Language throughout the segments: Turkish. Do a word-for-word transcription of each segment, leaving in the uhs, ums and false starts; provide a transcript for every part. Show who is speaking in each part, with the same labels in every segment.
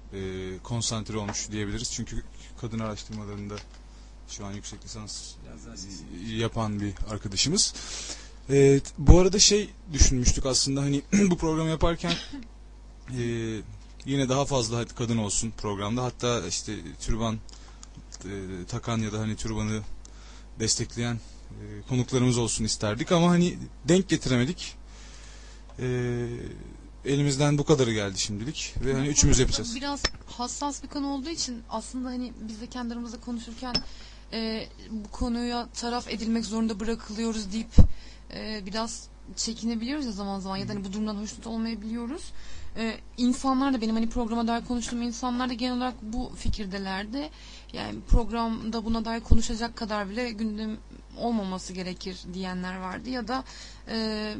Speaker 1: e, konsantre olmuş diyebiliriz. Çünkü kadın araştırmalarında şu an yüksek lisans yapan bir arkadaşımız. E, bu arada şey düşünmüştük aslında, hani bu programı yaparken e, yine daha fazla kadın olsun programda. Hatta işte türban e, takan ya da hani türbanı destekleyen e, konuklarımız olsun isterdik ama hani denk getiremedik. E, elimizden bu kadarı geldi şimdilik ve hani üçümüz yapacağız.
Speaker 2: Biraz hassas bir konu olduğu için aslında hani biz de kendi aramızda konuşurken e, bu konuya taraf edilmek zorunda bırakılıyoruz deyip e, biraz çekinebiliyoruz ya zaman zaman, ya da hani bu durumdan hoşnut olmayabiliyoruz. Ee, insanlar da, benim hani programa dair konuştuğum insanlar da genel olarak bu fikirdelerdi. Yani programda buna dair konuşacak kadar bile gündem olmaması gerekir diyenler vardı. Ya da e,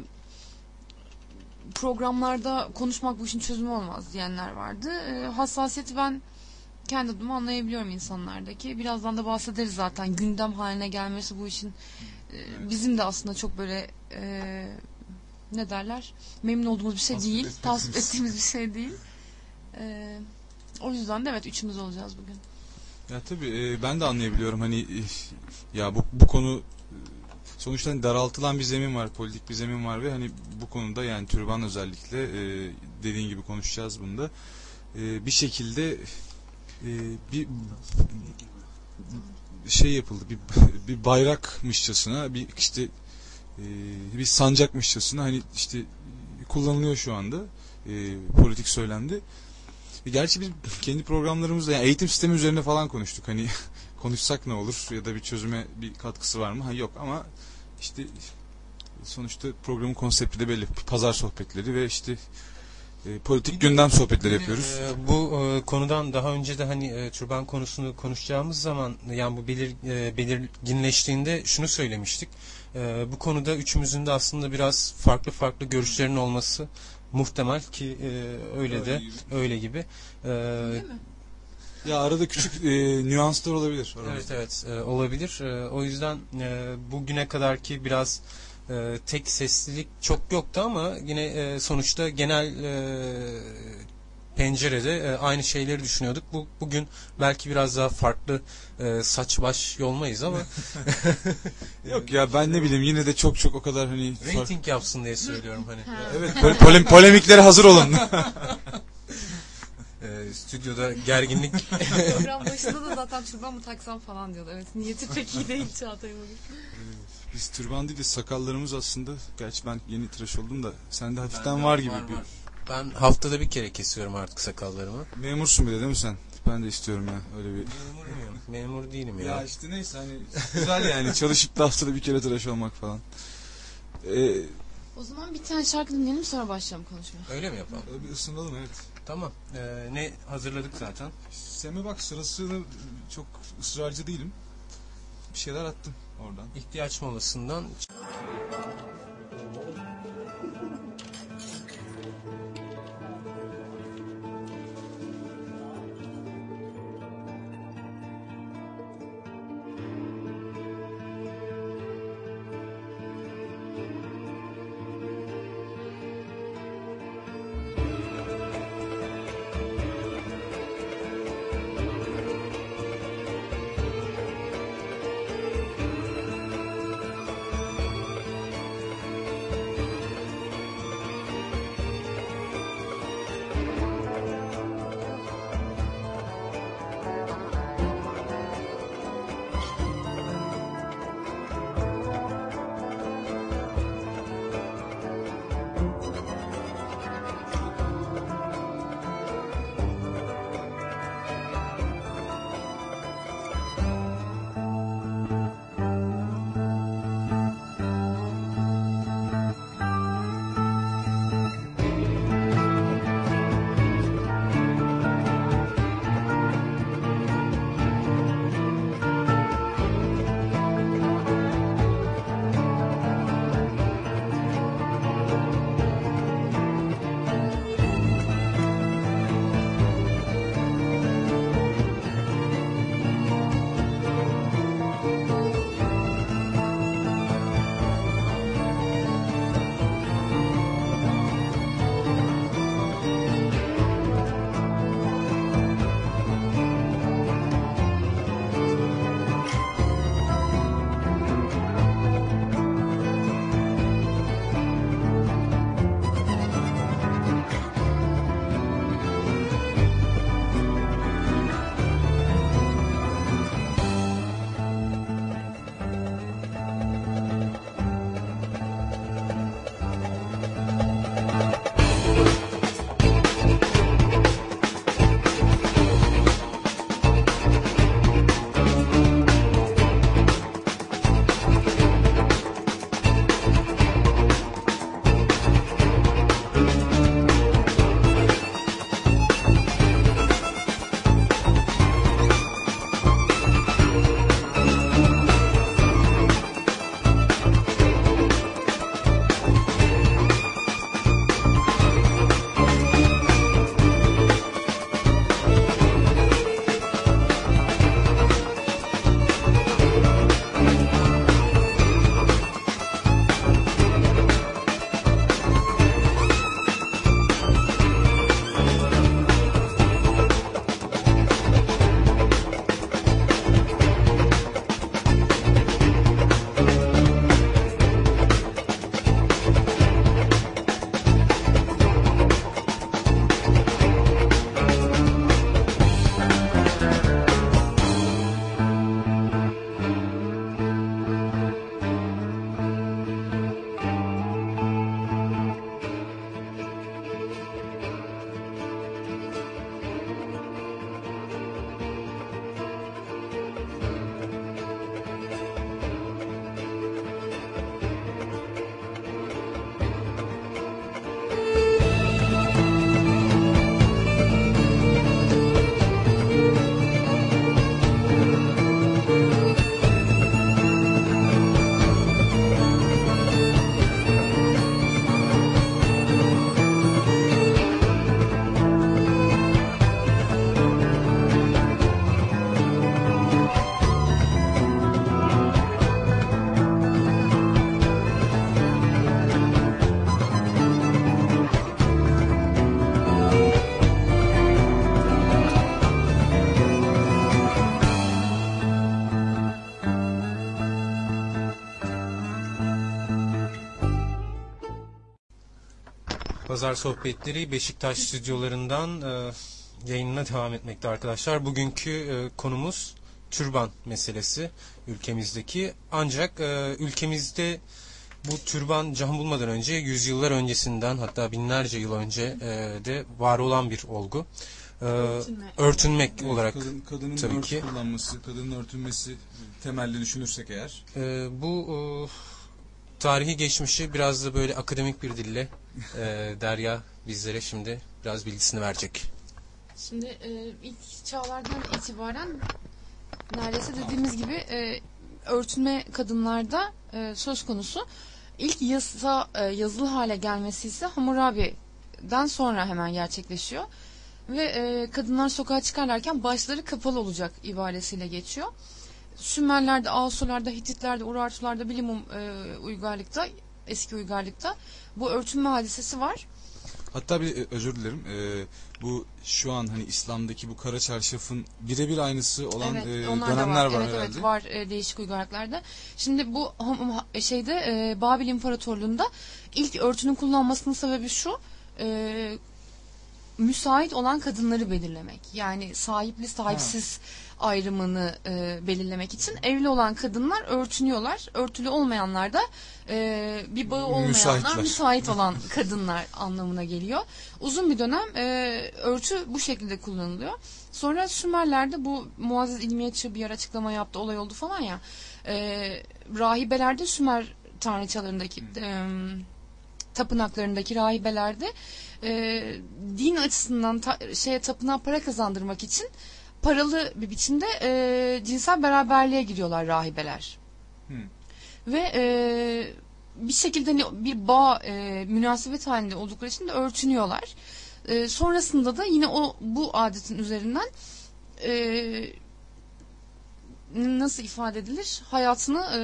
Speaker 2: programlarda konuşmak bu işin çözümü olmaz diyenler vardı. E, hassasiyeti ben kendi adıma anlayabiliyorum insanlardaki. Birazdan da bahsederiz zaten. Gündem haline gelmesi bu işin e, bizim de aslında çok böyle e, ne derler, memnun olduğumuz bir şey tasvip değil. Tasvip ettiğimiz bir şey değil. Ee, o yüzden de evet üçümüz olacağız bugün.
Speaker 1: Ya tabii e, ben de anlayabiliyorum hani e, ya bu bu konu sonuçta hani daraltılan bir zemin var, politik bir zemin var ve hani bu konuda yani türban özellikle e, dediğin gibi konuşacağız bunda. E, bir şekilde e, bir şey yapıldı, bir bir bayrakmışçasına, bir işte Ee, bir sancakmışçasına hani işte kullanılıyor şu anda e, politik söylemde. E, gerçi biz kendi programlarımızda yani eğitim sistemi üzerine falan konuştuk. Hani konuşsak ne olur ya da bir çözüme bir katkısı var mı? Ha, yok ama işte sonuçta programın konsepti de belli. Pazar sohbetleri ve işte e, politik gündem sohbetleri yapıyoruz.
Speaker 3: E, bu e, konudan daha önce de hani e, türban konusunu konuşacağımız zaman yani bu belir, e, belirginleştiğinde şunu söylemiştik. E, bu konuda üçümüzün de aslında biraz farklı farklı görüşlerin olması muhtemel ki e, öyle, öyle de gibi. öyle gibi. E,
Speaker 2: Değil mi?
Speaker 1: Ya arada küçük e, nüanslar olabilir.
Speaker 3: Evet evet e, olabilir. E, o yüzden e, bugüne kadarki biraz e, tek seslilik çok yoktu ama yine e, sonuçta genel e, pencerede e, aynı şeyleri düşünüyorduk. Bu bugün belki biraz daha farklı e, saç baş yolmayız ama
Speaker 1: yok ya ben ne bileyim yine de çok çok o kadar hani
Speaker 3: rating yapsın diye söylüyorum hani.
Speaker 1: Evet pole, polemiklere hazır olun.
Speaker 3: e, stüdyoda gerginlik.
Speaker 2: Program başında da zaten türban mı taksam falan diyordu. Evet, niyeti pek iyi değil Çağatay bugün.
Speaker 1: Biz türban değil de sakallarımız aslında, gerçi ben yeni tıraş oldum da sende hafiften
Speaker 3: Ben,
Speaker 1: var gibi.
Speaker 3: Var, var. Ben haftada bir kere kesiyorum artık sakallarımı.
Speaker 1: Memursun bir de değil mi sen? Ben de istiyorum ya öyle bir.
Speaker 3: Memur muyum? Memur değilim ya.
Speaker 1: Ya işte neyse hani güzel yani çalışıp da haftada bir kere tıraş olmak falan. Ee,
Speaker 2: O zaman bir tane şarkı dinleyelim, sonra başlayalım konuşmaya.
Speaker 3: Öyle mi yapalım?
Speaker 1: Bir ısınalım evet.
Speaker 3: Tamam. Ee, ne hazırladık zaten?
Speaker 1: Seme bak sırasını çok ısrarcı değilim. Bir şeyler attım oradan.
Speaker 3: İhtiyaç molasından. Pazar Sohbetleri Beşiktaş stüdyolarından e, yayınına devam etmekte arkadaşlar. Bugünkü e, konumuz türban meselesi ülkemizdeki. Ancak e, ülkemizde bu türban can bulmadan önce yüzyıllar öncesinden, hatta binlerce yıl önce e, de var olan bir olgu. E,
Speaker 2: Örtünme.
Speaker 3: örtünmek olarak
Speaker 1: Kadın, kadının
Speaker 3: tabii
Speaker 1: örtü
Speaker 3: ki.
Speaker 1: kullanması, kadının örtünmesi temelli düşünürsek eğer.
Speaker 3: E, bu e, tarihi geçmişi biraz da böyle akademik bir dille e, Derya bizlere şimdi biraz bilgisini verecek.
Speaker 2: Şimdi e, ilk çağlardan itibaren neredeyse dediğimiz gibi e, örtünme kadınlarda e, söz konusu. İlk yasa e, yazılı hale gelmesi ise Hammurabi'den sonra hemen gerçekleşiyor. Ve e, kadınlar sokağa çıkarlarken başları kapalı olacak ibaresiyle geçiyor. Sümerler'de, Asurlar'da, Hititler'de, Urartular'da, bilimum e, uygarlıkta, eski uygarlıkta bu örtünme hadisesi var.
Speaker 1: Hatta bir e, özür dilerim. E, bu şu an hani İslam'daki bu kara çarşafın birebir aynısı olan
Speaker 2: Evet,
Speaker 1: e,
Speaker 2: onlar da
Speaker 1: dönemler var,
Speaker 2: evet,
Speaker 1: herhalde.
Speaker 2: Evet, var e, değişik uygarlıklarda. Şimdi bu hom- şeyde e, Babil İmparatorluğu'nda ilk örtünün kullanmasının sebebi şu. E, müsait olan kadınları belirlemek. Yani sahipli sahipsiz ayrımını e, belirlemek için evli olan kadınlar örtünüyorlar. Örtülü olmayanlar da e, bir bağı olmayanlar
Speaker 1: Müsaitler.
Speaker 2: müsait olan kadınlar anlamına geliyor. Uzun bir dönem e, örtü bu şekilde kullanılıyor. Sonra Sümerler'de bu Muazzez İlmiyetçi bir yer açıklama yaptı, olay oldu falan ya. E, rahibelerde Sümer tanrıçalarındaki e, tapınaklarındaki rahibelerde e, din açısından ta, şeye tapınağa para kazandırmak için paralı bir biçimde e, cinsel beraberliğe giriyorlar rahibeler.
Speaker 1: Hmm.
Speaker 2: Ve e, bir şekilde hani bir bağ e, münasebet halinde oldukları için de örtünüyorlar. E, sonrasında da yine o bu adetin üzerinden e, nasıl ifade edilir? Hayatını e,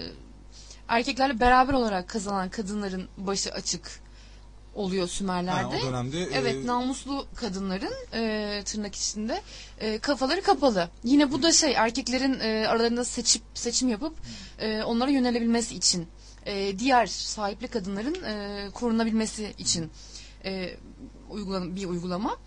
Speaker 2: erkeklerle beraber olarak kazanan kadınların başı açık oluyor Sümerler'de.
Speaker 1: Ha, o dönemde
Speaker 2: Evet,
Speaker 1: e,
Speaker 2: namuslu kadınların e, tırnak içinde e, kafaları kapalı. Yine bu da şey, erkeklerin e, aralarında seçip seçim yapıp e, onlara yönelebilmesi için, e, diğer sahipli kadınların e, korunabilmesi için e, uygulan bir uygulama.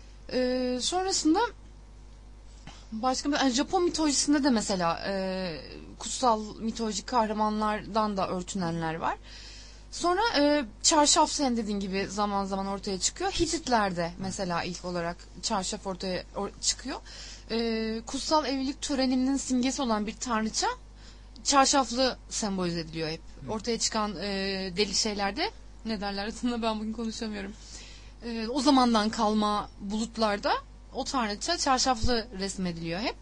Speaker 2: E, sonrasında başka bir yani Japon mitolojisinde de mesela e, kutsal mitolojik kahramanlardan da örtünenler var. Sonra e, çarşaf, senin dediğin gibi zaman zaman ortaya çıkıyor. Hititlerde mesela ilk olarak çarşaf ortaya or, çıkıyor. E, kutsal evlilik töreninin simgesi olan bir tanrıça çarşaflı sembolize ediliyor hep. Ortaya çıkan e, deli şeylerde, ne derler adına ben bugün konuşamıyorum. E, o zamandan kalma bulutlarda o tanrıça çarşaflı resmediliyor hep.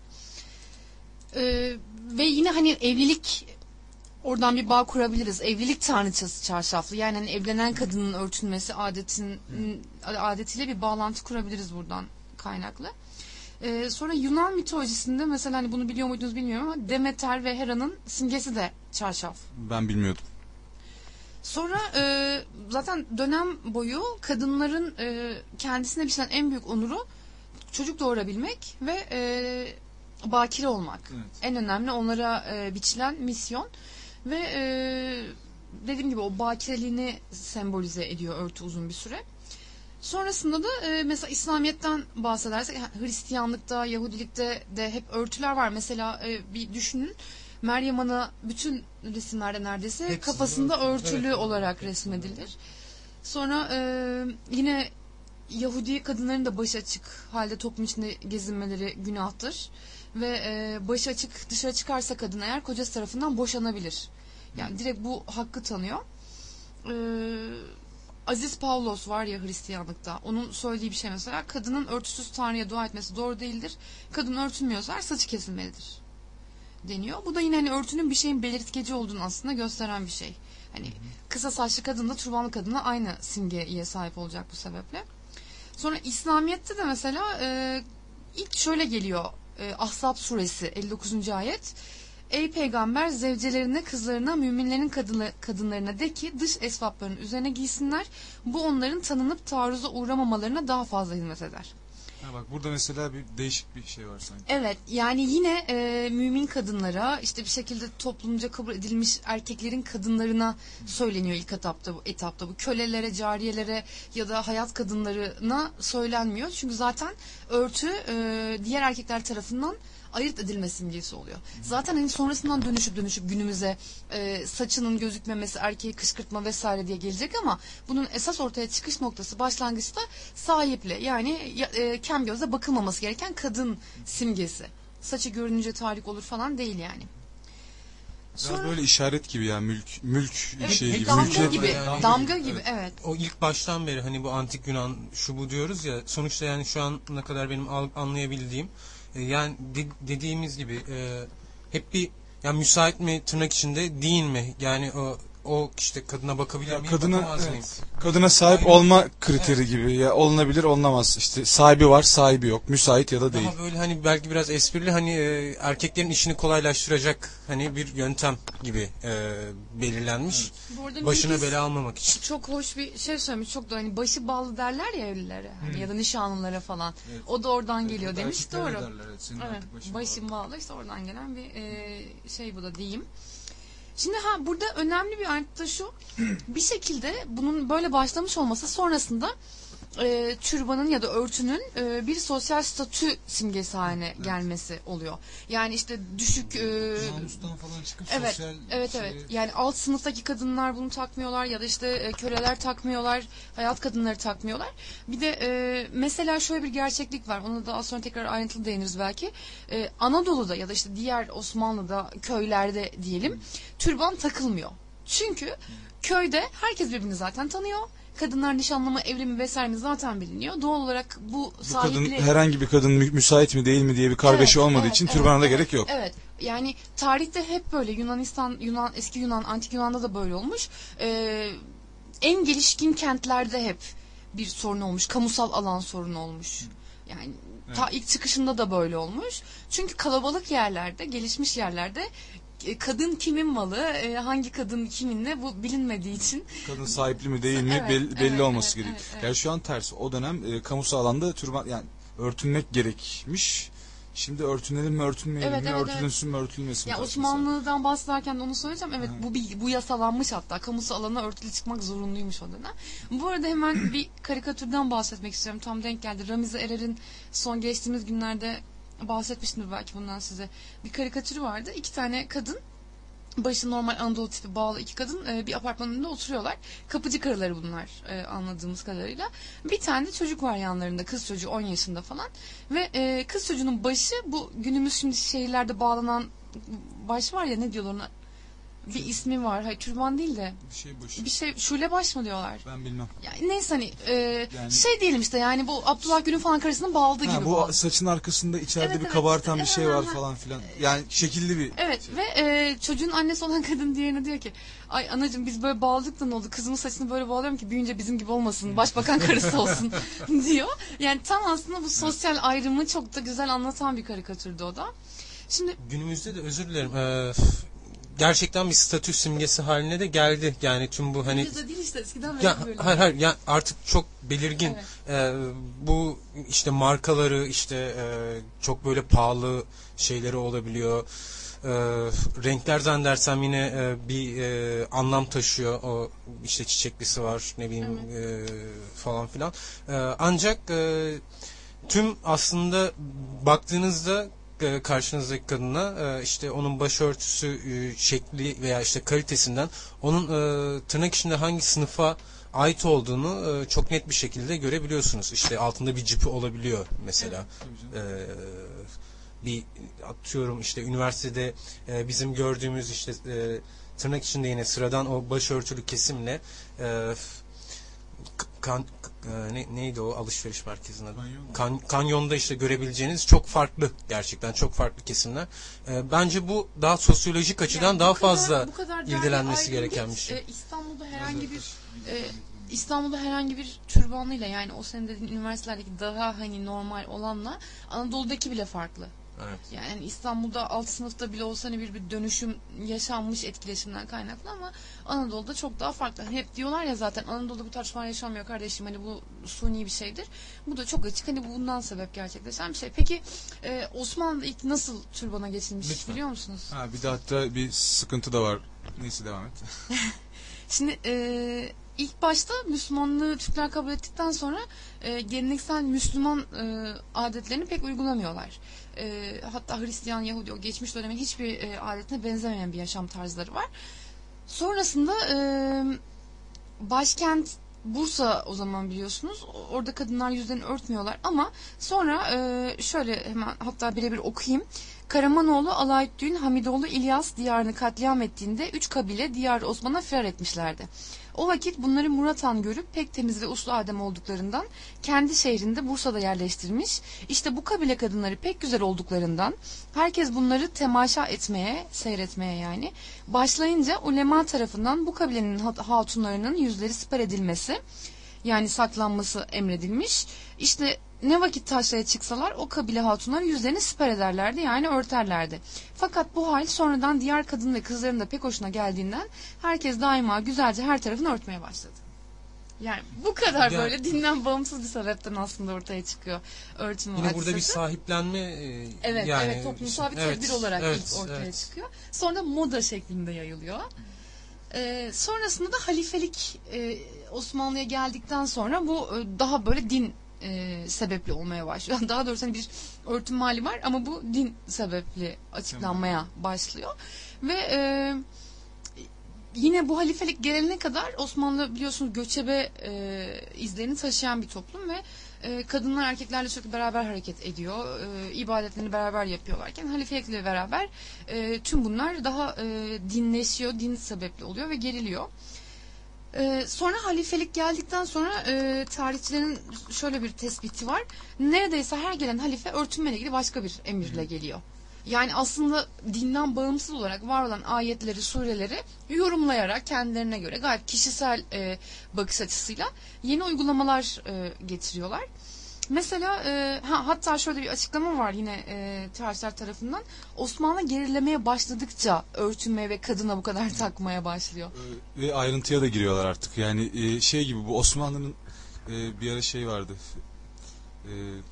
Speaker 2: E, ve yine hani evlilik, oradan bir bağ kurabiliriz. Evlilik tanrıçası çarşaflı. Yani hani evlenen kadının örtünmesi adetin adetiyle bir bağlantı kurabiliriz buradan kaynaklı. Ee, sonra Yunan mitolojisinde mesela hani bunu biliyor muydunuz bilmiyorum ama Demeter ve Hera'nın simgesi de çarşaf.
Speaker 1: ben bilmiyordum.
Speaker 2: Sonra e, zaten dönem boyu kadınların e, kendisine biçilen en büyük onuru çocuk doğurabilmek ve e, bakire olmak.
Speaker 1: Evet.
Speaker 2: En önemli onlara e, biçilen misyon. Ve e, dediğim gibi o bakireliğini sembolize ediyor örtü uzun bir süre. Sonrasında da e, mesela İslamiyet'ten bahsedersek Hristiyanlıkta, Yahudilikte de hep örtüler var. Mesela e, bir düşünün, Meryem Ana bütün resimlerde neredeyse
Speaker 3: Hepsi
Speaker 2: kafasında
Speaker 3: örtülü,
Speaker 2: örtülü
Speaker 3: evet.
Speaker 2: olarak resmedilir. Sonra e, yine Yahudi kadınların da başı açık halde toplum içinde gezinmeleri günahtır. Ve e, başı açık dışarı çıkarsa kadın eğer kocası tarafından boşanabilir. Yani direkt bu hakkı tanıyor. Ee, Aziz Pavlos var ya Hristiyanlıkta. Onun söylediği bir şey mesela, kadının örtüsüz Tanrı'ya dua etmesi doğru değildir. Kadın örtünmüyorsa saçı kesilmelidir deniyor. Bu da yine hani örtünün bir şeyin belirtkeci olduğunu aslında gösteren bir şey. Hani kısa saçlı kadınla turbanlı kadınla aynı simgeye sahip olacak bu sebeple. Sonra İslamiyet'te de mesela e, ilk şöyle geliyor. E, Ahzab suresi elli dokuzuncu ayet. Ey peygamber, zevcelerine, kızlarına, müminlerin kadını, kadınlarına de ki dış esvapların üzerine giysinler. Bu onların tanınıp taarruza uğramamalarına daha fazla hizmet eder.
Speaker 1: Ha bak burada mesela bir değişik bir şey var sanki.
Speaker 2: Evet, yani yine e, mümin kadınlara, işte bir şekilde toplumca kabul edilmiş erkeklerin kadınlarına söyleniyor ilk etapta bu etapta bu kölelere, cariyelere ya da hayat kadınlarına söylenmiyor. Çünkü zaten örtü e, diğer erkekler tarafından ayırt edilme simgesi oluyor. Zaten hani sonrasından dönüşüp dönüşüp günümüze e, saçının gözükmemesi, erkeği kışkırtma vesaire diye gelecek ama bunun esas ortaya çıkış noktası başlangıçta sahiple, yani ya, e, kem gözle bakılmaması gereken kadın simgesi. Saçı görününce tahrik olur falan değil yani.
Speaker 1: Biraz böyle işaret gibi ya, mülk mülk
Speaker 2: Evet,
Speaker 1: şey gibi.
Speaker 2: damga
Speaker 1: mülke-
Speaker 2: gibi,
Speaker 3: Yani-
Speaker 2: damga gibi, evet.
Speaker 3: O ilk baştan beri hani bu antik Yunan şu bu diyoruz ya, sonuçta yani şu ana kadar benim al- anlayabildiğim e, yani de- dediğimiz gibi e, hep bir, yani müsait mi tırnak içinde değil mi? Yani o o işte kadına bakabilir
Speaker 1: Ya
Speaker 3: miyim,
Speaker 1: kadına,
Speaker 3: bakamaz
Speaker 1: evet.
Speaker 3: mıyım?
Speaker 1: Kadına sahip olma kriteri gibi ya, olunabilir olunamaz, işte sahibi var sahibi yok, müsait ya da değil.
Speaker 3: Daha böyle hani belki biraz esprili, hani e, erkeklerin işini kolaylaştıracak hani bir yöntem gibi e, belirlenmiş.
Speaker 2: Bu arada
Speaker 3: Başına
Speaker 2: Milkis
Speaker 3: bela almamak için.
Speaker 2: çok hoş bir şey söylemiş, çok da hani başı bağlı derler ya evlilere, hani ya da nişanlılara falan.
Speaker 1: Evet.
Speaker 2: O da oradan geliyor
Speaker 1: Evet,
Speaker 2: demiş,
Speaker 1: erkekler
Speaker 2: doğru.
Speaker 1: de derler, evet, senin
Speaker 2: Evet,
Speaker 1: artık başın
Speaker 2: başım bağlı, işte oradan gelen bir e, şey bu da diyeyim. Şimdi ha burada önemli bir ayrıntı da şu, bir şekilde bunun böyle başlamış olması sonrasında e, türbanın ya da örtünün e, bir sosyal statü simgesi haline gelmesi oluyor. Yani işte düşük e,
Speaker 1: namustan falan çıkıp
Speaker 2: Evet,
Speaker 1: sosyal
Speaker 2: evet,
Speaker 1: şey-
Speaker 2: evet. Yani alt sınıftaki kadınlar bunu takmıyorlar ya da işte e, köleler takmıyorlar, hayat kadınları takmıyorlar. Bir de e, mesela şöyle bir gerçeklik var. Ona da az sonra tekrar ayrıntılı değiniriz belki. E, Anadolu'da ya da işte diğer Osmanlı'da, köylerde diyelim, türban takılmıyor. Çünkü köyde herkes birbirini zaten tanıyor. Kadınlar nişanlı mı, evli mi vesaire mi zaten biliniyor. Doğal olarak bu,
Speaker 1: Bu
Speaker 2: sahipli...
Speaker 1: kadın, herhangi bir kadın mü- müsait mi değil mi diye bir kargaşa
Speaker 2: Evet,
Speaker 1: olmadığı
Speaker 2: evet,
Speaker 1: için
Speaker 2: evet,
Speaker 1: türbana da
Speaker 2: evet,
Speaker 1: gerek yok.
Speaker 2: Evet. Yani tarihte hep böyle, Yunanistan, Yunan, eski Yunan, antik Yunan'da da böyle olmuş. Ee, en gelişkin kentlerde hep bir sorun olmuş. Kamusal alan sorunu olmuş. Yani ta ilk çıkışında da böyle olmuş. Çünkü kalabalık yerlerde, gelişmiş yerlerde e, kadın kimin malı, e, hangi kadın kiminle bu bilinmediği için.
Speaker 1: Kadın sahipli mi değil mi
Speaker 2: Evet,
Speaker 1: belli, belli
Speaker 2: evet,
Speaker 1: olması
Speaker 2: evet,
Speaker 1: gerekiyor.
Speaker 2: evet, evet.
Speaker 1: Yani şu an tersi. O dönem e, kamusal alanda türban, yani örtünmek gerekmiş. Şimdi örtünelim mi örtünmeyelim
Speaker 2: Evet,
Speaker 1: mi,
Speaker 2: evet,
Speaker 1: örtülünsün mü örtülmesin mi?
Speaker 2: Ya
Speaker 1: tartışması var.
Speaker 2: Osmanlı'dan bahsederken de onu söyleyeceğim. Evet,
Speaker 1: Hı.
Speaker 2: bu bil- bu yasalanmış hatta. Kamusal alana örtülü çıkmak zorunluymuş o dönem. Bu arada hemen bir karikatürden bahsetmek istiyorum. Tam denk geldi. Ramize Erer'in son geçtiğimiz günlerde bahsetmiştim belki bundan size. Bir karikatürü vardı. İki tane kadın, başı normal Anadolu tipi bağlı iki kadın e, bir apartmanın önünde oturuyorlar. Kapıcı karıları bunlar e, anladığımız kadarıyla. Bir tane de çocuk var yanlarında, kız çocuğu on yaşında falan. Ve e, kız çocuğunun başı, bu günümüz şimdi şehirlerde bağlanan baş var ya, ne diyorlar ona? Bir ismi var. Hayır, türban değil de
Speaker 1: Bir şey başı.
Speaker 2: bir şey, şule baş mı diyorlar?
Speaker 1: Ben bilmem.
Speaker 2: Yani neyse hani e,
Speaker 1: Yani-
Speaker 2: şey diyelim işte, yani bu Abdullah Gül'ün falan karısının bağladığı
Speaker 1: Ha,
Speaker 2: gibi
Speaker 1: bu
Speaker 2: bağlı.
Speaker 1: saçın arkasında içeride
Speaker 2: Evet,
Speaker 1: bir
Speaker 2: evet,
Speaker 1: kabartan
Speaker 2: işte,
Speaker 1: bir şey var
Speaker 2: ha, ha.
Speaker 1: falan filan. Yani şekilli bir
Speaker 2: Evet
Speaker 1: şey.
Speaker 2: ve e, çocuğun annesi olan kadın diğerine diyor ki, ay anacığım biz böyle bağladık da ne oldu, kızımın saçını böyle bağlıyorum ki büyüyünce bizim gibi olmasın, başbakan karısı olsun diyor. Yani tam aslında bu sosyal ayrımı çok da güzel anlatan bir karikatürdü o da. Şimdi
Speaker 3: Günümüzde de, özür dilerim, e, gerçekten bir statü simgesi haline de geldi. Yani tüm bu hani
Speaker 2: bizde değil işte, eskiden
Speaker 3: ya,
Speaker 2: böyle.
Speaker 3: hayır hayır ya, artık çok belirgin.
Speaker 2: Evet.
Speaker 3: E, bu işte markaları, işte e, çok böyle pahalı şeyleri olabiliyor. E, renkler zannedersem yine e, bir e, anlam taşıyor. O işte çiçeklisi var, ne bileyim e, falan filan. E, ancak e, tüm aslında baktığınızda e, karşınızdaki kadına e, işte onun başörtüsü e, şekli veya işte kalitesinden onun e, tırnak içinde hangi sınıfa ait olduğunu e, çok net bir şekilde görebiliyorsunuz. İşte altında bir cipi olabiliyor mesela. E, bir atıyorum işte üniversitede e, bizim gördüğümüz işte e, tırnak içinde yine sıradan o başörtülü kesimle e, kan, e, ne, neydi o alışveriş merkezinin adı?
Speaker 1: Kanyon.
Speaker 3: Kan, kanyonda işte görebileceğiniz çok farklı, gerçekten çok farklı kesimler. E, bence bu daha sosyolojik açıdan
Speaker 2: Yani bu
Speaker 3: daha
Speaker 2: kadar-
Speaker 3: fazla
Speaker 2: bu kadar değerli
Speaker 3: irdelenmesi
Speaker 2: ayrım
Speaker 3: gereken
Speaker 2: değil.
Speaker 3: bir şey.
Speaker 2: E, İstanbul'da herhangi bir e, İstanbul'da herhangi bir türbanıyla, yani o senin dediğin üniversitelerdeki daha hani normal olanla Anadolu'daki bile farklı.
Speaker 3: Evet.
Speaker 2: Yani hani İstanbul'da alt sınıfta bile olsa hani bir, bir dönüşüm yaşanmış etkileşimden kaynaklı ama Anadolu'da çok daha farklı. Hani hep diyorlar ya zaten Anadolu'da bu tartışma yaşanmıyor kardeşim, hani bu suni bir şeydir. Bu da çok açık, hani bundan sebep gerçekleşen bir şey. Peki e, Osmanlı'da ilk nasıl türbana geçilmiş
Speaker 1: Lütfen.
Speaker 2: biliyor musunuz?
Speaker 1: Ha, bir de hatta bir sıkıntı da var. Neyse, devam et.
Speaker 2: Şimdi e, ilk başta Müslümanlığı Türkler kabul ettikten sonra e, geleneksel Müslüman e, adetlerini pek uygulamıyorlar. E, hatta Hristiyan, Yahudi o geçmiş dönemin hiçbir e, adetine benzemeyen bir yaşam tarzları var. Sonrasında e, başkent Bursa o zaman biliyorsunuz. Orada kadınlar yüzlerini örtmüyorlar ama sonra e, şöyle hemen hatta birebir okuyayım. Karamanoğlu Alaeddin Hamidoğlu İlyas diyarını katliam ettiğinde üç kabile Diyar Osman'a firar etmişlerdi. O vakit bunları Murat Han görüp pek temiz ve uslu adem olduklarından kendi şehrinde Bursa'da yerleştirmiş. İşte bu kabile kadınları pek güzel olduklarından herkes bunları temaşa etmeye, seyretmeye yani başlayınca ulema tarafından bu kabilenin hatunlarının yüzleri siper edilmesi, yani saklanması emredilmiş. İşte ne vakit taşraya çıksalar o kabile hatunlar yüzlerini siper ederlerdi, yani örterlerdi. Fakat bu hal sonradan diğer kadın ve kızların da pek hoşuna geldiğinden herkes daima güzelce her tarafını örtmeye başladı. Yani bu kadar
Speaker 3: Ya,
Speaker 2: böyle dinden bağımsız bir sebepten aslında ortaya çıkıyor örtünme
Speaker 3: yine
Speaker 2: hadisesi.
Speaker 3: burada bir sahiplenme e,
Speaker 2: Evet,
Speaker 3: yani,
Speaker 2: evet toplumsal bir
Speaker 3: evet,
Speaker 2: tedbir olarak
Speaker 3: evet,
Speaker 2: ilk ortaya
Speaker 3: evet.
Speaker 2: çıkıyor. Sonra moda şeklinde yayılıyor. Ee, sonrasında da halifelik e, Osmanlı'ya geldikten sonra bu e, daha böyle din e, sebepli olmaya başlıyor. Daha doğrusu hani bir örtünme hali var ama bu din sebepli açıklanmaya başlıyor. Ve e, yine bu halifelik gelene kadar Osmanlı biliyorsunuz göçebe e, izlerini taşıyan bir toplum ve e, kadınlar erkeklerle sürekli beraber hareket ediyor. E, ibadetlerini beraber yapıyorlarken halifelikle beraber e, tüm bunlar daha e, dinleşiyor, din sebepli oluyor ve geriliyor. E, sonra halifelik geldikten sonra e, tarihçilerin şöyle bir tespiti var. Neredeyse her gelen halife örtünmeyle ilgili başka bir emirle geliyor. Yani aslında dinden bağımsız olarak var olan ayetleri, sureleri yorumlayarak kendilerine göre gayet kişisel e, bakış açısıyla yeni uygulamalar e, getiriyorlar. Mesela e, ha, hatta şöyle bir açıklama var yine e, tarihçiler tarafından. Osmanlı gerilemeye başladıkça örtünmeye ve kadına bu kadar takmaya başlıyor.
Speaker 1: Ve ayrıntıya da giriyorlar artık. Yani e, şey gibi, bu Osmanlı'nın e, bir ara şey vardı. E,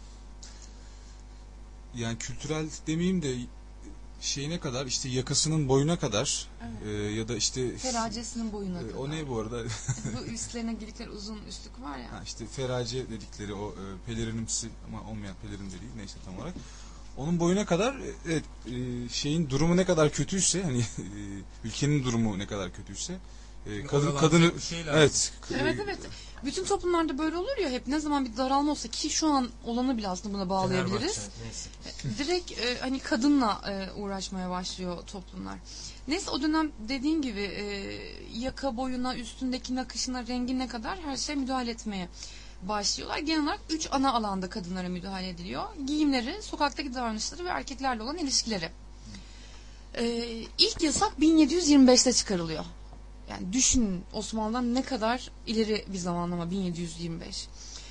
Speaker 1: yani kültürel demeyeyim de şeyine kadar, işte yakasının boyuna kadar,
Speaker 2: Evet.
Speaker 1: e, ya da işte
Speaker 2: Feracesinin boyuna
Speaker 1: e,
Speaker 2: kadar.
Speaker 1: o ne bu arada?
Speaker 2: Bu üstlerine giydikleri uzun üstlük var ya.
Speaker 1: Ha, işte ferace dedikleri o e, pelerinimsi ama olmayan pelerin de değil, neyse tam olarak. Onun boyuna kadar e, evet, e, şeyin durumu ne kadar kötüyse, hani e, ülkenin durumu ne kadar kötüyse e, kadın
Speaker 3: Oralar
Speaker 1: kadını
Speaker 3: bir şey lazım.
Speaker 1: evet
Speaker 2: Evet evet. Bütün toplumlarda böyle olur ya, hep ne zaman bir daralma olsa, ki şu an olanı bile aslında buna bağlayabiliriz.
Speaker 3: Fenerbahçe, neyse.
Speaker 2: Direkt e, hani kadınla e, uğraşmaya başlıyor toplumlar. Neyse o dönem dediğim gibi e, yaka boyuna, üstündeki nakışına, rengine kadar her şeye müdahale etmeye başlıyorlar. Genel olarak üç ana alanda kadınlara müdahale ediliyor. Giyimleri, sokaktaki davranışları ve erkeklerle olan ilişkileri. E, ilk yasak bin yedi yüz yirmi beşte çıkarılıyor. Yani düşünün, Osmanlı'dan ne kadar ileri bir zamanlama bin yedi yüz yirmi beş.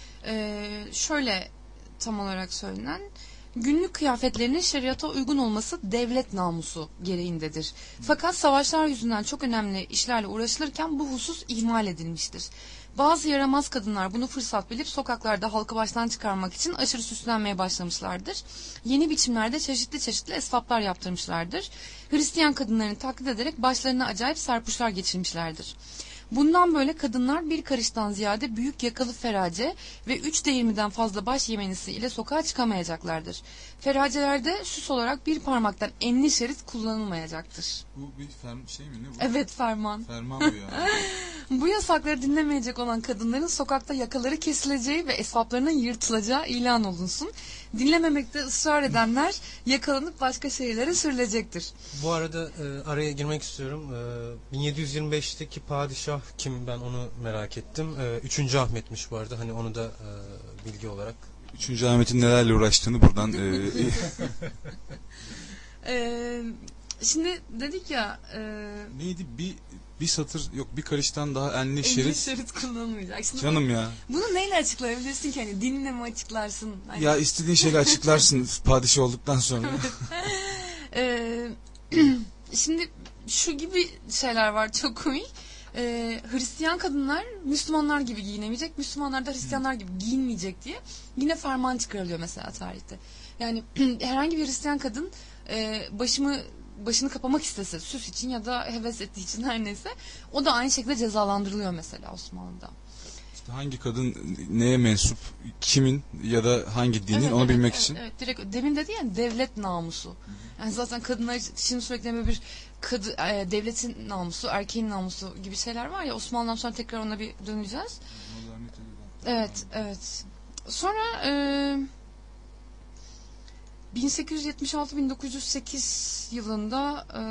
Speaker 2: Ee, şöyle tam olarak söylenen, günlük kıyafetlerinin şeriata uygun olması devlet namusu gereğindedir. Fakat savaşlar yüzünden çok önemli işlerle uğraşılırken bu husus ihmal edilmiştir. Bazı yaramaz kadınlar bunu fırsat bilip sokaklarda halkı baştan çıkarmak için aşırı süslenmeye başlamışlardır. Yeni biçimlerde çeşitli çeşitli esvaplar yaptırmışlardır. Hristiyan kadınlarını taklit ederek başlarına acayip serpuşlar geçirmişlerdir. Bundan böyle kadınlar bir karıştan ziyade büyük yakalı ferace ve üç değirmiden fazla baş yemenisi ile sokağa çıkamayacaklardır. Feracelerde süs olarak bir parmaktan enli şerit kullanılmayacaktır.
Speaker 1: bu bir ferm şey mi ne bu?
Speaker 2: Evet, ferman.
Speaker 1: Ferman bu ya.
Speaker 2: Bu yasakları dinlemeyecek olan kadınların sokakta yakaları kesileceği ve esvaplarının yırtılacağı ilan olunsun. Dinlememekte ısrar edenler yakalanıp başka şehirlere sürülecektir.
Speaker 3: Bu arada e, araya girmek istiyorum. E, bin yedi yüz yirmi beşteki padişah kim, ben onu merak ettim. E, Üçüncü Ahmet'miş bu arada. Hani onu da e, bilgi olarak.
Speaker 1: Üçüncü Ahmet'in nelerle uğraştığını buradan e,
Speaker 2: Ee, şimdi dedik ya e,
Speaker 1: neydi bir bir satır yok bir karıştan daha enli
Speaker 2: Elli
Speaker 1: şerit.
Speaker 2: şerit kullanılmayacak. Şimdi
Speaker 1: Canım ya.
Speaker 2: bunu neyle açıklayabilirsin ki? Hani dinle mi açıklarsın? Hani...
Speaker 1: Ya istediğin şeyle açıklarsın padişah olduktan sonra.
Speaker 2: Ee, şimdi şu gibi şeyler var çok komik. Ee, Hristiyan kadınlar Müslümanlar gibi giyinemeyecek, Müslümanlar da Hristiyanlar gibi giyinmeyecek diye yine ferman çıkarılıyor mesela tarihte. Yani herhangi bir Hristiyan kadın e, başımı başını kapamak istese süs için ya da heves ettiği için her neyse o da aynı şekilde cezalandırılıyor mesela Osmanlı'da.
Speaker 1: İşte hangi kadın neye mensup, kimin ya da hangi dinin
Speaker 2: Evet,
Speaker 1: onu
Speaker 2: evet,
Speaker 1: bilmek
Speaker 2: evet,
Speaker 1: için.
Speaker 2: Evet, direkt demin dedi yani devlet namusu. Yani zaten kadınlar şimdi sürekli böyle bir kadı, e, devletin namusu, erkeğin namusu gibi şeyler var ya Osmanlı'dan sonra tekrar ona bir döneceğiz. Evet, evet. Sonra e, bin sekiz yüz yetmiş altı bin dokuz yüz sekiz yılında e,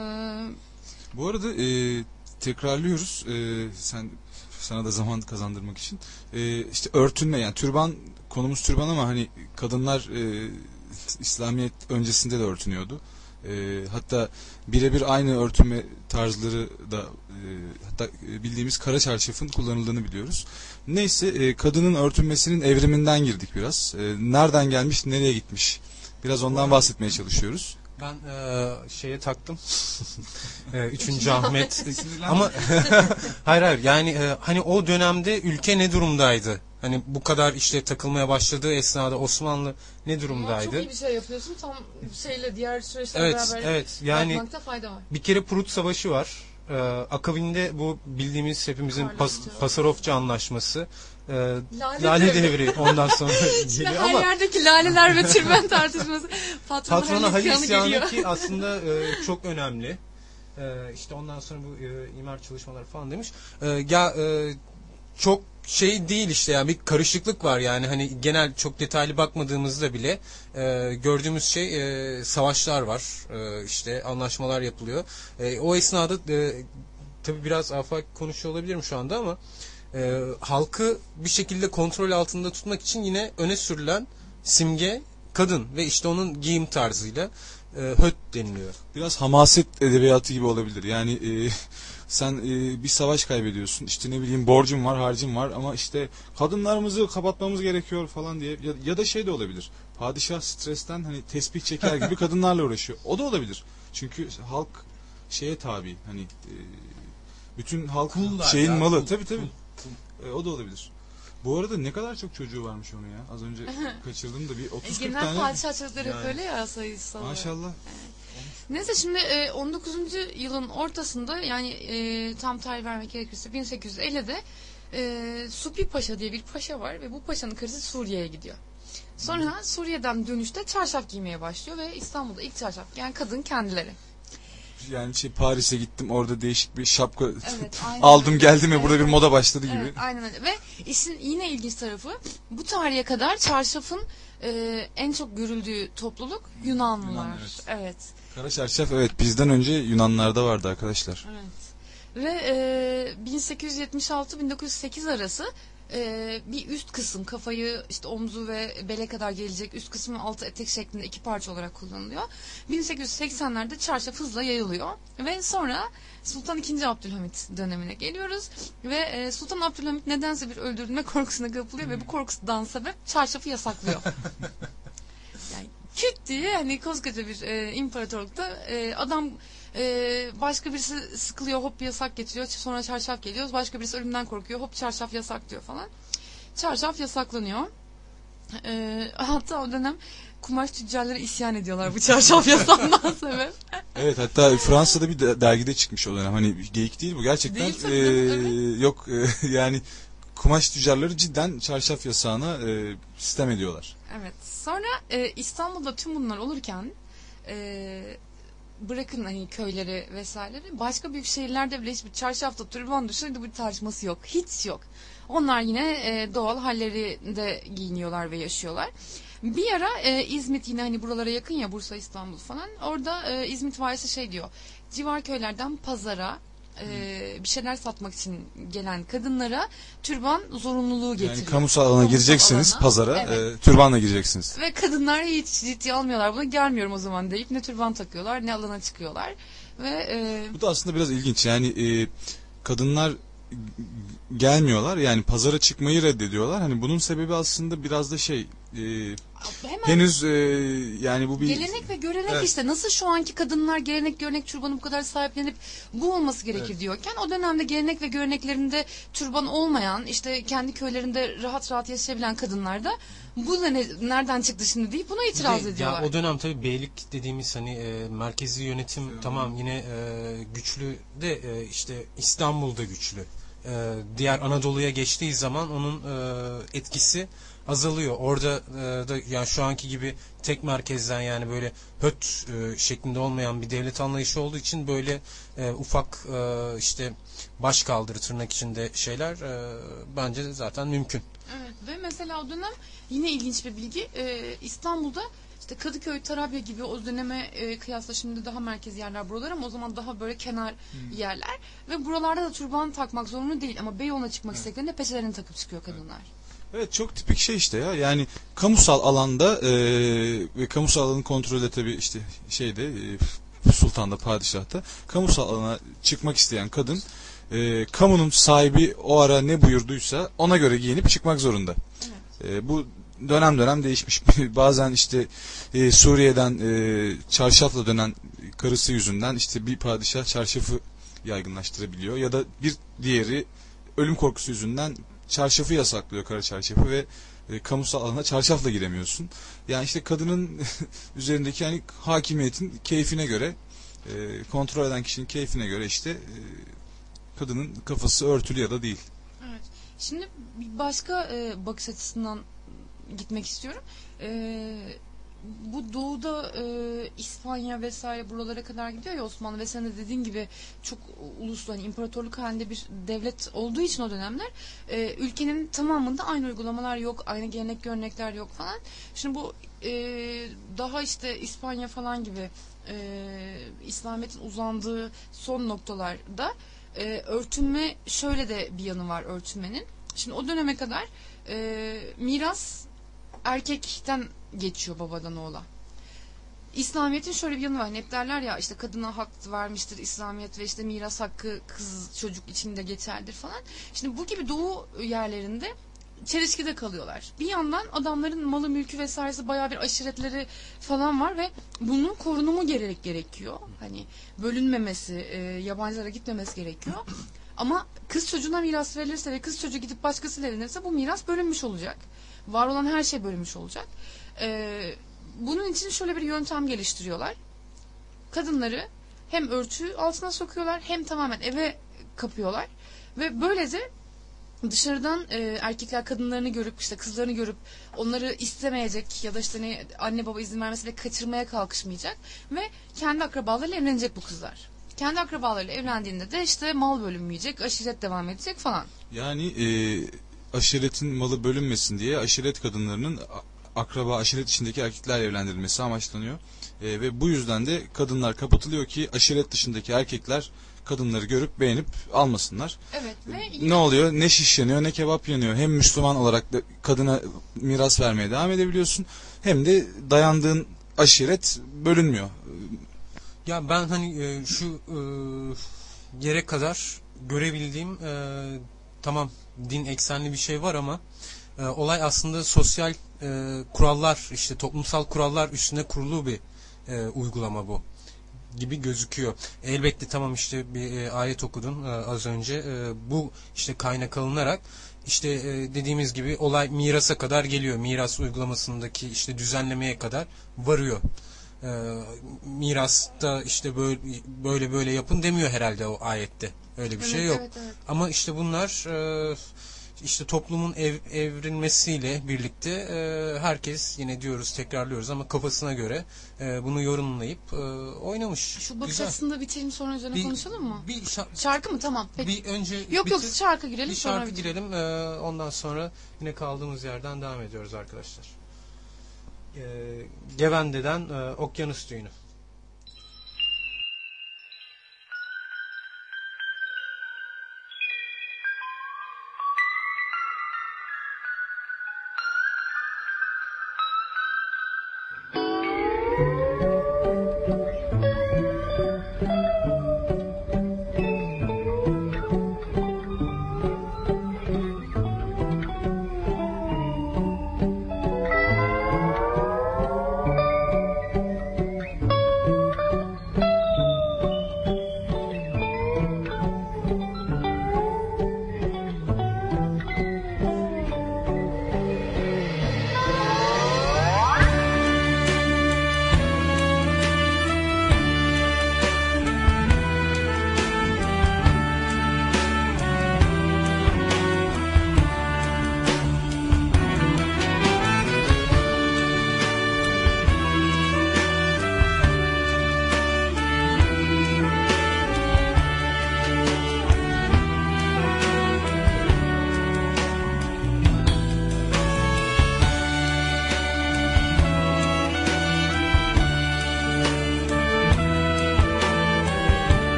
Speaker 1: Bu arada e, tekrarlıyoruz. E, sen sana da zaman kazandırmak için. E, işte örtünme yani türban konumuz türban ama hani kadınlar e, İslamiyet öncesinde de örtünüyordu. E, hatta birebir aynı örtünme tarzları da e, hatta bildiğimiz kara çarşafın kullanıldığını biliyoruz. Neyse e, kadının örtünmesinin evriminden girdik biraz. E, nereden gelmiş, nereye gitmiş? Biraz ondan bahsetmeye çalışıyoruz.
Speaker 3: Ben e, şeye taktım. e, Üçüncü Ahmet. Ama hayır hayır yani e, hani o dönemde ülke ne durumdaydı? Hani bu kadar işte takılmaya başladığı esnada Osmanlı ne durumdaydı?
Speaker 2: çok iyi bir şey yapıyorsun. Tam şeyle diğer süreçlerle
Speaker 3: Evet,
Speaker 2: beraber
Speaker 3: evet. Yani
Speaker 2: bakmakta fayda var.
Speaker 3: bir kere Prut Savaşı var. Ee, akabinde bu bildiğimiz hepimizin pas,
Speaker 2: Karlofça.
Speaker 3: Pasarofça Anlaşması. Ee,
Speaker 2: Lale
Speaker 3: Lale
Speaker 2: devri.
Speaker 3: devri ondan sonra
Speaker 2: İşte
Speaker 3: geliyor
Speaker 2: her
Speaker 3: ama
Speaker 2: yerdeki laleler ve türben tartışması patrona,
Speaker 3: patrona
Speaker 2: Halil
Speaker 3: Halil
Speaker 2: isyanı
Speaker 3: isyanı
Speaker 2: geliyor.
Speaker 3: ki aslında e, çok önemli. E, işte ondan sonra bu e, imar çalışmaları falan demiş. E, ya e, çok şey değil işte yani bir karışıklık var yani hani genel çok detaylı bakmadığımızda bile e, gördüğümüz şey e, savaşlar var e, işte anlaşmalar yapılıyor. E, o esnada e, tabii biraz afak konuşuyor olabilirim şu anda ama e, halkı bir şekilde kontrol altında tutmak için yine öne sürülen simge kadın ve işte onun giyim tarzıyla e, höt deniliyor.
Speaker 1: Biraz hamaset edebiyatı gibi olabilir. Yani e, sen e, bir savaş kaybediyorsun. İşte ne bileyim borcum var, harcım var ama işte kadınlarımızı kapatmamız gerekiyor falan diye ya, ya da şey de olabilir. Padişah stresten hani tespih çeker gibi kadınlarla uğraşıyor. O da olabilir. Çünkü halk şeye tabi. Hani e, bütün halk
Speaker 3: Kullar
Speaker 1: şeyin
Speaker 3: ya,
Speaker 1: malı.
Speaker 3: kul,
Speaker 1: Tabii tabii.
Speaker 3: kul,
Speaker 1: E, o da olabilir. Bu arada ne kadar çok çocuğu varmış onun ya. Az önce kaçırdım da bir otuz kırk
Speaker 2: Genel
Speaker 1: tane.
Speaker 2: padişahçılıkları hep
Speaker 3: Yani.
Speaker 2: öyle ya sayısal. olarak.
Speaker 1: Maşallah.
Speaker 2: Neyse şimdi e, on dokuzuncu yılın ortasında yani e, tam tarih vermek gerekirse bin sekiz yüz ellide e, Supi Paşa diye bir paşa var ve bu paşanın karısı Suriye'ye gidiyor. Sonra Suriye'den dönüşte çarşaf giymeye başlıyor ve İstanbul'da ilk çarşaf yani kadın kendileri.
Speaker 1: Yani şey Paris'e gittim orada değişik bir şapka
Speaker 2: Evet, aynen
Speaker 1: aldım
Speaker 2: öyle.
Speaker 1: geldim ve
Speaker 2: Evet,
Speaker 1: burada bir
Speaker 2: evet.
Speaker 1: moda başladı gibi.
Speaker 2: Evet, aynen öyle. Ve işin yine ilginç tarafı bu tarihe kadar çarşafın e, en çok görüldüğü topluluk Yunanlılar.
Speaker 1: Yunan, evet.
Speaker 2: Evet.
Speaker 1: Kara çarşaf evet bizden önce Yunanlarda vardı arkadaşlar.
Speaker 2: Evet. Ve e, bin sekiz yüz yetmiş altı bin dokuz yüz sekiz arası e, bir üst kısım kafayı işte omzu ve bele kadar gelecek üst kısmı altı etek şeklinde iki parça olarak kullanılıyor. bin sekiz yüz seksenlerde çarşaf hızla yayılıyor ve sonra Sultan ikinci. Abdülhamit dönemine geliyoruz ve e, Sultan Abdülhamit nedense bir öldürülme korkusuna kapılıyor ve bu korkusundan sebep çarşafı yasaklıyor. Yani küt diye hani koskoca bir e, imparatorlukta e, adam e, başka birisi sıkılıyor hop yasak getiriyor sonra çarşaf geliyor başka birisi ölümden korkuyor hop çarşaf yasak diyor falan. Çarşaf yasaklanıyor. E, hatta o dönem kumaş tüccarları isyan ediyorlar bu çarşaf yasağından sebep.
Speaker 1: Evet hatta Fransa'da bir de- dergide çıkmış o dönem. Hani geyik değil bu gerçekten.
Speaker 2: Değil tabii,
Speaker 1: Ee,
Speaker 2: evet.
Speaker 1: Yok e, yani kumaş tüccarları cidden çarşaf yasağına e, sistem ediyorlar.
Speaker 2: Evet. Sonra e, İstanbul'da tüm bunlar olurken e, bırakın hani köyleri vesaireleri başka büyük şehirlerde bile hiçbir çarşafta türban dışında bir tartışması yok. Hiç yok. Onlar yine e, doğal hallerinde giyiniyorlar ve yaşıyorlar. Bir ara e, İzmit yine hani buralara yakın ya Bursa, İstanbul falan. Orada e, İzmit valisi şey diyor. Civar köylerden pazara e, bir şeyler satmak için gelen kadınlara türban zorunluluğu getiriyor.
Speaker 1: Yani kamusal alana
Speaker 2: Kamusal
Speaker 1: gireceksiniz
Speaker 2: alana.
Speaker 1: pazara
Speaker 2: Evet.
Speaker 1: e, türbanla gireceksiniz.
Speaker 2: Ve kadınlar hiç ciddiye almıyorlar bunu. Gelmiyorum o zaman deyip ne türban takıyorlar ne alana çıkıyorlar. Ve e,
Speaker 1: Bu da aslında biraz ilginç yani e, kadınlar gelmiyorlar. Yani pazara çıkmayı reddediyorlar. Hani bunun sebebi aslında biraz da şey e,
Speaker 2: Hemen
Speaker 1: henüz e, yani bu bir
Speaker 2: gelenek ve görenek
Speaker 1: Evet.
Speaker 2: işte. Nasıl şu anki kadınlar gelenek görenek türbanı bu kadar sahiplenip bu olması gerekir
Speaker 1: Evet.
Speaker 2: diyorken, o dönemde gelenek ve göreneklerinde türban olmayan, işte kendi köylerinde rahat rahat yaşayabilen kadınlar da bu da ne, nereden çıktı şimdi deyip buna itiraz
Speaker 3: Bir de,
Speaker 2: ediyorlar.
Speaker 3: Ya o dönem tabii beylik dediğimiz hani e, merkezi yönetim
Speaker 1: Evet.
Speaker 3: tamam yine e, güçlü de e, işte İstanbul'da güçlü. E, diğer Anadolu'ya geçtiği zaman onun e, etkisi azalıyor. Orada e, da yani şu anki gibi tek merkezden yani böyle höt e, şeklinde olmayan bir devlet anlayışı olduğu için böyle e, ufak e, işte baş kaldırı tırnak içinde şeyler e, bence zaten mümkün.
Speaker 2: Evet, ve mesela o dönem yine ilginç bir bilgi, e, İstanbul'da işte Kadıköy, Tarabya gibi o döneme e, kıyasla şimdi daha merkez yerler buralar, ama o zaman daha böyle kenar yerler ve buralarda da türban takmak zorunlu değil, ama Beyoğlu'na çıkmak istediklerinde peçelerini takıp çıkıyor kadınlar.
Speaker 1: Evet, çok tipik şey işte ya. Yani kamusal alanda e, ve kamusal alanı kontrolü tabii işte şeyde e, sultanda, padişahta, kamusal alana çıkmak isteyen kadın e, kamunun sahibi o ara ne buyurduysa ona göre giyinip çıkmak zorunda.
Speaker 2: Evet.
Speaker 1: E, bu dönem dönem değişmiş. Bazen işte e, Suriye'den e, çarşafla dönen karısı yüzünden işte bir padişah çarşafı yaygınlaştırabiliyor, ya da bir diğeri ölüm korkusu yüzünden çarşafı yasaklıyor, kara çarşafı, ve e, kamusal alana çarşafla giremiyorsun. Yani işte kadının üzerindeki yani hakimiyetin keyfine göre, e, kontrol eden kişinin keyfine göre işte e, kadının kafası örtülü ya da değil.
Speaker 2: Evet. Şimdi bir başka e, bakış açısından gitmek istiyorum. E, bu doğuda e, İspanya vesaire buralara kadar gidiyor ya Osmanlı, ve sen de dediğin gibi çok uluslu, hani imparatorluk halinde bir devlet olduğu için o dönemler e, ülkenin tamamında aynı uygulamalar yok, aynı gelenek görenekler yok falan. Şimdi bu e, daha işte İspanya falan gibi e, İslamiyet'in uzandığı son noktalarda e, örtünme şöyle de bir yanı var örtünmenin. Şimdi o döneme kadar e, miras erkekten geçiyor, babadan oğula. İslamiyet'in şöyle bir yanı var. Hani hep derler ya işte kadına hak vermiştir İslamiyet ve işte miras hakkı kız çocuk için de geçerlidir falan. Şimdi bu gibi doğu yerlerinde çelişkide kalıyorlar. Bir yandan adamların malı mülkü vesairesi, bayağı bir aşiretleri falan var ve bunun korunumu gerek gerekiyor. Hani bölünmemesi, e, yabancılara gitmemesi gerekiyor. Ama kız çocuğuna miras verilirse ve kız çocuğu gidip başkasıyla evlenirse bu miras bölünmüş olacak. Var olan her şey bölünmüş olacak. Ee, bunun için şöyle bir yöntem geliştiriyorlar. Kadınları hem örtü altına sokuyorlar hem tamamen eve kapıyorlar. Ve böylece dışarıdan e, erkekler kadınlarını görüp, işte kızlarını görüp onları istemeyecek ya da işte ne, anne baba izin vermesiyle kaçırmaya kalkışmayacak. Ve kendi akrabalarıyla evlenecek bu kızlar. Kendi akrabalarıyla evlendiğinde de işte mal bölünmeyecek, aşiret devam edecek falan.
Speaker 1: Yani e, aşiretin malı bölünmesin diye aşiret kadınlarının akraba, aşiret içindeki erkeklerle evlendirilmesi amaçlanıyor. E, ve bu yüzden de kadınlar kapatılıyor ki aşiret dışındaki erkekler kadınları görüp beğenip almasınlar.
Speaker 2: Evet ve
Speaker 1: Ne oluyor? Ne şiş yanıyor, ne kebap yanıyor. Hem Müslüman olarak da kadına miras vermeye devam edebiliyorsun, hem de dayandığın aşiret bölünmüyor.
Speaker 3: Ya ben hani e, şu e, yere kadar görebildiğim e, tamam din eksenli bir şey var ama e, olay aslında sosyal e, kurallar, işte toplumsal kurallar üstüne kurulu bir e, uygulama bu gibi gözüküyor. Elbette tamam işte bir e, ayet okudun e, az önce. E, bu işte kaynak alınarak işte e, dediğimiz gibi olay mirasa kadar geliyor. Miras uygulamasındaki işte düzenlemeye kadar varıyor. E, mirasta işte böyle böyle böyle yapın demiyor herhalde o ayette. Öyle bir
Speaker 2: evet,
Speaker 3: şey yok.
Speaker 2: Evet, evet.
Speaker 3: Ama işte bunlar e, işte toplumun ev, evrilmesiyle birlikte e, herkes, yine diyoruz, tekrarlıyoruz ama kafasına göre e, bunu yorumlayıp e, oynamış.
Speaker 2: Şu bakış
Speaker 3: Güzel.
Speaker 2: açısında bitirelim, sonra üzerine
Speaker 3: Bir-
Speaker 2: konuşalım mı?
Speaker 3: Bir, şa-
Speaker 2: Şarkı mı? Tamam. Peki.
Speaker 3: bir önce
Speaker 2: yok yok
Speaker 3: bitir-
Speaker 2: şarkı girelim,
Speaker 3: bir
Speaker 2: sonra
Speaker 3: şarkı
Speaker 2: bitirelim.
Speaker 3: girelim. e, ondan sonra yine kaldığımız yerden devam ediyoruz arkadaşlar. E, Gevende'den e, Okyanus Düğünü.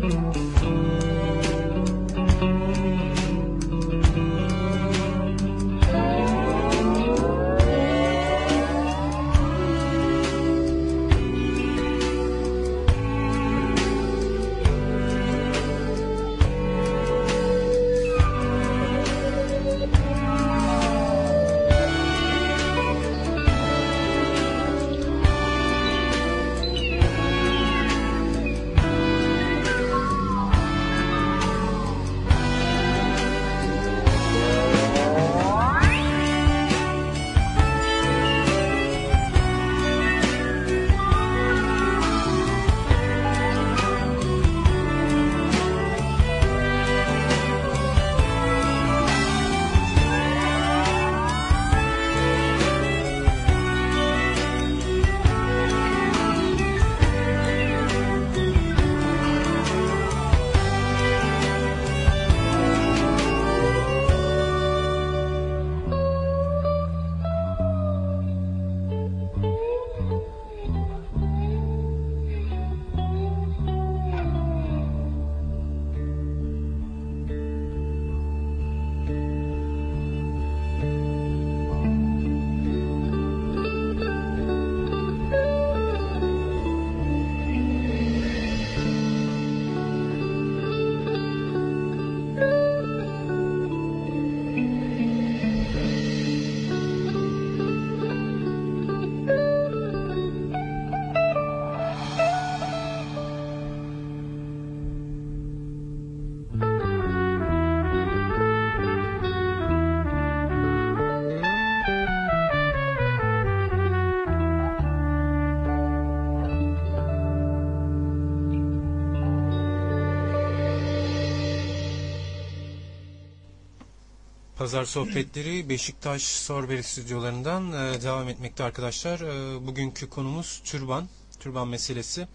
Speaker 3: Pazar sohbetleri Beşiktaş Sorberry stüdyolarından e, devam etmekte arkadaşlar. E, bugünkü konumuz türban, türban meselesi.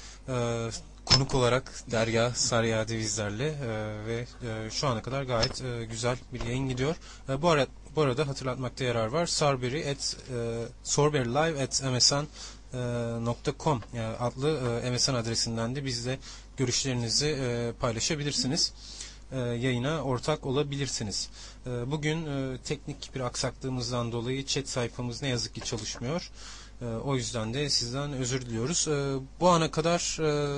Speaker 3: E, konuk olarak Derya Sarıya Devizler'le e, ve e, şu ana kadar gayet e, güzel bir yayın gidiyor. E, bu arada bu arada hatırlatmakta yarar var. Sorberry at e, sorberrylive at msn nokta com yani adlı e, M S N adresinden de bizle görüşlerinizi e, paylaşabilirsiniz. E, yayına ortak olabilirsiniz. E, bugün e, teknik bir aksaklığımızdan dolayı chat sayfamız ne yazık ki çalışmıyor. E, o yüzden de sizden özür diliyoruz. E, bu ana kadar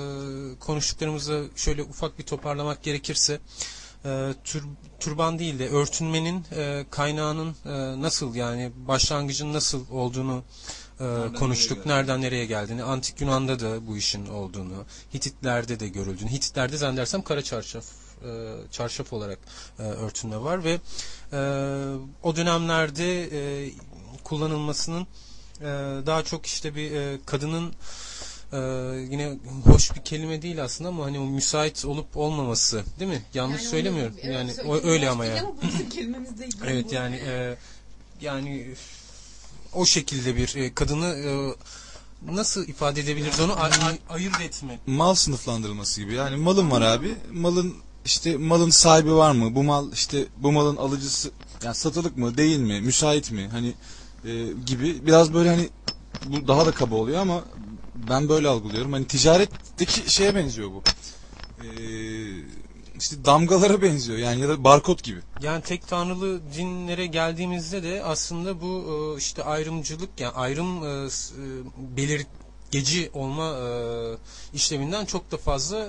Speaker 3: e, konuştuklarımızı şöyle ufak bir toparlamak gerekirse e, tür, türban değil de örtünmenin e, kaynağının e, nasıl yani başlangıcın nasıl olduğunu e, nereden konuştuk. Nereye nereden nereye geldiğini. Antik Yunan'da da bu işin olduğunu, Hititlerde de görüldüğünü. Hititlerde zannedersem kara çarşaf e, çarşaf olarak e, örtünme var ve e, o dönemlerde e, kullanılmasının e, daha çok işte bir e, kadının e, yine hoş bir kelime değil aslında ama hani o müsait olup olmaması değil mi? Yanlış yani söylemiyorum. Onu, yani evet, o, öyle ama ya. Evet yani e, yani o şekilde bir e, kadını e, nasıl ifade edebiliriz onu ay, ay, ayırt etme.
Speaker 1: Mal sınıflandırılması gibi. Yani malın var abi. Malın işte malın sahibi var mı? Bu mal işte bu malın alıcısı yani satılık mı değil mi? Müsait mi? Hani e, gibi biraz böyle hani bu daha da kaba oluyor ama ben böyle algılıyorum. Hani ticaretteki şeye benziyor bu. Eee İşte damgalara benziyor yani ya da barkod gibi.
Speaker 3: Yani tek tanrılı dinlere geldiğimizde de aslında bu işte ayrımcılık yani ayrım belirgeci olma işleminden çok da fazla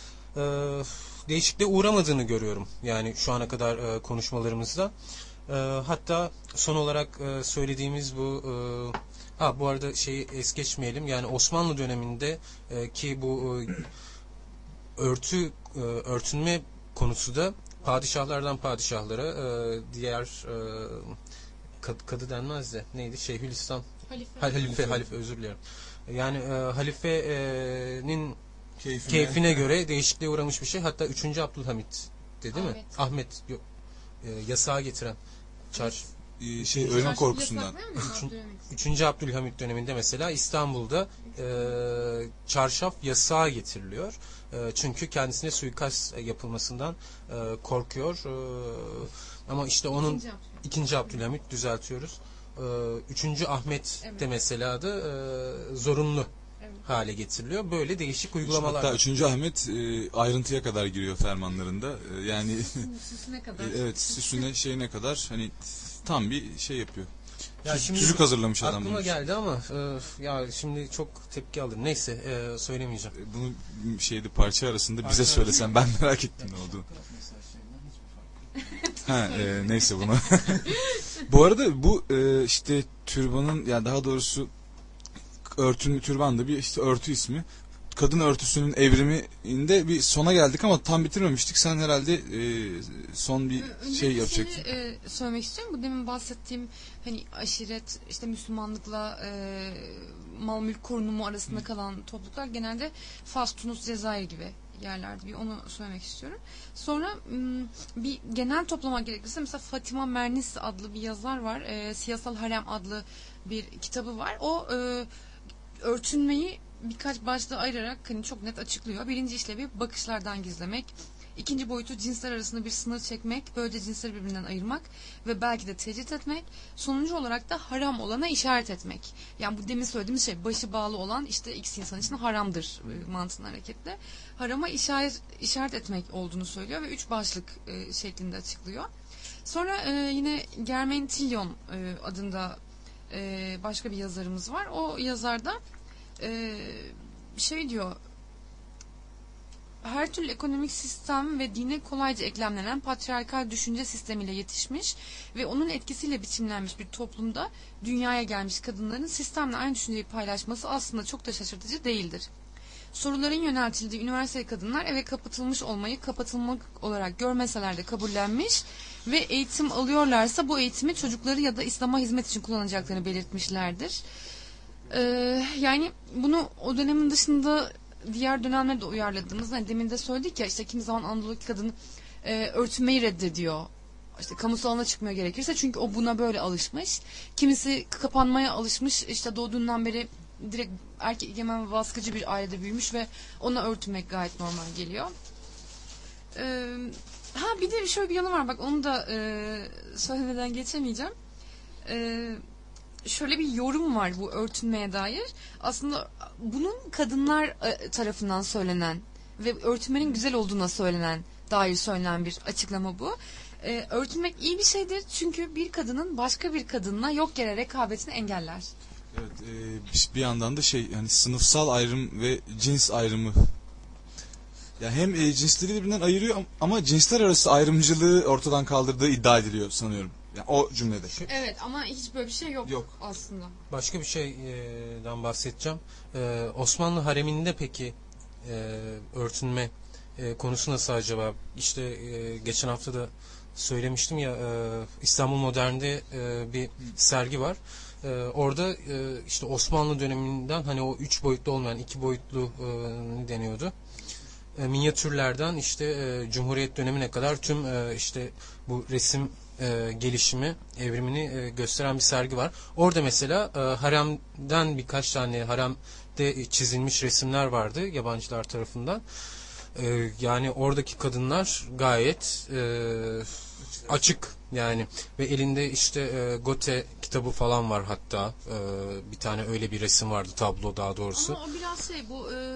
Speaker 3: değişikliğe uğramadığını görüyorum. Yani şu ana kadar konuşmalarımızda. Hatta son olarak söylediğimiz bu ha bu arada şeyi es geçmeyelim. Yani Osmanlı döneminde ki bu örtü örtünme konusu da padişahlardan padişahlara diğer kadı, kadı denmez de neydi Şeyhülislam halife halife, halife özür dilerim. Yani halifenin keyfine, keyfine göre değişikliğe uğramış bir şey. Hatta üçüncü Abdülhamit de değil mi? Ahmet, Ahmet yok, yasağa getiren çarş
Speaker 1: şey ölüm korkusundan.
Speaker 3: Üçüncü Abdülhamit döneminde mesela İstanbul'da e, çarşaf yasağı getiriliyor. E, çünkü kendisine suikast yapılmasından e, korkuyor. E, ama işte onun ikinci Abdülhamit, ikinci Abdülhamit düzeltiyoruz. E, üçüncü Ahmet evet. de mesela da e, zorunlu. Evet. hale getiriliyor. Böyle değişik uygulamalar
Speaker 1: Hatta
Speaker 3: var.
Speaker 1: üçüncü Ahmet e, ayrıntıya kadar giriyor fermanlarında. E, yani
Speaker 2: Süsüne kadar.
Speaker 1: e, evet süsüne şeyine kadar hani tam bir şey yapıyor.
Speaker 3: Ya
Speaker 1: Tüz-
Speaker 3: şimdi
Speaker 1: Tüzük hazırlamış adam
Speaker 3: aklıma
Speaker 1: bunun için.
Speaker 3: geldi ama e, ya şimdi çok tepki alır. Neyse e, söylemeyeceğim.
Speaker 1: E, Bunu şeyde parça arasında bize
Speaker 3: Parça-
Speaker 1: söylesen ben merak ettim ne olduğunu. Ha, e, neyse bunu. Bu arada bu e, işte türbanın ya daha doğrusu örtün türban da bir işte örtü ismi. Kadın örtüsünün evriminde bir sona geldik ama tam bitirmemiştik. Sen herhalde e, son bir
Speaker 2: Önce
Speaker 1: şey
Speaker 2: bir
Speaker 1: yapacaktın.
Speaker 2: şeyi, e, söylemek istiyorum. Bu demin bahsettiğim hani aşiret, işte Müslümanlıkla e, mal mülk korunumu arasında kalan topluluklar genelde Fas, Tunus, Cezayir gibi yerlerde. Bir onu söylemek istiyorum. Sonra m, bir genel toplamak gerekirse mesela Fatima Mernis adlı bir yazar var. E, Siyasal Harem adlı bir kitabı var. O e, örtünmeyi birkaç başlığa ayırarak hani çok net açıklıyor. Birinci işlevi bakışlardan gizlemek. İkinci boyutu cinsler arasında bir sınır çekmek, böylece cinsleri birbirinden ayırmak ve belki de tecrit etmek. Sonuncu olarak da haram olana işaret etmek. Yani bu demin söylediğimiz şey başı bağlı olan işte X insan için haramdır e, mantığından hareketle. Harama işaret, işaret etmek olduğunu söylüyor ve üç başlık e, şeklinde açıklıyor. Sonra e, yine Germain Tillon e, adında e, başka bir yazarımız var. O yazarda e, şey diyor, her türlü ekonomik sistem ve dine kolayca eklemlenen patriarkal düşünce sistemiyle yetişmiş ve onun etkisiyle biçimlenmiş bir toplumda dünyaya gelmiş kadınların sistemle aynı düşünceyi paylaşması aslında çok da şaşırtıcı değildir. Soruların yöneltildiği üniversite kadınlar eve kapatılmış olmayı kapatılmak olarak görmeseler de kabullenmiş ve eğitim alıyorlarsa bu eğitimi çocukları ya da İslam'a hizmet için kullanacaklarını belirtmişlerdir. Ee, yani bunu o dönemin dışında diğer dönemlerde uyarladığımız, hani demin de söyledik ya, işte kimi zaman Anadolu'daki kadın e, örtünmeyi reddediyor. İşte kamusal alana çıkmıyor gerekirse çünkü o buna böyle alışmış. Kimisi kapanmaya alışmış, işte doğduğundan beri direkt erkek egemen ve baskıcı bir ailede büyümüş ve ona örtünmek gayet normal geliyor. Ee, ha bir de şöyle bir yanı var, bak onu da e, söylemeden geçemeyeceğim. Eee Şöyle bir yorum var bu örtünmeye dair. Aslında bunun kadınlar tarafından söylenen ve örtünmenin güzel olduğuna söylenen dair söylenen bir açıklama bu. Ee, örtünmek iyi bir şeydir çünkü bir kadının başka bir kadınla yok yere rekabetini engeller.
Speaker 1: Evet, e, bir yandan da şey yani sınıfsal ayrım ve cins ayrımı. Ya hem e, cinsleri birbirinden ayırıyor ama cinsler arası ayrımcılığı ortadan kaldırdığı iddia ediliyor sanıyorum. Yani o cümlede.
Speaker 2: Evet ama hiç böyle bir şey yok,
Speaker 1: Yok.
Speaker 2: aslında.
Speaker 3: Başka bir şeyden bahsedeceğim. Ee, Osmanlı hareminde peki e, örtünme e, konusu nasıl acaba? İşte e, geçen hafta da söylemiştim ya, e, İstanbul Modern'de e, bir sergi var. E, orada e, işte Osmanlı döneminden hani o üç boyutlu olmayan iki boyutlu e, deniyordu. E, minyatürlerden işte e, Cumhuriyet dönemine kadar tüm e, işte bu resim e, gelişimi, evrimini e, gösteren bir sergi var. Orada mesela e, haremden birkaç tane haremde çizilmiş resimler vardı yabancılar tarafından. E, yani oradaki kadınlar gayet e, açık yani ve elinde işte e, Goethe kitabı falan var hatta. E, bir tane öyle bir resim vardı, tablo daha doğrusu.
Speaker 2: Ama o biraz şey bu e,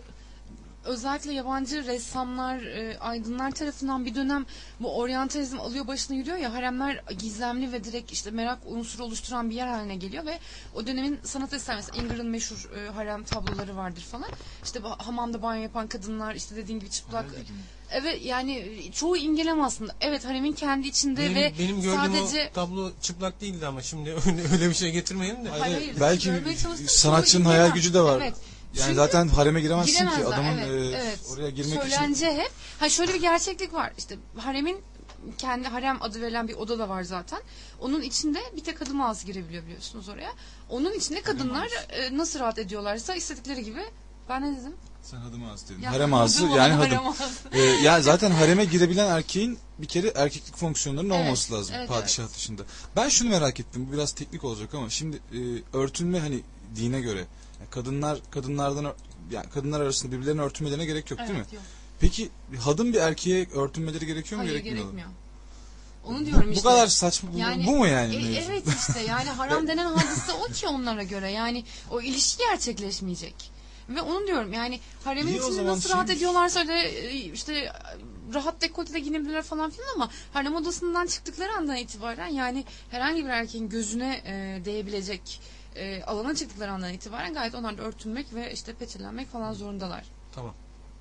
Speaker 2: özellikle yabancı ressamlar, e, aydınlar tarafından bir dönem bu oryantalizm alıyor başına yürüyor ya, haremler gizemli ve direkt işte merak unsuru oluşturan bir yer haline geliyor ve o dönemin sanat eseri, mesela Ingres'in meşhur e, harem tabloları vardır falan. İşte bu hamamda banyo yapan kadınlar, işte dediğin gibi çıplak. Evet yani çoğu imgelem aslında. Evet haremin kendi içinde
Speaker 3: Benim,
Speaker 2: ve
Speaker 3: benim gördüğüm
Speaker 2: sadece
Speaker 3: o tablo çıplak değildi ama şimdi öyle, öyle bir şey getirmeyelim de.
Speaker 1: Hayır,
Speaker 2: Hayır,
Speaker 1: belki
Speaker 2: görmeye çalıştım.
Speaker 1: sanatçının
Speaker 2: Çoğu
Speaker 1: hayal
Speaker 2: imgelem.
Speaker 1: gücü de var.
Speaker 2: Evet.
Speaker 1: Yani
Speaker 2: Çünkü
Speaker 1: zaten hareme giremezsin ki
Speaker 2: giremezler,
Speaker 1: adamın
Speaker 2: evet,
Speaker 1: e,
Speaker 2: evet.
Speaker 1: oraya girmek
Speaker 2: Söylence
Speaker 1: için.
Speaker 2: hep. Ha şöyle bir gerçeklik var. İşte haremin kendi harem adı verilen bir oda da var zaten. Onun içinde bir tek kadın mağazası girebiliyor biliyorsunuz oraya. Onun içinde kadınlar e, nasıl rahat ediyorlarsa istedikleri gibi. Ben ne dedim?
Speaker 1: Sen hadım ağzı dedin.
Speaker 2: Ya,
Speaker 1: Harem ağzı
Speaker 2: hadım
Speaker 1: yani
Speaker 2: olan
Speaker 1: hadım.
Speaker 2: harem ağzı.
Speaker 1: Ee, yani zaten hareme girebilen erkeğin bir kere erkeklik fonksiyonlarının
Speaker 2: Evet,
Speaker 1: olması lazım
Speaker 2: evet,
Speaker 1: padişah
Speaker 2: evet.
Speaker 1: dışında. Ben şunu merak ettim. Bu biraz teknik olacak ama şimdi e, örtünme hani dine göre yani kadınlar kadınlardan yani kadınlar arasında birbirlerine örtünmelerine gerek yok değil mi?
Speaker 2: Evet, yok.
Speaker 1: Peki hadım bir erkeğe örtünmeleri gerekiyor mu
Speaker 2: Hayır
Speaker 1: gerekmiyor mu?
Speaker 2: gerekmiyor. Onu diyorum
Speaker 1: Bu,
Speaker 2: işte.
Speaker 1: bu kadar saçma bu,
Speaker 2: Yani,
Speaker 1: bu mu yani?
Speaker 2: E,
Speaker 1: mevzu?
Speaker 2: evet işte yani haram denen hadise o ki onlara göre. Yani o ilişki gerçekleşmeyecek. Ve onu diyorum yani haremin
Speaker 1: İyi, o
Speaker 2: içinde
Speaker 1: zaman
Speaker 2: nasıl rahat
Speaker 1: şey-
Speaker 2: ediyorlarsa öyle e, işte rahat dekoltede giyinebilirler falan filan ama harem odasından çıktıkları andan itibaren yani herhangi bir erkeğin gözüne e, değebilecek e, alana çıktıkları andan itibaren gayet onlar da örtünmek ve işte peçelenmek falan zorundalar.
Speaker 3: Tamam.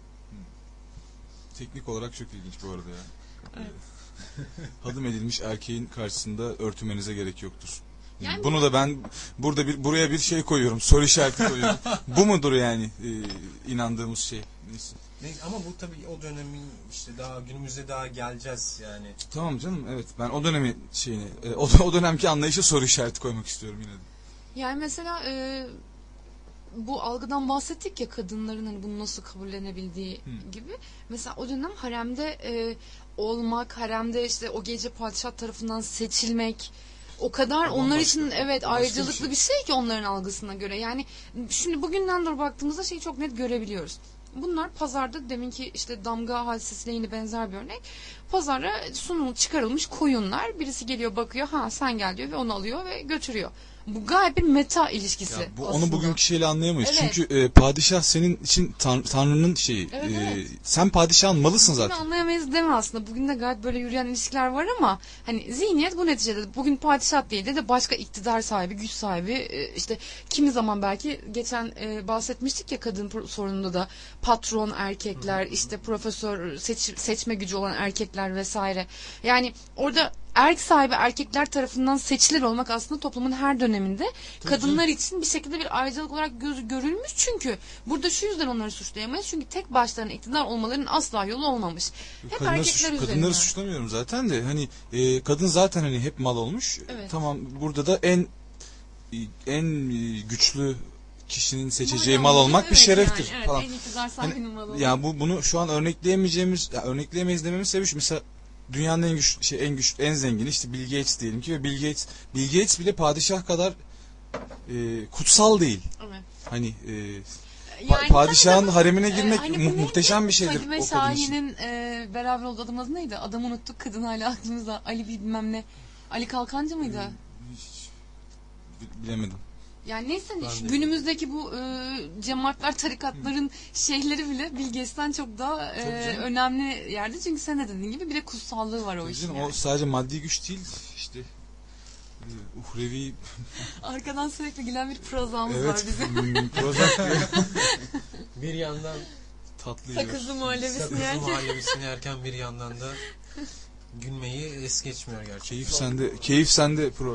Speaker 1: Teknik olarak çok ilginç bu arada ya.
Speaker 2: Evet.
Speaker 1: Hadım edilmiş erkeğin karşısında örtünmenize gerek yoktur.
Speaker 2: Yani
Speaker 1: Bunu da ben burada bir buraya bir şey koyuyorum. Soru işareti koyuyorum. Bu mudur yani e, inandığımız şey? Neyse.
Speaker 3: Ne, ama bu tabii o dönemin işte daha günümüzde daha geleceğiz yani.
Speaker 1: Tamam canım, evet, ben o dönemi şeyini e, o, o dönemki anlayışa soru işareti koymak istiyorum yine de.
Speaker 2: Yani mesela e, bu algıdan bahsettik ya kadınların hani bunu nasıl kabullenebildiği
Speaker 1: Hı.
Speaker 2: gibi. Mesela o dönem haremde e, olmak, haremde işte o gece padişah tarafından seçilmek o kadar
Speaker 1: O
Speaker 2: onlar
Speaker 1: bambaşka.
Speaker 2: için evet
Speaker 1: Başka bir
Speaker 2: ayrıcalıklı
Speaker 1: şey.
Speaker 2: bir şey ki onların algısına göre. Yani şimdi bugünden doğru baktığımızda şeyi çok net görebiliyoruz. Bunlar pazarda deminki işte damga hadisesiyle yine benzer bir örnek. Pazara sunul çıkarılmış koyunlar. Birisi geliyor bakıyor ha sen gel diyor ve onu alıyor ve götürüyor. Bu gayet bir meta ilişkisi
Speaker 1: Ya bu
Speaker 2: aslında.
Speaker 1: onu bugünkü şeyle anlayamayız.
Speaker 2: Evet.
Speaker 1: Çünkü e, padişah senin için tan- Tanrı'nın şeyi.
Speaker 2: Evet,
Speaker 1: e,
Speaker 2: evet.
Speaker 1: Sen padişahın malısın
Speaker 2: Bugün
Speaker 1: zaten.
Speaker 2: anlayamayız deme aslında. Bugün de gayet böyle yürüyen ilişkiler var ama hani zihniyet bu neticede. Bugün padişah değil de, de başka iktidar sahibi, güç sahibi e, işte kimi zaman belki geçen e, bahsetmiştik ya kadın pro- sorununda da patron erkekler, işte profesör seç- seçme gücü olan erkekler vesaire. Yani orada erk sahibi erkekler tarafından seçilir olmak aslında toplumun her döneminde kadınlar için bir şekilde bir ayrıcalık olarak göz, görülmüş çünkü burada şu yüzden onları suçlayamayız çünkü tek başlarına iktidar olmalarının asla yolu olmamış. Hep
Speaker 1: Kadınları,
Speaker 2: erkekler
Speaker 1: suç,
Speaker 2: üzerine.
Speaker 1: kadınları suçlamıyorum zaten de hani e, kadın zaten hani hep mal olmuş.
Speaker 2: Evet.
Speaker 1: Tamam, burada da en en güçlü kişinin seçeceği
Speaker 2: Madem
Speaker 1: mal
Speaker 2: bu-
Speaker 1: olmak bir
Speaker 2: evet
Speaker 1: şereftir
Speaker 2: yani, evet,
Speaker 1: falan.
Speaker 2: en iktidar sahibinin malı olmak.
Speaker 1: Ya bu bunu şu an örnekleyemeyeceğimiz, ya örnekleyemeyiz dememin sebebi şu. Mesela dünyanın en güçlü şey en güçlü en zengini işte Bill Gates diyelim ki ve Bill Gates Bill Gates bile padişah kadar e, kutsal değil.
Speaker 2: Evet.
Speaker 1: Hani e,
Speaker 2: Yani
Speaker 1: pa- padişahın
Speaker 2: tabii,
Speaker 1: haremine
Speaker 2: tabii,
Speaker 1: girmek
Speaker 2: e, hani bu
Speaker 1: mu-
Speaker 2: neydi?
Speaker 1: muhteşem bir şeydir
Speaker 2: Fadime
Speaker 1: o kadın için.
Speaker 2: Şahin'in e, beraber olduğu adamın adı neydi? Adamı unuttuk, kadın hala aklımızda. Ali bilmem ne. Ali Kalkancı mıydı?
Speaker 1: Hiç bilemedim.
Speaker 2: Yani neyse
Speaker 3: Ben
Speaker 2: şu
Speaker 3: de-
Speaker 2: günümüzdeki bu e, cemaatler, tarikatların şeyhleri bile Bill Gates'ten çok daha e,
Speaker 1: Tabii canım.
Speaker 2: önemli yerde. Çünkü sen de dediğin gibi bir de kutsallığı var o
Speaker 1: Tabii
Speaker 2: işin.
Speaker 1: canım,
Speaker 2: Yani.
Speaker 1: o sadece maddi güç değil işte e, uhrevi
Speaker 2: Arkadan sürekli gelen bir prozamız var
Speaker 1: evet
Speaker 2: bizim.
Speaker 1: hmm, Prozac
Speaker 3: Bir yandan
Speaker 1: tatlı yiyor.
Speaker 2: Sakızlı muhallebisini
Speaker 3: sakızlı
Speaker 2: yerken.
Speaker 3: muhallebisini yerken bir yandan da gülmeyi es geçmiyor gerçekten.
Speaker 1: Keyif sende, keyif sende pro.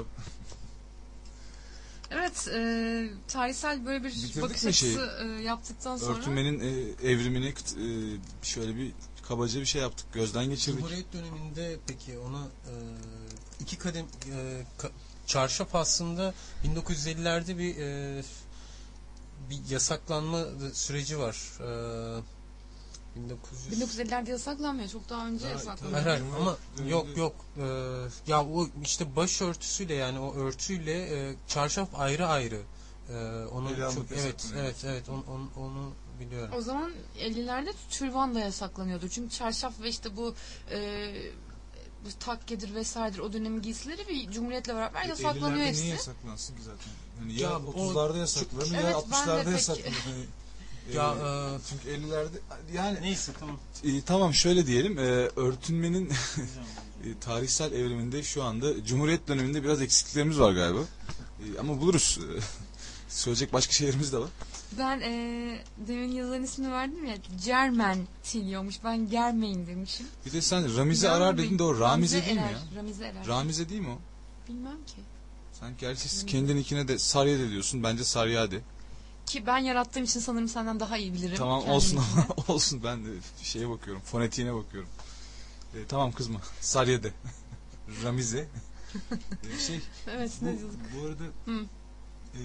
Speaker 2: Evet, e, tarihsel böyle bir
Speaker 1: Bitirdik
Speaker 2: bakış
Speaker 1: mi
Speaker 2: açısı
Speaker 1: şeyi?
Speaker 2: e, yaptıktan sonra.
Speaker 1: Örtünmenin e, evrimini kıt- e, şöyle bir kabaca bir şey yaptık. Gözden geçirdik.
Speaker 3: Cumhuriyet döneminde peki ona e, iki kadem e, ka- çarşaf aslında bin dokuz yüz ellilerde bir e, bir yasaklanma süreci var. E, bin dokuz yüz
Speaker 2: bin dokuz yüz ellilerde yasaklanmıyor. Çok daha önce
Speaker 1: Ha,
Speaker 2: yasaklanıyor.
Speaker 3: Hayır hayır ama
Speaker 1: Dönemde-
Speaker 3: yok yok Ee, ya o işte başörtüsüyle yani o örtüyle e, çarşaf ayrı ayrı Ee, onu
Speaker 1: Ele almak
Speaker 3: çok evet
Speaker 1: yasaklanıyor.
Speaker 3: evet evet onu, onu, onu biliyorum.
Speaker 2: O zaman ellilerde türban da yasaklanıyordu. Çünkü çarşaf ve işte bu e, bu takkedir vesairedir o dönemin giysileri bir cumhuriyetle beraber yasaklanıyor
Speaker 1: ellilerde
Speaker 2: hepsi.
Speaker 1: niye yasaklansın ki zaten? Hani ya,
Speaker 3: Ya o-
Speaker 1: otuzlarda yasaklanır ya
Speaker 2: Evet, ben de
Speaker 1: altmışlarda
Speaker 2: pek-
Speaker 1: yasaklanır. Hani,
Speaker 3: Ya,
Speaker 1: e,
Speaker 3: e,
Speaker 1: çünkü ellilerde yani
Speaker 3: Neyse tamam.
Speaker 1: e, tamam şöyle diyelim, e, örtünmenin e, tarihsel evriminde şu anda Cumhuriyet döneminde biraz eksikliklerimiz var galiba. E, ama buluruz. E, söyleyecek başka şeylerimiz de var.
Speaker 2: Ben e, demin yazarın ismini verdim ya. Cermen siliyormuş. Ben Germein demişim.
Speaker 1: Bir de sen Ramize
Speaker 2: Germein.
Speaker 1: arar dedin de o Ramize değil mi
Speaker 2: Erer,
Speaker 1: ya?
Speaker 2: Ramize Erer.
Speaker 1: Ramize değil mi o?
Speaker 2: Bilmem ki.
Speaker 1: Sen gerçi kendininkine de Saryade diyorsun. Bence Saryade.
Speaker 2: Ki ben yarattığım için sanırım senden daha iyi bilirim.
Speaker 1: Tamam olsun
Speaker 2: kendiminkini.
Speaker 1: ama olsun, ben de şeye bakıyorum. Fonetiğine bakıyorum. E, tamam kızma. Saryade. Ramize. E, şey
Speaker 2: Evet
Speaker 1: bu,
Speaker 2: ne diyorduk?
Speaker 1: bu arada
Speaker 2: Hı.
Speaker 1: e,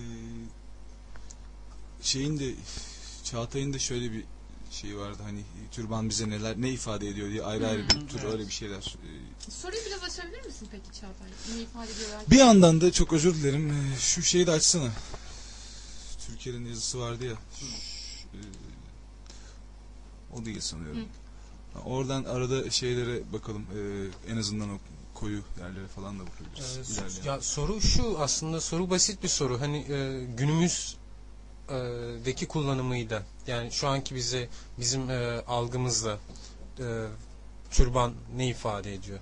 Speaker 1: şeyin de Çağatay'ın da şöyle bir şey vardı, hani türban bize neler ne ifade ediyor diye ayrı ayrı bir
Speaker 2: Hmm,
Speaker 1: tür
Speaker 3: evet.
Speaker 1: öyle bir şeyler. E,
Speaker 2: Soruyu biraz açabilir misin peki Çağatay? Ne ifade ediyorlar?
Speaker 1: bir yandan da çok özür dilerim, e, şu şeyi de açsana. Türkiye'nin yazısı vardı ya. Ş- e, o değil sanıyorum. Oradan arada şeylere bakalım. E, en azından o koyu yerlere falan da bakabiliriz.
Speaker 3: Ee,
Speaker 1: İlerleyen.
Speaker 3: ya soru şu aslında soru basit bir soru. Hani e, günümüz deki kullanımıyla, yani şu anki bize bizim e, algımızla e, türban ne ifade ediyor?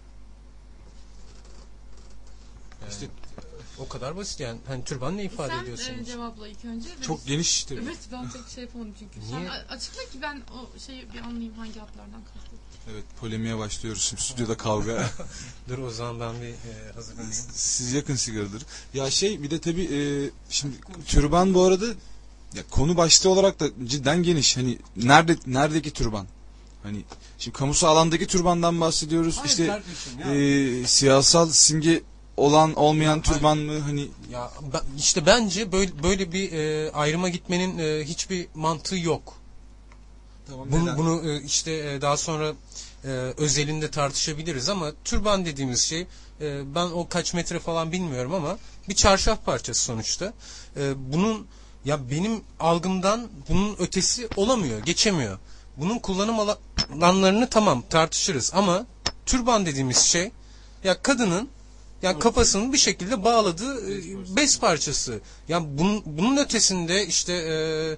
Speaker 3: Yani,
Speaker 1: İşte
Speaker 3: o kadar basit yani. Hani türban ne ifade ediyor
Speaker 2: Sen
Speaker 3: senin
Speaker 2: e,
Speaker 3: için?
Speaker 2: cevapla ilk önce.
Speaker 1: çok geniş tabii.
Speaker 2: Evet, ben pek şey yapamadım çünkü.
Speaker 3: Niye?
Speaker 2: Sen a- açıkla ki ben o şeyi bir anlayayım, hangi hatlardan kastettin.
Speaker 1: Evet, polemiğe başlıyoruz şimdi, stüdyoda kavga.
Speaker 3: Dur o zaman ben bir e, hazırlanayım.
Speaker 1: Siz yakın sigaradır. Ya şey, bir de tabii e, şimdi türban bu arada ya konu başlığı olarak da cidden geniş. Hani nerede neredeki türban? Hani şimdi kamusal alandaki türbandan bahsediyoruz.
Speaker 3: Hayır
Speaker 1: işte
Speaker 3: kardeşim ya.
Speaker 1: e, siyasal simge olan olmayan türban mı, hani
Speaker 3: Ya ben, işte bence böyle böyle bir e, ayrıma gitmenin e, hiçbir mantığı yok.
Speaker 1: tamam,
Speaker 3: Bunu, bunu e, işte e, daha sonra e, özelinde tartışabiliriz ama türban dediğimiz şey, e, ben o kaç metre falan bilmiyorum ama bir çarşaf parçası sonuçta. E, bunun, ya benim algımdan bunun ötesi olamıyor, geçemiyor. Bunun kullanım alanlarını tamam tartışırız ama türban dediğimiz şey, ya kadının ya kafasını bir şekilde bağladığı e, bez parçası. Ya bunun, bunun ötesinde işte e,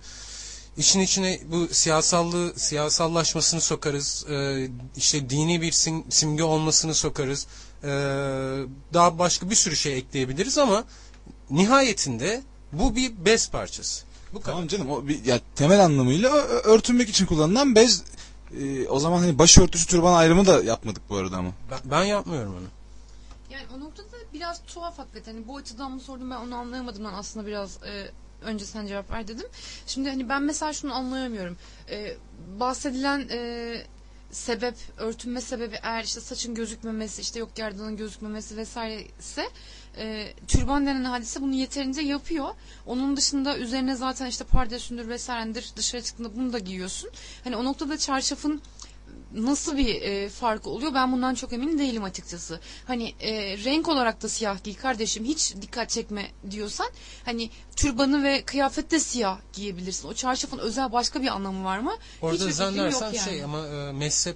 Speaker 3: işin içine bu siyasallığı, siyasallaşmasını sokarız. E, işte dini bir sim, simge olmasını sokarız. E, daha başka bir sürü şey ekleyebiliriz ama nihayetinde bu bir bez parçası. Bu kadar.
Speaker 1: tamam canım, o bir, ya temel anlamıyla ö- örtünmek için kullanılan bez. E, o zaman hani başörtüsü türban ayrımı da yapmadık bu arada ama.
Speaker 3: Ben, ben yapmıyorum onu.
Speaker 2: Yani o noktada biraz tuhaf hakikaten. Hani bu açıdan mı sordum, ben onu anlayamadım. Ben aslında biraz e, önce sen cevap ver dedim. Şimdi hani ben mesela şunu anlayamıyorum. E, bahsedilen e, sebep, örtünme sebebi eğer işte saçın gözükmemesi, işte yok gerdanın gözükmemesi vesaire ise e, türban denen hadise bunu yeterince yapıyor. Onun dışında üzerine zaten işte pardesündür vesairedir, dışarı çıktığında bunu da giyiyorsun. Hani o noktada çarşafın nasıl bir e, farkı oluyor, ben bundan çok emin değilim açıkçası. Hani e, renk olarak da siyah giy kardeşim, hiç dikkat çekme diyorsan hani türbanı ve kıyafet de siyah giyebilirsin. O çarşafın özel başka bir anlamı var mı?
Speaker 3: Orada
Speaker 2: Hiçbir fikrim yok
Speaker 3: zannedersem
Speaker 2: yani.
Speaker 3: şey ama e, mezhep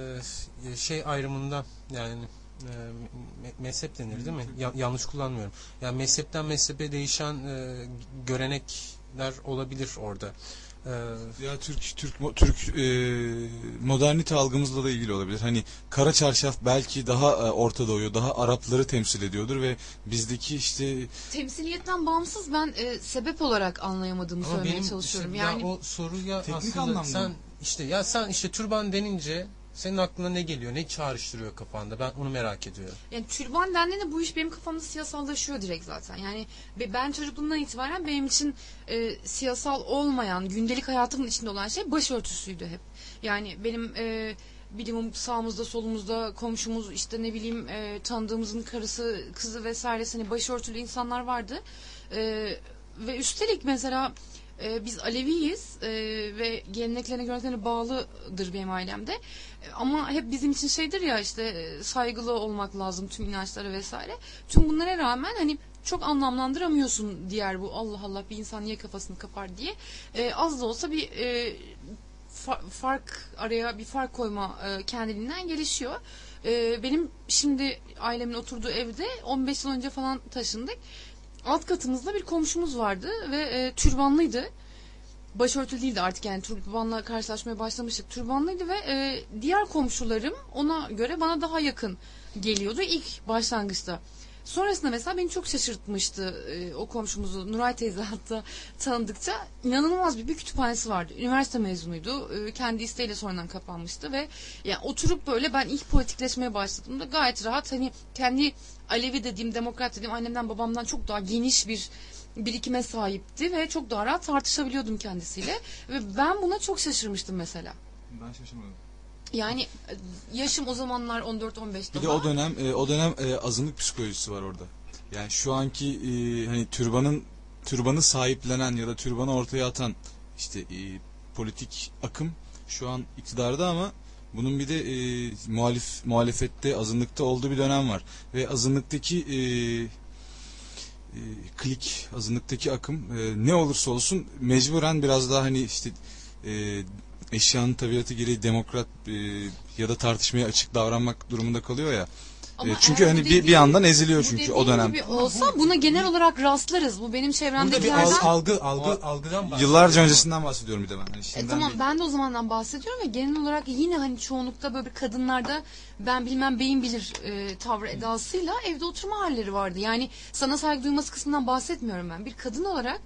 Speaker 3: e, şey ayrımında, yani e, me- mezhep denir değil mi? Ya- yanlış kullanmıyorum. Yani mezhepten mezhebe değişen e, görenekler olabilir orada. E,
Speaker 1: Ya Türk Türk mo- Türk e, modernite algımızla da ilgili olabilir. Hani kara çarşaf belki daha e, Orta Doğu'yu, daha Arapları temsil ediyordur ve bizdeki işte
Speaker 2: Temsiliyetten bağımsız ben e, sebep olarak anlayamadığımı
Speaker 3: Ama
Speaker 2: söylemeye
Speaker 3: benim
Speaker 2: çalışıyorum.
Speaker 3: işte,
Speaker 2: Yani
Speaker 3: ya o soruya
Speaker 1: Teknik
Speaker 3: aslında
Speaker 1: anlamda
Speaker 3: sen
Speaker 1: mı?
Speaker 3: işte ya sen işte türban denince senin aklına ne geliyor? Ne çağrıştırıyor kafanda? Ben onu merak ediyorum.
Speaker 2: Yani türban dendiğinde bu iş benim kafamda siyasallaşıyor direkt zaten. Yani ve ben çocukluğumdan itibaren benim için e, siyasal olmayan, gündelik hayatımın içinde olan şey başörtüsüydü hep. Yani benim e, bilimum sağımızda solumuzda komşumuz, işte ne bileyim e, tanıdığımızın karısı, kızı vesaire hani başörtülü insanlar vardı. E, ve üstelik mesela e, biz Aleviyiz e, ve geleneklerine göreneklerine bağlıdır benim ailemde. E, ama hep bizim için şeydir ya, işte e, saygılı olmak lazım tüm inançlara vesaire. Tüm bunlara rağmen hani çok anlamlandıramıyorsun diğer bu Allah Allah bir insan niye kafasını kapar diye. E, az da olsa bir e, fa- fark araya bir fark koyma e, kendiliğinden gelişiyor. E, benim şimdi ailemin oturduğu evde on beş yıl önce falan taşındık. Alt katımızda bir komşumuz vardı ve e, türbanlıydı. Başörtülü değildi artık, yani türbanla karşılaşmaya başlamıştık. Türbanlıydı ve e, diğer komşularım ona göre bana daha yakın geliyordu ilk başlangıçta. Sonrasında mesela beni çok şaşırtmıştı e, o komşumuzu, Nuray teyze hatta tanıdıkça. İnanılmaz bir, bir kütüphanesi vardı. Üniversite mezunuydu. E, kendi isteğiyle sonradan kapanmıştı ve yani oturup böyle ben ilk politikleşmeye başladığımda gayet rahat, hani kendi Alevi dediğim, demokrat dediğim annemden babamdan çok daha geniş bir birikime sahipti ve çok daha rahat tartışabiliyordum kendisiyle ve ben buna çok şaşırmıştım mesela.
Speaker 1: ben şaşırmadım.
Speaker 2: Yani e, yaşım o zamanlar on dört on beş
Speaker 1: Bir
Speaker 2: daha.
Speaker 1: de o dönem e, o dönem e, azınlık psikolojisi var orada. Yani şu anki e, hani türbanın türbanı sahiplenen ya da türbanı ortaya atan işte e, politik akım şu an iktidarda ama bunun bir de e, muhalif muhalefette, azınlıkta olduğu bir dönem var ve azınlıktaki e, e, klik, azınlıktaki akım e, ne olursa olsun mecburen biraz daha hani işte e, eşyanın tabiatı gereği demokrat e, ya da tartışmaya açık davranmak durumunda kalıyor ya.
Speaker 2: Ama
Speaker 1: E, çünkü
Speaker 2: eğer
Speaker 1: hani
Speaker 2: bu
Speaker 1: bir,
Speaker 2: dediğin-
Speaker 1: bir yandan eziliyor
Speaker 2: bu
Speaker 1: çünkü
Speaker 2: dediğin
Speaker 1: o dönem.
Speaker 2: gibi olsa buna genel olarak rastlarız. Bu benim
Speaker 3: Burada bir
Speaker 2: çevremdekilerden.
Speaker 3: al- algı, algı, algıdan bahsediyorum.
Speaker 1: Yıllarca öncesinden bahsediyorum bir de ben. Hani
Speaker 2: E,
Speaker 1: şimdiden
Speaker 2: tamam
Speaker 1: değil.
Speaker 2: ben de o zamandan bahsediyorum ve genel olarak yine hani çoğunlukta böyle kadınlarda ben bilmem beyin bilir e, tavrı edasıyla evde oturma halleri vardı. Yani sana saygı duyması kısmından bahsetmiyorum ben. Bir kadın olarak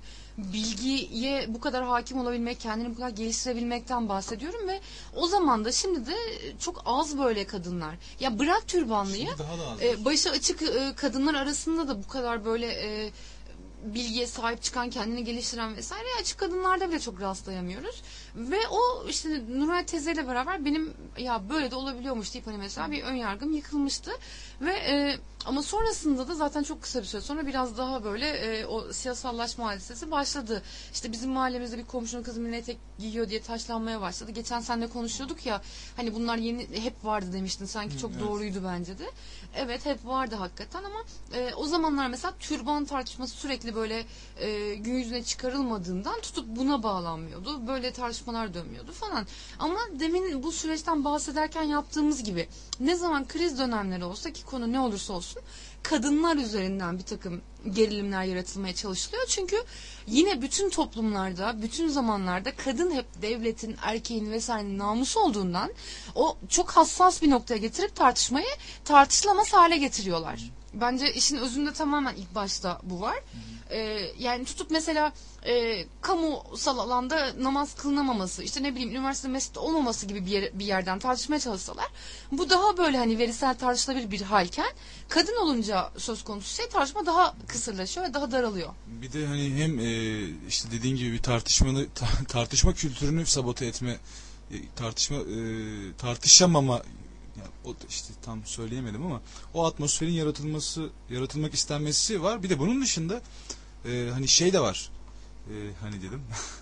Speaker 2: bilgiye bu kadar hakim olabilmek, kendini bu kadar geliştirebilmekten bahsediyorum ve o zaman da şimdi de çok az böyle kadınlar. Ya bırak türbanlıyı,
Speaker 1: Şimdi daha da az.
Speaker 2: e, başı açık e, kadınlar arasında da bu kadar böyle e, bilgiye sahip çıkan, kendini geliştiren vesaire açık kadınlarda bile çok rastlayamıyoruz. Ve o işte Nuray teyzeyle beraber benim ya böyle de olabiliyormuş deyip hani mesela bir ön yargım yıkılmıştı. Ve e, ama sonrasında da zaten çok kısa bir süre sonra biraz daha böyle e, o siyasallaşma hadisesi başladı. İşte bizim mahallemizde bir komşunun kızı mini etek giyiyor diye taşlanmaya başladı. Geçen seninle konuşuyorduk ya hani bunlar yeni hep vardı demiştin. Sanki çok
Speaker 1: evet.
Speaker 2: doğruydu bence de. Evet hep vardı hakikaten ama e, o zamanlar mesela türban tartışması sürekli böyle e, gün yüzüne çıkarılmadığından tutup buna bağlanmıyordu. Böyle tartışmalar dönmüyordu falan. Ama demin bu süreçten bahsederken yaptığımız gibi ne zaman kriz dönemleri olsa ki konu ne olursa olsun kadınlar üzerinden bir takım gerilimler yaratılmaya çalışılıyor. Çünkü yine bütün toplumlarda, bütün zamanlarda kadın hep devletin, erkeğin vesairenin namusu olduğundan o çok hassas bir noktaya getirip tartışmayı tartışılamaz hale getiriyorlar. Bence işin özünde tamamen ilk başta bu var. Ee, yani tutup mesela e, kamusal alanda namaz kılınamaması, işte ne bileyim üniversite mescidi olmaması gibi bir, yer, bir yerden tartışmaya çalışsalar, bu daha böyle hani verisel tartışılabilir bir halken kadın olunca söz konusu şey tartışma daha kısırlaşıyor ve daha daralıyor.
Speaker 1: Bir de hani hem e, işte dediğin gibi bir tartışmanı ta- tartışma kültürünü sabote etme, e, tartışma e, tartışamama, yani o da işte tam söyleyemedim ama o atmosferin yaratılması, yaratılmak istenmesi var. Bir de bunun dışında e, hani şey de var. E, hani dedim.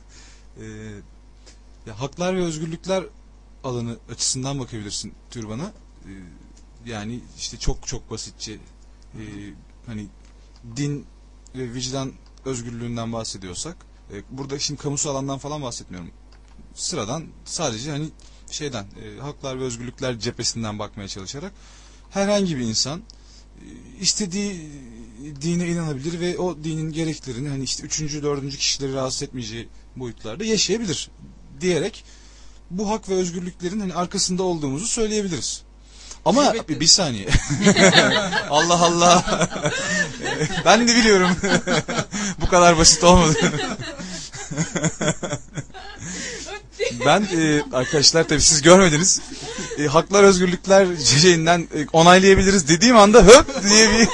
Speaker 1: e, ya haklar ve özgürlükler alanı açısından bakabilirsin türbana. E, yani işte çok çok basitçe e, hani din ve vicdan özgürlüğünden bahsediyorsak, e, burada şimdi kamusal alandan falan bahsetmiyorum. Sıradan sadece hani şeyden e, haklar ve özgürlükler cephesinden bakmaya çalışarak herhangi bir insan e, istediği dine inanabilir ve o dinin gereklerini hani işte üçüncü, dördüncü kişileri rahatsız etmeyeceği boyutlarda yaşayabilir diyerek bu hak ve özgürlüklerin hani arkasında olduğumuzu söyleyebiliriz. Ama
Speaker 3: Elbette.
Speaker 1: bir saniye. Allah Allah. Ben de biliyorum. Bu kadar basit olmadı. Ben e, arkadaşlar tabii siz görmediniz. E, haklar özgürlükler şeyinden e, onaylayabiliriz dediğim anda höp diye bir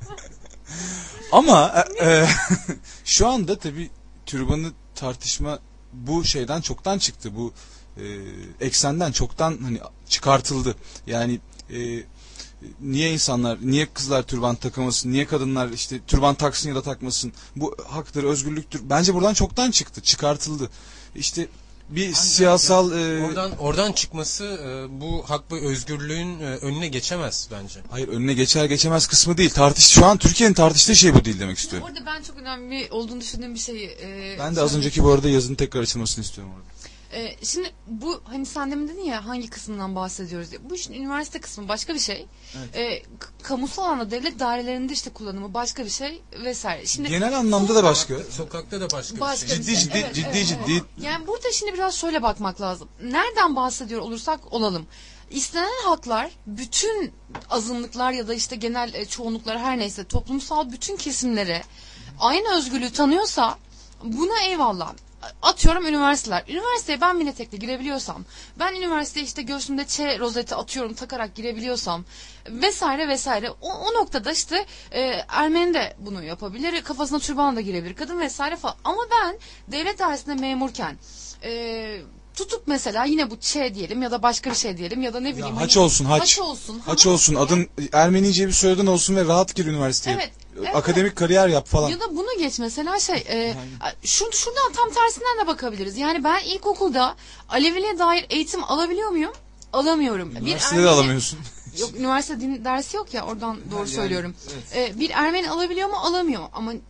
Speaker 1: ama e, e, şu anda tabii türbanı tartışma bu şeyden çoktan çıktı. Bu e, eksenden çoktan hani çıkartıldı. Yani e, niye insanlar, niye kızlar türban takamasın, niye kadınlar işte türban taksın ya da takmasın, bu haktır, özgürlüktür. Bence buradan çoktan çıktı, çıkartıldı. İşte bir
Speaker 3: Ancak
Speaker 1: siyasal... E,
Speaker 3: Oradan oradan çıkması e, bu hak ve özgürlüğün e, önüne geçemez bence.
Speaker 1: hayır, önüne geçer geçemez kısmı değil. Tartış, şu an Türkiye'nin tartıştığı şey bu değil demek istiyorum.
Speaker 2: Orada ben çok önemli olduğunu düşündüğüm bir şeyi e,
Speaker 1: Ben de az önceki bu arada yazının tekrar açılmasını istiyorum orada.
Speaker 2: Ee, şimdi bu hani sen demin dedin ya hangi kısmından bahsediyoruz diye. Bu işin üniversite kısmı başka bir şey.
Speaker 1: Evet.
Speaker 2: Ee, k- kamusal alanda devlet dairelerinde işte kullanımı başka bir şey vesaire. Şimdi
Speaker 1: Genel anlamda da başka.
Speaker 3: Sokakta da başka,
Speaker 2: başka
Speaker 3: bir şey.
Speaker 2: bir
Speaker 1: Ciddi
Speaker 2: şey.
Speaker 1: ciddi
Speaker 2: Evet,
Speaker 1: ciddi
Speaker 2: evet,
Speaker 1: ciddi.
Speaker 2: evet. Yani burada şimdi biraz şöyle bakmak lazım. Nereden bahsediyor olursak olalım. İstenen haklar bütün azınlıklar ya da işte genel e, çoğunluklar her neyse toplumsal bütün kesimlere aynı özgürlüğü tanıyorsa buna eyvallah. Atıyorum üniversiteler. Üniversiteye ben mini etekle girebiliyorsam, ben üniversiteye işte göğsümde Ç rozeti atıyorum takarak girebiliyorsam vesaire vesaire o, o noktada işte e, Ermeni de bunu yapabilir, kafasına türban da girebilir kadın vesaire falan. Ama ben devlet dairesinde memurken e, tutup mesela yine bu Ç diyelim ya da başka bir şey diyelim ya da ne bileyim.
Speaker 1: Ya haç
Speaker 2: hani,
Speaker 1: olsun haç.
Speaker 2: Haç olsun.
Speaker 1: Haç
Speaker 2: Ama-
Speaker 1: olsun. Adın Ermenice bir soyadın olsun ve rahat gir üniversiteye.
Speaker 2: Evet. Evet.
Speaker 1: Akademik kariyer yap falan.
Speaker 2: Ya da bunu geç mesela şey e, şu, şuradan tam tersinden de bakabiliriz. Yani ben ilkokulda Aleviliğe dair eğitim alabiliyor muyum? Alamıyorum.
Speaker 1: Üniversitede de
Speaker 2: Ermeni-
Speaker 1: alamıyorsun.
Speaker 2: Yok üniversite din dersi yok ya oradan doğru
Speaker 1: Yani,
Speaker 2: söylüyorum.
Speaker 1: evet.
Speaker 2: E, bir Ermeni alabiliyor mu? Alamıyor. Ama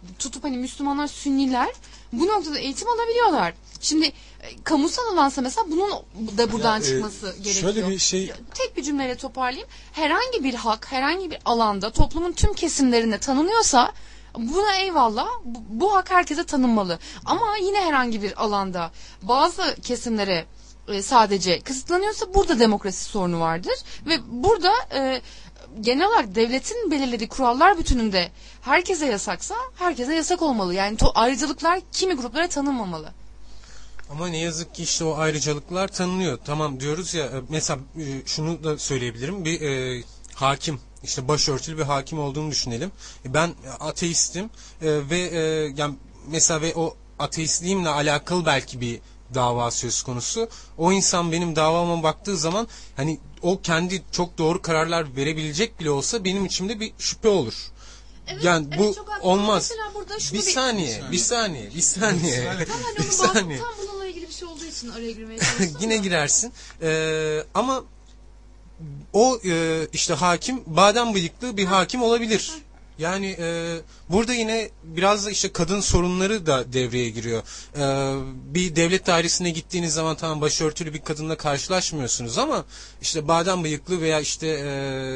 Speaker 2: tutup hani Müslümanlar, Sünniler bu noktada eğitim alabiliyorlar. Şimdi e, kamusal alansa mesela bunun da buradan
Speaker 1: Ya, e,
Speaker 2: çıkması gerekiyor.
Speaker 1: Şöyle bir şey,
Speaker 2: Tek bir cümleyle toparlayayım. Herhangi bir hak, herhangi bir alanda toplumun tüm kesimlerine tanınıyorsa buna eyvallah. Bu, bu hak herkese tanınmalı. Ama yine herhangi bir alanda bazı kesimlere e, sadece kısıtlanıyorsa burada demokrasi sorunu vardır. Ve burada e, genel olarak devletin belirlediği kurallar bütününde herkese yasaksa herkese yasak olmalı. Yani to- ayrıcalıklar kimi gruplara tanınmamalı.
Speaker 3: Ama ne yazık ki işte o ayrıcalıklar tanınıyor. Tamam diyoruz ya, mesela şunu da söyleyebilirim. Bir e, hakim, işte başörtülü bir hakim olduğunu düşünelim. Ben ateistim e, ve e, yani mesela ve o ateistliğimle alakalı belki bir dava söz konusu. O insan benim davama baktığı zaman hani o kendi çok doğru kararlar verebilecek bile olsa benim içimde bir şüphe olur.
Speaker 2: Evet,
Speaker 3: Yani
Speaker 2: evet,
Speaker 3: bu
Speaker 2: çok haklısın.
Speaker 3: olmaz.
Speaker 2: Mesela burada şunu
Speaker 3: Bir saniye, bir saniye, bir saniye.
Speaker 2: Tam, hani
Speaker 3: Bir
Speaker 2: onu
Speaker 3: saniye.
Speaker 2: tam bununla ilgili bir şey olduğu için araya girmeye çalıştım.
Speaker 3: Yine girersin. Ee, ama o e, işte hakim badem bıyıklı bir hakim olabilir. Yani e, burada yine biraz da işte kadın sorunları da devreye giriyor. E, bir devlet dairesine gittiğiniz zaman tamam başörtülü bir kadınla karşılaşmıyorsunuz ama işte badem bıyıklı veya işte e,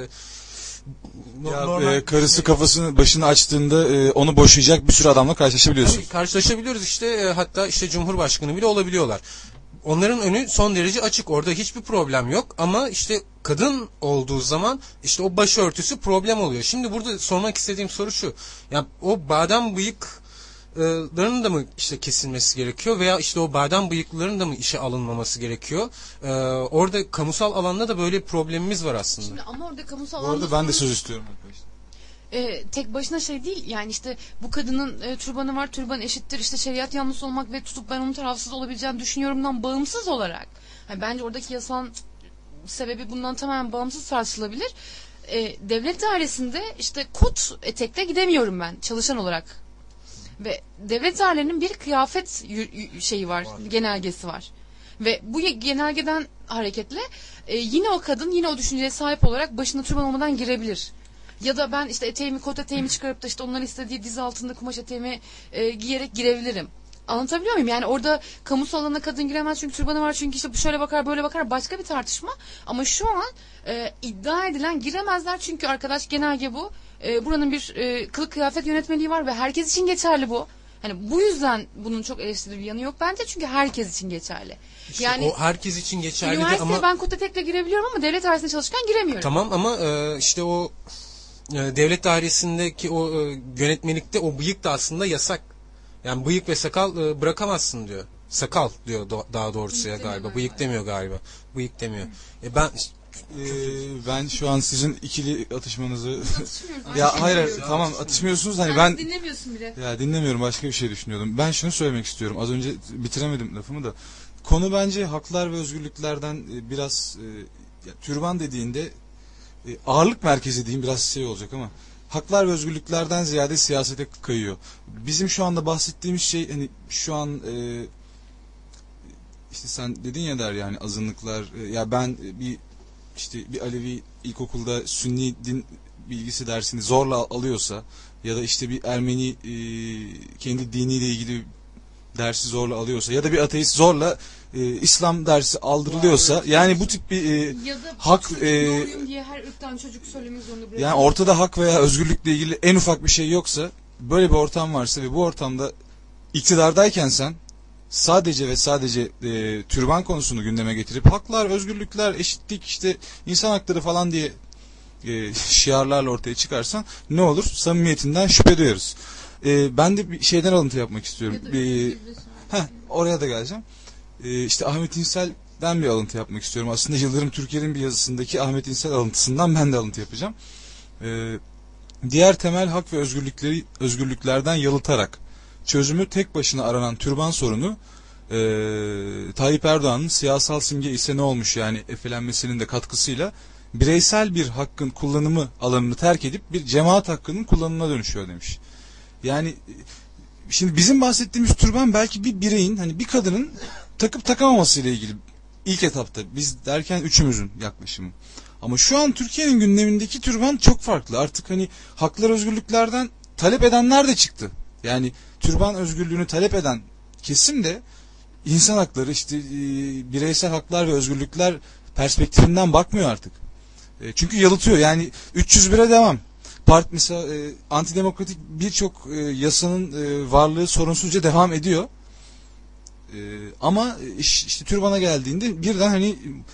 Speaker 1: ya,
Speaker 3: normal
Speaker 1: e, karısı kafasını başını açtığında e, onu boşayacak bir sürü adamla karşılaşabiliyorsun.
Speaker 3: Tabii karşılaşabiliyoruz işte, e, hatta işte Cumhurbaşkanı bile olabiliyorlar. Onların önü son derece açık. Orada hiçbir problem yok. Ama işte kadın olduğu zaman işte o başörtüsü problem oluyor. Şimdi burada sormak istediğim soru şu. Ya o badem bıyıkların da mı işte kesilmesi gerekiyor veya işte o badem bıyıklıların da mı işe alınmaması gerekiyor? Ee, orada kamusal alanda da böyle bir problemimiz var aslında.
Speaker 2: Şimdi ama orada kamusal
Speaker 1: Bu
Speaker 2: alanda
Speaker 1: arada ben de
Speaker 2: sorun-
Speaker 1: söz istiyorum arkadaşlar.
Speaker 2: e, tek başına şey değil yani işte bu kadının e, türbanı var, türban eşittir işte şeriat yanlısı olmak ve tutup ben onun tarafsız olabileceğini düşünüyorumdan bağımsız olarak hani bence oradaki yasanın sebebi bundan tamamen bağımsız tartışılabilir. E, devlet dairesinde işte kot etekle gidemiyorum ben çalışan olarak ve devlet dairelerinin bir kıyafet y- y- şeyi var,
Speaker 1: Var.
Speaker 2: genelgesi var. Ve bu genelgeden hareketle e, yine o kadın yine o düşünceye sahip olarak başına türban olmadan girebilir. Ya da ben işte eteğimi, kot eteğimi çıkarıp da işte onların istediği diz altında kumaş eteğimi e, giyerek girebilirim. Anlatabiliyor muyum? Yani orada kamusal alana kadın giremez çünkü türbanı var, çünkü işte şöyle bakar böyle bakar, başka bir tartışma. Ama şu an e, iddia edilen giremezler çünkü arkadaş genelge bu. E, buranın bir e, kılık kıyafet yönetmeliği var ve herkes için geçerli bu. Hani bu yüzden bunun çok eleştirili bir yanı yok bence çünkü herkes için geçerli.
Speaker 3: İşte
Speaker 2: Yani
Speaker 3: o herkes için geçerli de
Speaker 2: üniversiteye
Speaker 3: ama
Speaker 2: ben kot etekle girebiliyorum ama devlet dairesinde çalışırken giremiyorum.
Speaker 3: tamam ama e, işte o e, devlet dairesindeki o e, yönetmelikte o bıyık da aslında yasak. Yani bıyık ve sakal e, bırakamazsın diyor. Sakal diyor do- daha doğrusu ya
Speaker 2: Bıyık
Speaker 3: galiba.
Speaker 2: demiyor
Speaker 3: Bıyık
Speaker 2: galiba.
Speaker 3: demiyor galiba. Bıyık demiyor. E ben
Speaker 1: Ee, ben şu an sizin ikili atışmanızı
Speaker 2: Atışmıyoruz.
Speaker 1: ya
Speaker 2: Ay,
Speaker 1: hayır, hayır
Speaker 2: dinlemiyoruz.
Speaker 1: tamam atışmıyorsunuz hani
Speaker 2: Sen
Speaker 1: ben
Speaker 2: dinlemiyorsun bile.
Speaker 1: ya dinlemiyorum, başka bir şey düşünüyordum. Ben şunu söylemek istiyorum. Az önce bitiremedim lafımı da. Konu bence haklar ve özgürlüklerden e, biraz e, ya, türban dediğinde e, ağırlık merkezi diyeyim biraz şey olacak ama haklar ve özgürlüklerden ziyade siyasete kayıyor. Bizim şu anda bahsettiğimiz şey hani şu an e, işte sen dedin ya der yani azınlıklar e, ya ben e, bir işte bir Alevi ilkokulda Sünni din bilgisi dersini zorla alıyorsa ya da işte bir Ermeni e, kendi diniyle ilgili dersi zorla alıyorsa ya da bir ateist zorla e, İslam dersi aldırılıyorsa yani bu tip bir e,
Speaker 2: Ya da
Speaker 1: hak,
Speaker 2: çocuk
Speaker 1: e,
Speaker 2: doğruyum diye her ırktan çocuk söylemek zorunda bırakılıyor.
Speaker 1: yani ortada hak veya özgürlükle ilgili en ufak bir şey yoksa, böyle bir ortam varsa ve bu ortamda iktidardayken sen sadece ve sadece e, türban konusunu gündeme getirip haklar, özgürlükler, eşitlik, işte insan hakları falan diye e, şiarlarla ortaya çıkarsan ne olur? Samimiyetinden şüphe duyarız. E, ben de bir şeyden alıntı yapmak istiyorum.
Speaker 2: Ya da
Speaker 1: E,
Speaker 2: ülke
Speaker 1: heh, oraya da geleceğim. E, işte Ahmet İnsel'den bir alıntı yapmak istiyorum. Aslında Yıldırım Türker'in bir yazısındaki Ahmet İnsel alıntısından ben de alıntı yapacağım. E, diğer temel hak ve özgürlükleri özgürlüklerden yalıtarak çözümü tek başına aranan türban sorunu e, Tayyip Erdoğan'ın siyasal simge ise ne olmuş yani efelenmesinin de katkısıyla bireysel bir hakkın kullanımı alanını terk edip bir cemaat hakkının kullanımına dönüşüyor demiş. Yani şimdi bizim bahsettiğimiz türban belki bir bireyin hani bir kadının takıp takamaması ile ilgili ilk etapta biz derken üçümüzün yaklaşımı. Ama şu an Türkiye'nin gündemindeki türban çok farklı. Artık hani haklar özgürlüklerden talep edenler de çıktı. Yani türban özgürlüğünü talep eden kesim de insan hakları, işte e, bireysel haklar ve özgürlükler perspektifinden bakmıyor artık. E, çünkü yalıtıyor. Yani üç yüz bire devam. Part mesela e, antidemokratik birçok e, yasanın e, varlığı sorunsuzca devam ediyor. E, ama iş, işte türbana geldiğinde birden hani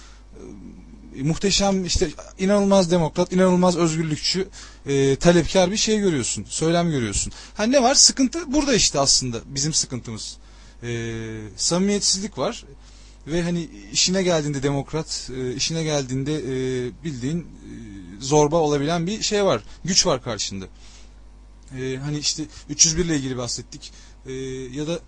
Speaker 1: e, muhteşem, işte inanılmaz demokrat, inanılmaz özgürlükçü, e, talepkar bir şey görüyorsun. Söylem görüyorsun. Ha, ne var? Sıkıntı burada işte aslında. Bizim sıkıntımız. E, samimiyetsizlik var. Ve hani işine geldiğinde demokrat, e, işine geldiğinde e, bildiğin e, zorba olabilen bir şey var. Güç var karşında. E, hani işte üç yüz bir ile ilgili bahsettik. E, ya da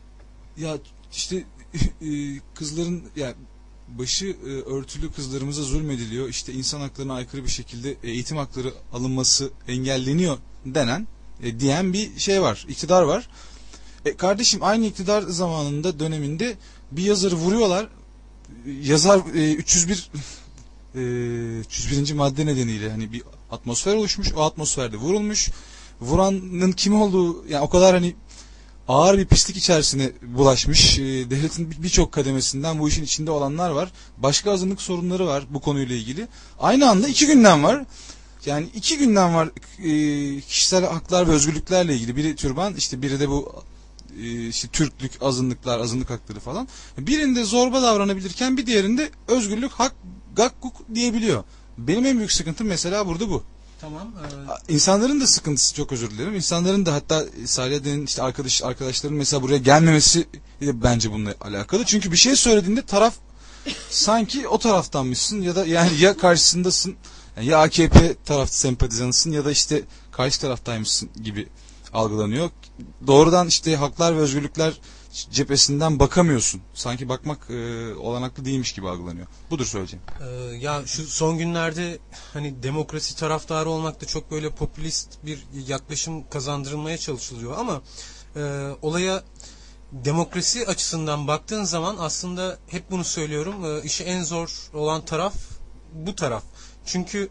Speaker 1: ya işte e, kızların, ya başı e, örtülü kızlarımıza zulmediliyor. İşte insan haklarına aykırı bir şekilde eğitim hakları alınması engelleniyor denen e, diyen bir şey var. İktidar var. E, kardeşim, aynı iktidar zamanında, döneminde bir yazarı vuruyorlar. Yazar e, üç yüz bir e, üç yüz birinci madde nedeniyle hani bir atmosfer oluşmuş. O atmosferde vurulmuş. Vuranın kim olduğu, yani o kadar hani ağır bir pislik içerisine bulaşmış. E, devletin birçok kademesinden bu işin içinde olanlar var. Başka azınlık sorunları var bu konuyla ilgili. Aynı anda iki gündem var. Yani iki gündem var e, kişisel haklar ve özgürlüklerle ilgili. Biri türban, işte biri de bu işte Türklük, azınlıklar, azınlık hakları falan. Birinde zorba davranabilirken bir diğerinde özgürlük, hak, gakkuk diyebiliyor. Benim en büyük sıkıntım mesela burada bu.
Speaker 3: Tamam. E...
Speaker 1: İnsanların da sıkıntısı, çok özür dilerim. İnsanların da, hatta Salih'in işte arkadaş arkadaşların mesela buraya gelmemesi de bence bununla alakalı. Çünkü bir şey söylediğinde taraf sanki o taraftanmışsın ya da yani ya karşısındasın, yani ya A K P taraf sempatizanısın ya da işte karşı taraftaymışsın gibi algılanıyor. Doğrudan işte haklar ve özgürlükler cephesinden bakamıyorsun. Sanki bakmak e, olanaklı değilmiş gibi algılanıyor. Budur söyleyeceğim.
Speaker 3: Ee, ya şu son günlerde hani demokrasi taraftarı olmak da çok böyle popülist bir yaklaşım kazandırılmaya çalışılıyor ama e, olaya demokrasi açısından baktığın zaman aslında hep bunu söylüyorum. E, işi en zor olan taraf bu taraf. Çünkü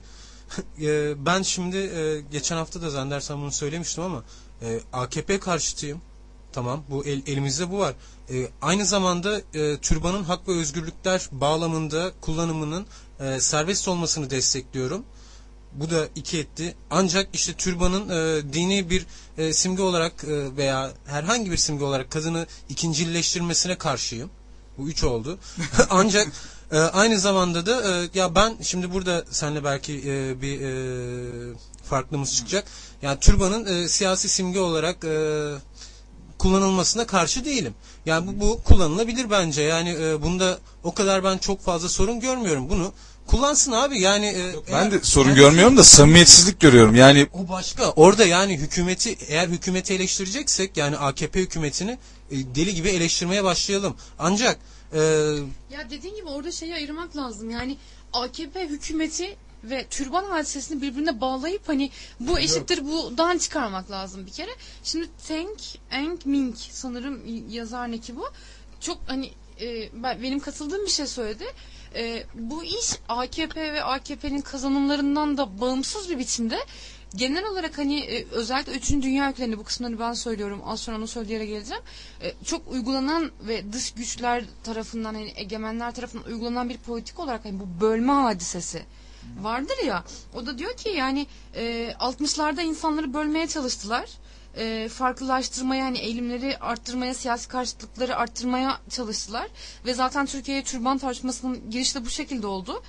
Speaker 3: e, ben şimdi e, geçen hafta da zannedersem bunu söylemiştim ama e, A K P karşıtıyım. Tamam, bu el, elimizde bu var. E, aynı zamanda e, türbanın hak ve özgürlükler bağlamında kullanımının e, serbest olmasını destekliyorum. Bu da iki etti. Ancak işte türbanın e, dini bir e, simge olarak e, veya herhangi bir simge olarak kadını ikincileştirmesine karşıyım. Bu üç oldu. Ancak e, aynı zamanda da e, ya ben şimdi burada seninle belki e, bir e, farklımız çıkacak. Yani türbanın e, siyasi simge olarak e, kullanılmasına karşı değilim. Yani bu, bu kullanılabilir bence. Yani e, bunda o kadar ben çok fazla sorun görmüyorum. Bunu kullansın abi. Yani e,
Speaker 1: Yok, ben
Speaker 3: eğer,
Speaker 1: de sorun
Speaker 3: yani,
Speaker 1: görmüyorum da samimiyetsizlik görüyorum. Yani
Speaker 3: o başka. Orada yani hükümeti, eğer hükümeti eleştireceksek, yani A K P hükümetini e, deli gibi eleştirmeye başlayalım. Ancak e,
Speaker 2: ya dediğin gibi orada şeyi ayırmak lazım. Yani A K P hükümeti ve türban hadisesini birbirine bağlayıp hani bu eşittir budan çıkarmak lazım bir kere. Şimdi Teng Eng Ming sanırım yazar ne ki bu? Çok hani e, ben, benim katıldığım bir şey söyledi. E, bu iş A K P ve A K P'nin kazanımlarından da bağımsız bir biçimde genel olarak hani e, özellikle üçüncü dünya ülkelerinde, bu kısımları ben söylüyorum, az sonra onu söyleyerek geleceğim. E, çok uygulanan ve dış güçler tarafından, hani egemenler tarafından uygulanan bir politik olarak hani bu bölme hadisesi vardır ya. O da diyor ki yani e, altmışlarda insanları bölmeye çalıştılar. E, farklılaştırmaya, hani eğilimleri arttırmaya, siyasi karşıtlıkları arttırmaya çalıştılar. Ve zaten Türkiye'ye türban tartışmasının girişi de bu şekilde oldu.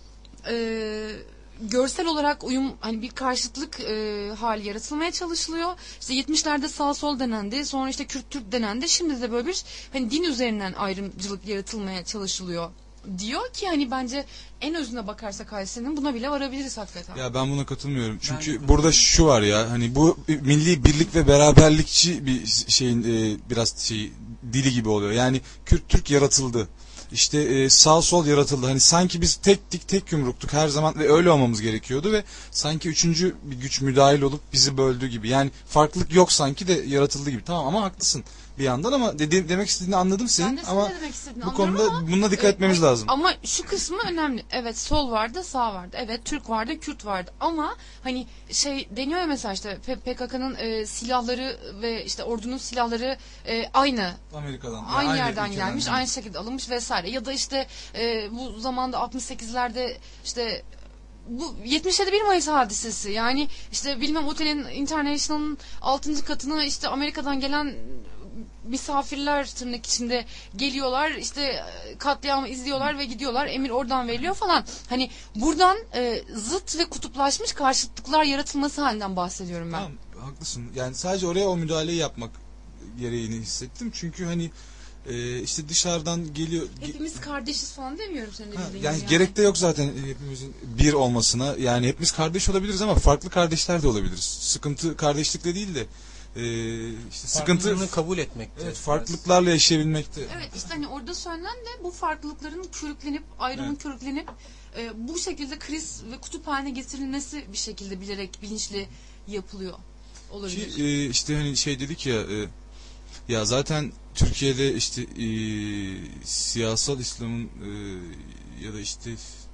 Speaker 2: E, görsel olarak uyum, hani bir karşıtlık e, hali yaratılmaya çalışılıyor. İşte yetmişlerde sağ sol denendi. Sonra işte Kürt Türk denendi. Şimdi de böyle bir hani din üzerinden ayrımcılık yaratılmaya çalışılıyor diyor ki hani bence en özüne bakarsak hadisenin buna bile varabiliriz hakikaten.
Speaker 1: Ya ben buna katılmıyorum. Çünkü burada şu var ya, hani bu milli birlik ve beraberlikçi bir şeyin e, biraz şey dili gibi oluyor. Yani Kürt Türk yaratıldı. İşte e, sağ sol yaratıldı. Hani sanki biz tektik, tek yumruktuk her zaman ve öyle olmamız gerekiyordu ve sanki üçüncü bir güç müdahil olup bizi böldü gibi. Yani farklılık yok sanki de yaratıldı gibi. Tamam ama haklısın. bir yandan ama dediğim demek istediğini anladım senin
Speaker 2: Ben de senin
Speaker 1: ama
Speaker 2: ne demek istediğini
Speaker 1: bu
Speaker 2: anlıyorum
Speaker 1: konuda
Speaker 2: ama,
Speaker 1: bununla dikkat
Speaker 2: e,
Speaker 1: etmemiz
Speaker 2: hayır,
Speaker 1: lazım.
Speaker 2: Ama şu kısmı önemli. Evet, sol vardı, sağ vardı. Evet, Türk vardı, Kürt vardı. Ama hani şey deniyor ya mesela işte P K K'nın e, silahları ve işte ordunun silahları e, aynı.
Speaker 1: Amerika'dan. Yani
Speaker 2: Aynı yerden
Speaker 1: ülkeden,
Speaker 2: gelmiş,
Speaker 1: yani.
Speaker 2: aynı şekilde alınmış vesaire. Ya da işte e, bu zamanda altmış sekizlerde işte bu yetmiş yedi bir Mayıs hadisesi. Yani işte bilmem otelin International'ın altıncı katına işte Amerika'dan gelen misafirler tırnak içinde geliyorlar, işte katliamı izliyorlar ve gidiyorlar, emir oradan veriliyor falan. Hani buradan e, zıt ve kutuplaşmış karşıtlıklar yaratılması halinden bahsediyorum ben.
Speaker 1: Tamam, haklısın. Yani sadece oraya o müdahaleyi yapmak gereğini hissettim. Çünkü hani e, işte dışarıdan geliyor.
Speaker 2: Hepimiz kardeşiz falan demiyorum senin de
Speaker 1: Ha,
Speaker 2: bildiğin
Speaker 1: yani
Speaker 2: gibi
Speaker 1: gerek de yok zaten hepimizin bir olmasına. Yani hepimiz kardeş olabiliriz ama farklı kardeşler de olabiliriz. Sıkıntı kardeşlikle değil de e, işte sıkıntı
Speaker 3: Farklılığını kabul etmekte.
Speaker 1: evet, farklılıklarla yaşayabilmekte.
Speaker 2: Evet, işte hani orada söylenen de bu farklılıkların körüklenip, ayrımın
Speaker 1: Evet.
Speaker 2: körüklenip e, bu şekilde kriz ve kutup haline getirilmesi bir şekilde bilerek, bilinçli yapılıyor olabilir.
Speaker 1: Ki e, işte hani şey dedik ya e, ya zaten Türkiye'de işte e, siyasal İslam'ın e, ya da işte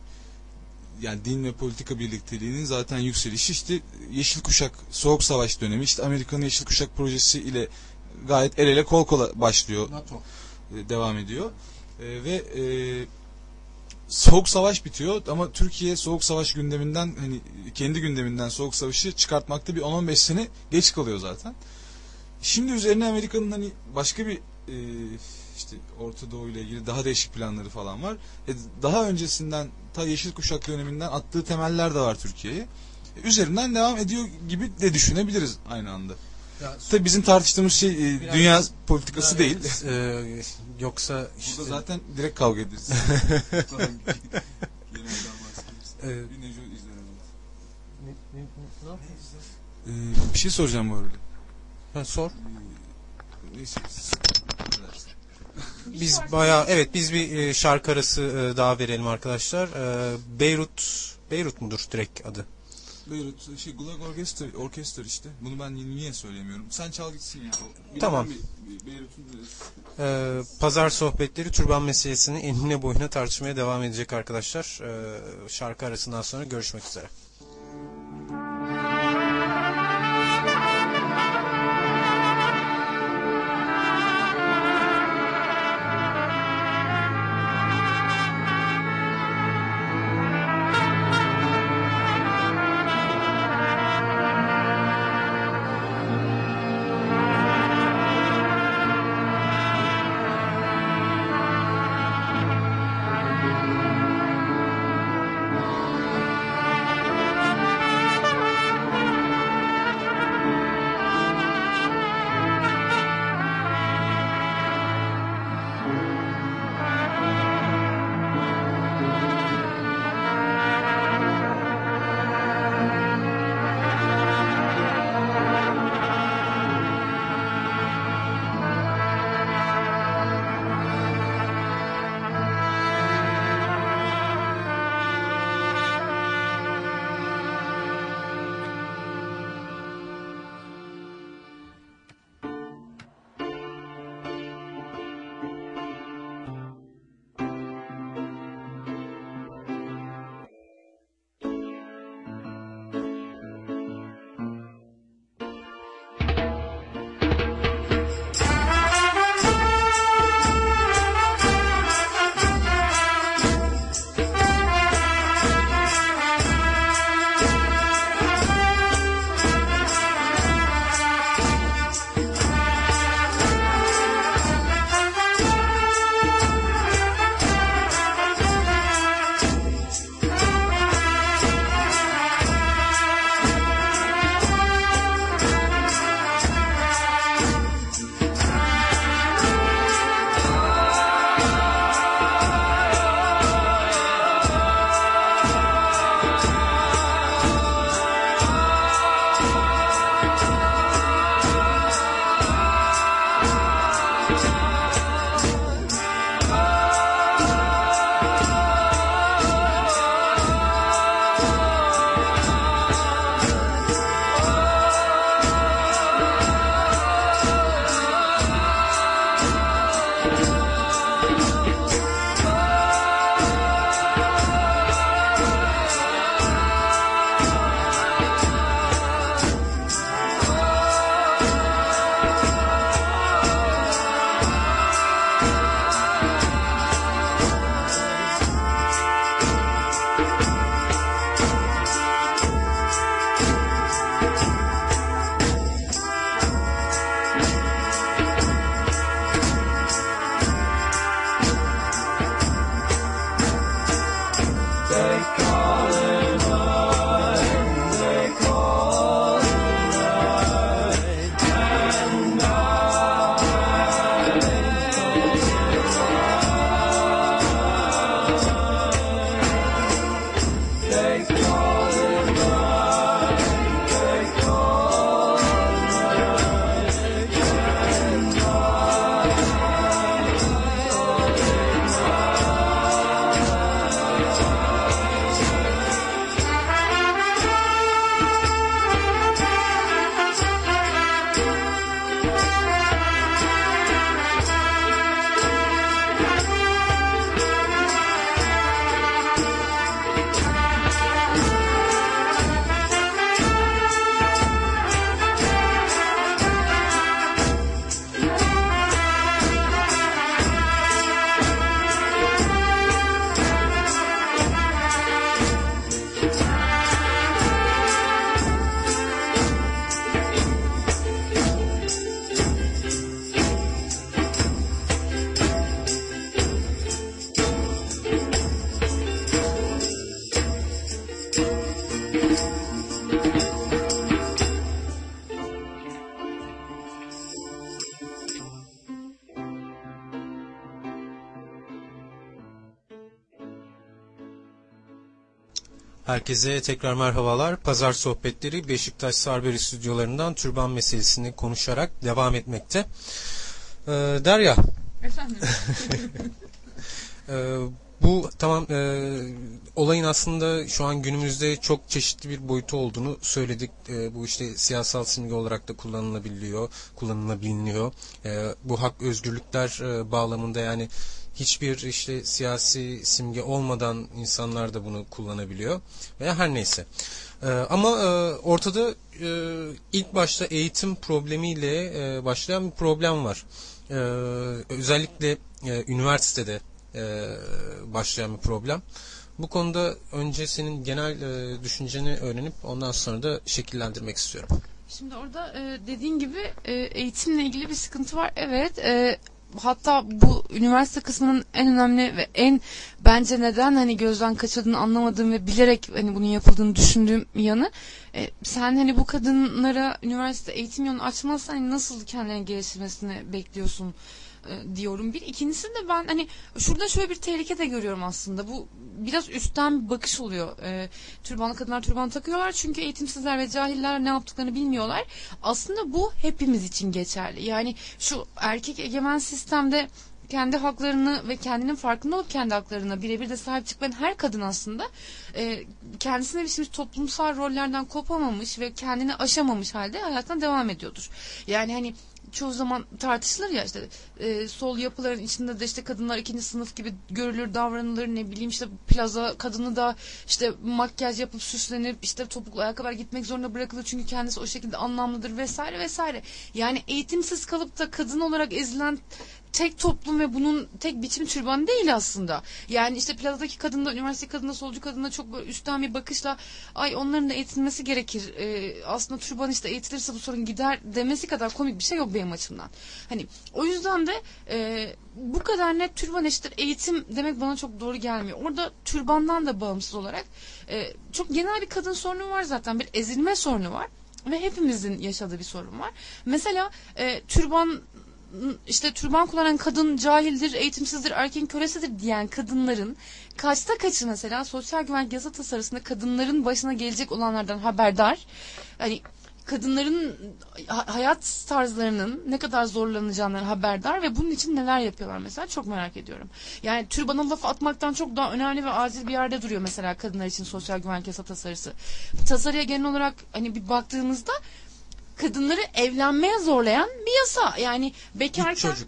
Speaker 1: yani din ve politika birlikteliğinin zaten yükselişi işte Yeşil Kuşak Soğuk Savaş dönemi, işte Amerika'nın Yeşil Kuşak projesi ile gayet el ele kol kola başlıyor.
Speaker 3: NATO.
Speaker 1: E, devam ediyor. E, ve e, Soğuk Savaş bitiyor ama Türkiye Soğuk Savaş gündeminden hani kendi gündeminden Soğuk Savaş'ı çıkartmakta bir on on beş sene geç kalıyor zaten. Şimdi üzerine Amerika'nın hani başka bir e, işte Orta Doğu ile ilgili daha değişik planları falan var. E, daha öncesinden ta Yeşil Kuşak döneminden attığı temeller de var Türkiye'ye. E, üzerinden devam ediyor gibi de düşünebiliriz aynı anda.
Speaker 3: Ya,
Speaker 1: Tabii bizim tartıştığımız şey e,
Speaker 3: Biraz-
Speaker 1: dünya politikası değil.
Speaker 3: Ee, yoksa işte,
Speaker 1: Burada zaten direkt kavga ederiz.
Speaker 3: Ee,
Speaker 1: Ee, bir şey soracağım bu arada.
Speaker 3: ha, sor.
Speaker 1: Ee, neyse.
Speaker 3: Biz bayağı evet biz bir e, şarkı arası e, daha verelim arkadaşlar. E, Beyrut Beyrut mudur direkt adı?
Speaker 1: Beyrut, şey, Gulag Orkestra, Orkestra işte. Bunu ben niye söylemiyorum? Sen çal gitsin ya. O,
Speaker 3: Tamam.
Speaker 1: Bir, bir Beyrut'un
Speaker 3: E, Pazar sohbetleri türban meselesini enine boyuna tartışmaya devam edecek arkadaşlar. E, şarkı arasından sonra görüşmek üzere. Herkese tekrar merhabalar. Pazar sohbetleri Beşiktaş Sarberi stüdyolarından türban meselesini konuşarak devam etmekte. Ee, Derya.
Speaker 2: Efendim.
Speaker 3: ee, bu tamam e, olayın aslında şu an günümüzde çok çeşitli bir boyutu olduğunu söyledik. E, bu işte siyasal simge olarak da kullanılabiliyor, kullanılabiliyor. E, bu hak özgürlükler e, bağlamında yani hiçbir işte siyasi simge olmadan insanlar da bunu kullanabiliyor veya her neyse. Ee, ama e, ortada e, ilk başta eğitim problemiyle e, başlayan bir problem var. E, özellikle e, üniversitede e, başlayan bir problem. Bu konuda önce senin genel e, düşünceni öğrenip ondan sonra da şekillendirmek istiyorum.
Speaker 2: Şimdi orada e, dediğin gibi e, eğitimle ilgili bir sıkıntı var. Evet. E, hatta bu üniversite kısmının en önemli ve en bence neden hani gözden kaçırdığını anlamadığım ve bilerek hani bunun yapıldığını düşündüğüm yanı e, sen hani bu kadınlara üniversite eğitim yolunu açmazsan hani nasıl kendilerini geliştirmesini bekliyorsun e, diyorum bir. İkincisi de ben hani şurada şöyle bir tehlike de görüyorum aslında. Bu biraz üstten bir bakış oluyor. E, türbanlı kadınlar türban takıyorlar çünkü eğitimsizler ve cahiller ne yaptıklarını bilmiyorlar. Aslında bu hepimiz için geçerli. Yani şu erkek egemen sistemde kendi haklarını ve kendinin farkında olup kendi haklarına birebir de sahip çıkmayan her kadın aslında e, kendisine biçilmiş toplumsal rollerden kopamamış ve kendini aşamamış halde hayatına devam ediyordur. Yani hani çoğu zaman tartışılır ya işte e, sol yapıların içinde de işte kadınlar ikinci sınıf gibi görülür, davranılır, ne bileyim işte plaza kadını da işte makyaj yapıp süslenip işte topuklu ayakkabılar gitmek zorunda bırakılır çünkü kendisi o şekilde anlamlıdır vesaire vesaire. Yani eğitimsiz kalıp da kadın olarak ezilen tek toplum ve bunun tek biçim türban değil aslında. Yani işte plazadaki kadın da, üniversite kadın da, solcu kadın da çok böyle üstten bir bakışla ay onların da eğitilmesi gerekir. Ee, aslında türban işte eğitilirse bu sorun gider demesi kadar komik bir şey yok benim açımdan. Hani o yüzden de e, bu kadar net türban eşittir eğitim demek bana çok doğru gelmiyor. Orada türbandan da bağımsız olarak e, çok genel bir kadın sorunu var zaten. Bir ezilme sorunu var. Ve hepimizin yaşadığı bir sorun var. Mesela e, türban işte türban kullanan kadın cahildir, eğitimsizdir, erkeğin kölesidir diyen kadınların kaçta kaçı mesela sosyal güvenlik yasa tasarısında kadınların başına gelecek olanlardan haberdar. Hani kadınların hayat tarzlarının ne kadar zorlanacağından haberdar ve bunun için neler yapıyorlar mesela çok merak ediyorum. Yani türbana laf atmaktan çok daha önemli ve acil bir yerde duruyor mesela kadınlar için sosyal güvenlik yasa tasarısı. Tasarıya genel olarak hani bir baktığımızda kadınları evlenmeye zorlayan bir yasa. Yani bekarken... Üç
Speaker 3: çocuk.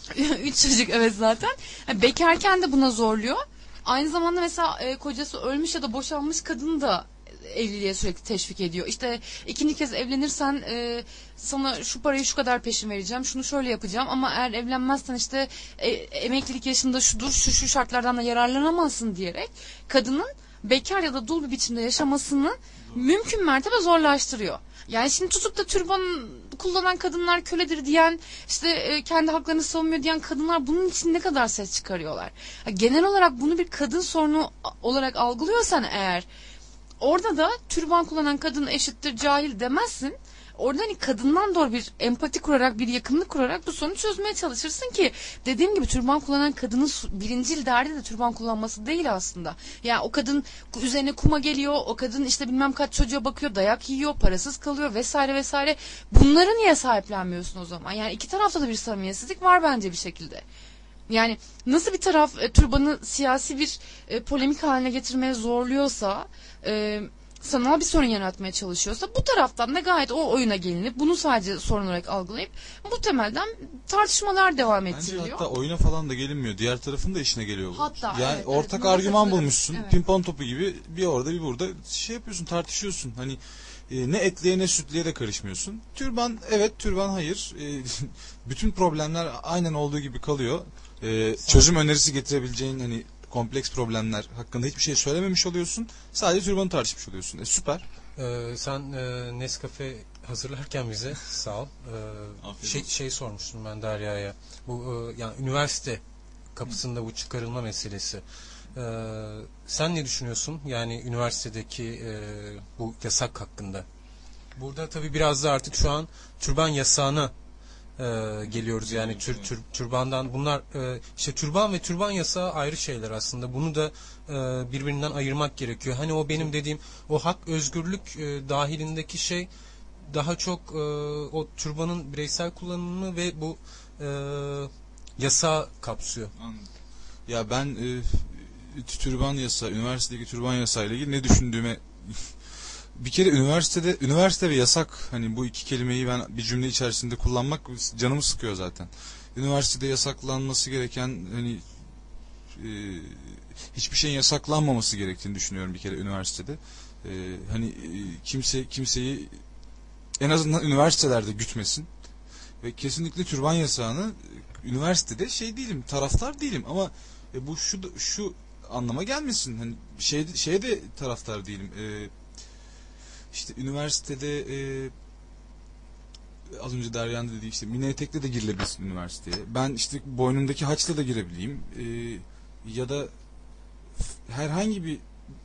Speaker 2: Üç çocuk evet zaten. Yani bekarken de buna zorluyor. Aynı zamanda mesela e, kocası ölmüş ya da boşanmış kadını da evliliğe sürekli teşvik ediyor. İşte ikinci kez evlenirsen e, sana şu parayı şu kadar peşin vereceğim. Şunu şöyle yapacağım ama eğer evlenmezsen işte e, emeklilik yaşında şudur şu şu şartlardan da yararlanamazsın diyerek kadının bekar ya da dul bir biçimde yaşamasını mümkün mertebe zorlaştırıyor. Yani şimdi tutup da türban kullanan kadınlar köledir diyen, işte e, kendi haklarını savunmuyor diyen kadınlar bunun için ne kadar ses çıkarıyorlar. Yani genel olarak bunu bir kadın sorunu olarak algılıyorsan eğer, orada da türban kullanan kadın eşittir cahil demezsin. orada hani kadından doğru bir empati kurarak, bir yakınlık kurarak bu sorunu çözmeye çalışırsın ki dediğim gibi türban kullanan kadının birincil derdi de türban kullanması değil aslında. Yani o kadın üzerine kuma geliyor, o kadın işte bilmem kaç çocuğa bakıyor, dayak yiyor, parasız kalıyor vesaire vesaire. Bunları niye sahiplenmiyorsun o zaman? Yani iki tarafta da bir samimiyetsizlik var bence bir şekilde. Yani nasıl bir taraf e, türbanı siyasi bir e, polemik haline getirmeye zorluyorsa, e, sanal bir sorun yaratmaya çalışıyorsa, bu taraftan da gayet o oyuna gelinip bunu sadece sorun olarak algılayıp bu temelden tartışmalar devam ettiriliyor.
Speaker 1: Bence hatta oyuna falan da gelinmiyor. Diğer tarafın da işine geliyor bu.
Speaker 2: Hatta,
Speaker 1: yani
Speaker 2: evet,
Speaker 1: ortak
Speaker 2: evet,
Speaker 1: argüman
Speaker 2: evet,
Speaker 1: bulmuşsun.
Speaker 2: evet.
Speaker 1: Pimpon topu gibi bir orada bir burada şey yapıyorsun, tartışıyorsun. Hani e, ne etliye ne sütliye de karışmıyorsun. Türban evet, türban hayır. E, bütün problemler aynen olduğu gibi kalıyor. E, çözüm önerisi getirebileceğin hani kompleks problemler hakkında hiçbir şey söylememiş oluyorsun. Sadece türbanı tartışmış oluyorsun. E, süper.
Speaker 3: Ee, sen e, Nescafe hazırlarken bize sağ ol. Ee, şey, şey sormuştum ben Derya'ya. Bu e, yani üniversite kapısında bu çıkarılma meselesi. Ee, sen ne düşünüyorsun? Yani üniversitedeki e, bu yasak hakkında. Burada tabii biraz da artık şu an türban yasağına e, geliyoruz. Yani tür, tür, türbandan bunlar e, işte türban ve türban yasağı ayrı şeyler aslında. Bunu da e, birbirinden ayırmak gerekiyor. Hani o benim dediğim o hak özgürlük e, dahilindeki şey daha çok e, o türbanın bireysel kullanımını ve bu e, yasağı kapsıyor.
Speaker 1: Anladım. Ya ben e, türban yasağı, üniversitedeki türban yasağı ile ilgili ne düşündüğüme bir kere üniversitede üniversite ve yasak, hani bu iki kelimeyi ben bir cümle içerisinde kullanmak canımı sıkıyor zaten. Üniversitede yasaklanması gereken hani e, hiçbir şeyin yasaklanmaması gerektiğini düşünüyorum bir kere üniversitede. E, hani e, kimse kimseyi en azından üniversitelerde gütmesin ve kesinlikle türban yasağını üniversitede şey değilim, taraftar değilim ama e, bu şu şu anlama gelmesin. Hani şey şeye de taraftar değilim. E, İşte üniversitede e, az önce Derya'nın dediği işte mini etekle de girilebilsin üniversiteye. Ben işte boynumdaki haçla da girebileyim. E, ya da f- herhangi bir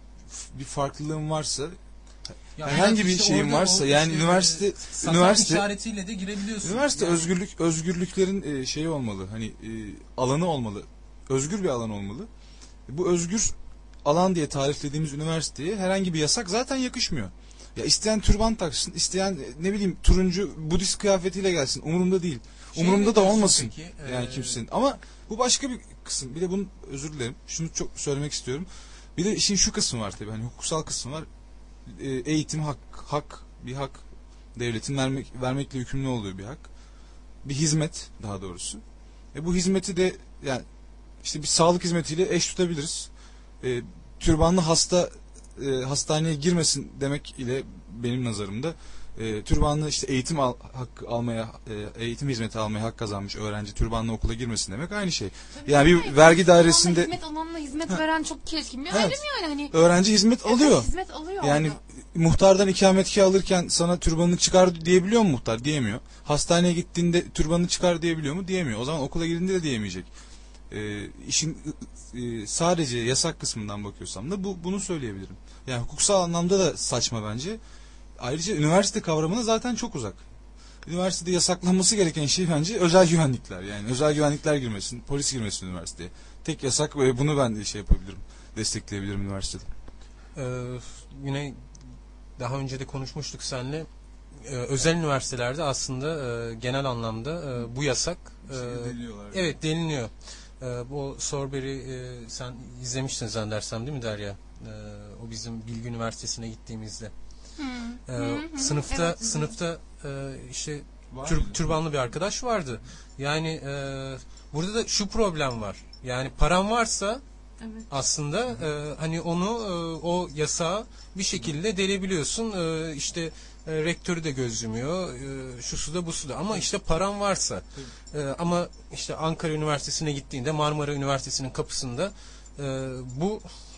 Speaker 1: f- bir farklılığım varsa,
Speaker 3: Yani
Speaker 1: herhangi bir
Speaker 3: işte
Speaker 1: şeyim
Speaker 3: orada
Speaker 1: varsa
Speaker 3: o
Speaker 1: yani
Speaker 3: işte,
Speaker 1: üniversite
Speaker 3: safan
Speaker 1: üniversite
Speaker 3: işaretiyle de girebiliyorsun.
Speaker 1: üniversite
Speaker 3: Yani.
Speaker 1: özgürlük özgürlüklerin e, şeyi olmalı. Hani e, alanı olmalı. Özgür bir alan olmalı. Bu özgür alan diye tariflediğimiz üniversiteye herhangi bir yasak zaten yakışmıyor. Ya isteyen türban taksın, isteyen ne bileyim turuncu Budist kıyafetiyle gelsin. Umurumda değil.
Speaker 3: Şey
Speaker 1: Umurumda da
Speaker 3: diyorsun
Speaker 1: olmasın.
Speaker 3: peki,
Speaker 1: yani
Speaker 3: ee...
Speaker 1: kimsenin. Ama bu başka bir kısım. Bir de bunu özür dilerim. Şunu çok söylemek istiyorum. Bir de işin şu kısmı var tabii. Hani hukuksal kısmı var. E, eğitim hak, hak, bir hak. Devletin vermek, vermekle yükümlü olduğu bir hak. Bir hizmet daha doğrusu. E, bu hizmeti de yani işte bir sağlık hizmetiyle eş tutabiliriz. E, türbanlı hasta e, hastaneye girmesin demek ile benim nazarımda e, türbanlı işte eğitim al, hak almaya e, eğitim hizmeti almaya hak kazanmış öğrenci türbanlı okula girmesin demek aynı şey.
Speaker 2: Tabii
Speaker 1: yani bir
Speaker 2: yani,
Speaker 1: vergi dairesinde
Speaker 2: hizmet alanına hizmet
Speaker 1: Ha.
Speaker 2: veren çok keskin bir
Speaker 1: Evet.
Speaker 2: ayrım yani hani.
Speaker 1: öğrenci hizmet alıyor.
Speaker 2: Evet, hizmet alıyor.
Speaker 1: Yani
Speaker 2: orada.
Speaker 1: muhtardan ikametgah alırken sana türbanını çıkar diyebiliyor mu muhtar? Diyemiyor. Hastaneye gittiğinde türbanını çıkar diyebiliyor mu? Diyemiyor. O zaman okula girdiğinde de diyemeyecek. Ee, işin e, sadece yasak kısmından bakıyorsam da bu bunu söyleyebilirim. Yani hukuksal anlamda da saçma bence. Ayrıca üniversite kavramına zaten çok uzak. Üniversitede yasaklanması gereken şey bence özel güvenlikler. Yani özel güvenlikler girmesin, polis girmesin üniversiteye. Tek yasak ve bunu ben de şey yapabilirim, destekleyebilirim üniversitede.
Speaker 3: Ee, yine daha önce de konuşmuştuk seninle. Ee, özel üniversitelerde aslında e, genel anlamda e, bu yasak e, evet deniliyor. E, bu Sorberry e, sen izlemiştin zannedersem değil mi Derya? E, o bizim Bilgi Üniversitesi'ne gittiğimizde.
Speaker 2: Hı.
Speaker 3: E,
Speaker 2: Hı hı.
Speaker 3: sınıfta
Speaker 2: Evet,
Speaker 3: sınıfta e, işte
Speaker 1: Var
Speaker 3: tür,
Speaker 1: mı?
Speaker 3: türbanlı bir arkadaş vardı. Yani e, burada da şu problem var. Yani param varsa
Speaker 2: Evet.
Speaker 3: aslında e, hani onu e, o yasağı bir şekilde delebiliyorsun. E, işte e, rektörü de gözlemiyor. E, şu suda bu suda. Ama işte paran varsa. E, ama işte Ankara Üniversitesi'ne gittiğinde Marmara Üniversitesi'nin kapısında e, bu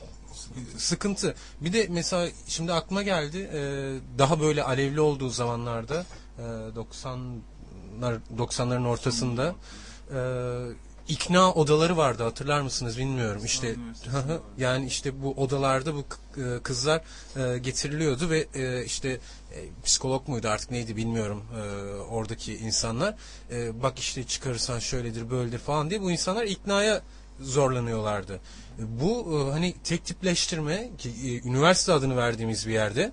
Speaker 3: sıkıntı. Bir de mesela şimdi aklıma geldi. E, daha böyle alevli olduğu zamanlarda e, doksanlar doksanların ortasında e, ikna odaları vardı, hatırlar mısınız bilmiyorum. İşte
Speaker 1: Üniversitesi
Speaker 3: hı hı,
Speaker 1: vardı.
Speaker 3: yani işte bu odalarda bu k- e, kızlar e, getiriliyordu ve e, işte e, psikolog muydu artık neydi bilmiyorum e, oradaki insanlar. E, bak işte çıkarırsan şöyledir böyledir falan diye bu insanlar iknaya zorlanıyorlardı. E, Bu e, hani tek tipleştirme ki e, üniversite adını verdiğimiz bir yerde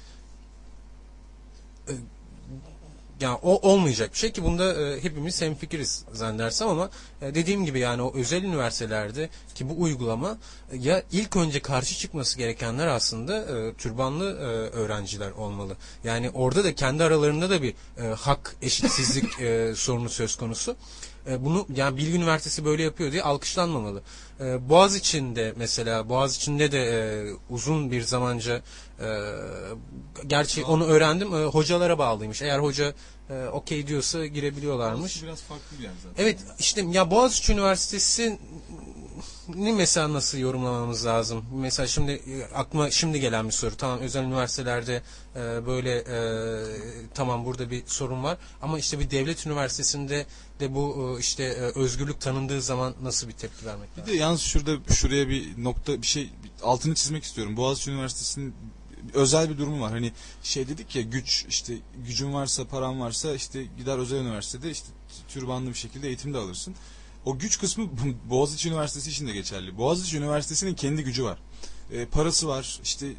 Speaker 3: e, yani o olmayacak bir şey ki bunda e, hepimiz hemfikiriz zannedersem ama e, dediğim gibi yani o özel üniversitelerde ki bu uygulama e, ya ilk önce karşı çıkması gerekenler aslında e, türbanlı e, öğrenciler olmalı. Yani orada da kendi aralarında da bir e, hak eşitsizlik e, sorunu söz konusu. E, bunu yani Bilgi Üniversitesi böyle yapıyor diye alkışlanmamalı. E, Boğaziçi'nde mesela Boğaziçi'nde de e, uzun bir zamanca e, gerçi onu öğrendim e, hocalara bağlıymış. Eğer hoca e, okey diyorsa girebiliyorlarmış.
Speaker 1: Orası biraz farklı bir yer zaten.
Speaker 3: Evet işte ya Boğaziçi Üniversitesi'ni mesela nasıl yorumlamamız lazım? Mesela şimdi e, aklıma şimdi gelen bir soru. Tamam özel üniversitelerde e, böyle e, tamam burada bir sorun var ama işte bir devlet üniversitesinde de bu e, işte e, özgürlük tanındığı zaman nasıl bir tepki vermek
Speaker 1: Bir
Speaker 3: lazım?
Speaker 1: de yalnız şurada şuraya bir nokta bir şey bir altını çizmek istiyorum. Boğaziçi Üniversitesi'nin özel bir durumu var. Hani şey dedik ya güç işte gücün varsa paran varsa işte gider özel üniversitede işte türbanlı bir şekilde eğitim de alırsın. O güç kısmı Boğaziçi Üniversitesi için de geçerli. Boğaziçi Üniversitesi'nin kendi gücü var. E, parası var. İşte e,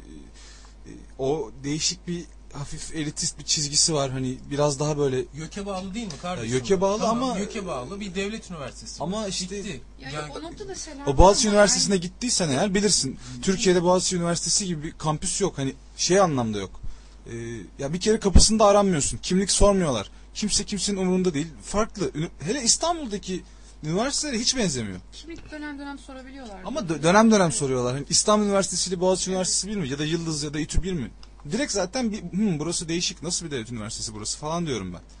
Speaker 1: o değişik bir hafif elitist bir çizgisi var. Hani biraz daha böyle
Speaker 3: YÖK'e bağlı değil mi kardeşim?
Speaker 1: Ya YÖK'e bağlı
Speaker 3: Tamam,
Speaker 1: ama-
Speaker 3: YÖK'e bağlı bir devlet üniversitesi.
Speaker 1: Ama işte-
Speaker 3: Bitti.
Speaker 2: Yani,
Speaker 3: Yani-
Speaker 2: o noktada şeyler
Speaker 1: o
Speaker 2: var
Speaker 1: Boğaziçi
Speaker 2: ama
Speaker 1: Üniversitesi'ne
Speaker 2: yani-
Speaker 1: gittiysen eğer bilirsin. Türkiye'de Boğaziçi Üniversitesi gibi bir kampüs yok. Hani şey anlamda yok. Ee, ya bir kere kapısında aranmıyorsun. Kimlik sormuyorlar. Kimse kimsenin umurunda değil. Farklı. Ünü- Hele İstanbul'daki üniversitelere hiç benzemiyor.
Speaker 2: Kimlik dönem dönem sorabiliyorlar.
Speaker 1: Ama dö- dönem dönem soruyorlar. Hani İstanbul Üniversitesi ile Boğaziçi Üniversitesi bir mi? Ya da Yıldız ya da İTÜ bir mi? Direkt zaten bir, "Hmm, burası değişik. Nasıl bir devlet üniversitesi burası?" falan diyorum ben.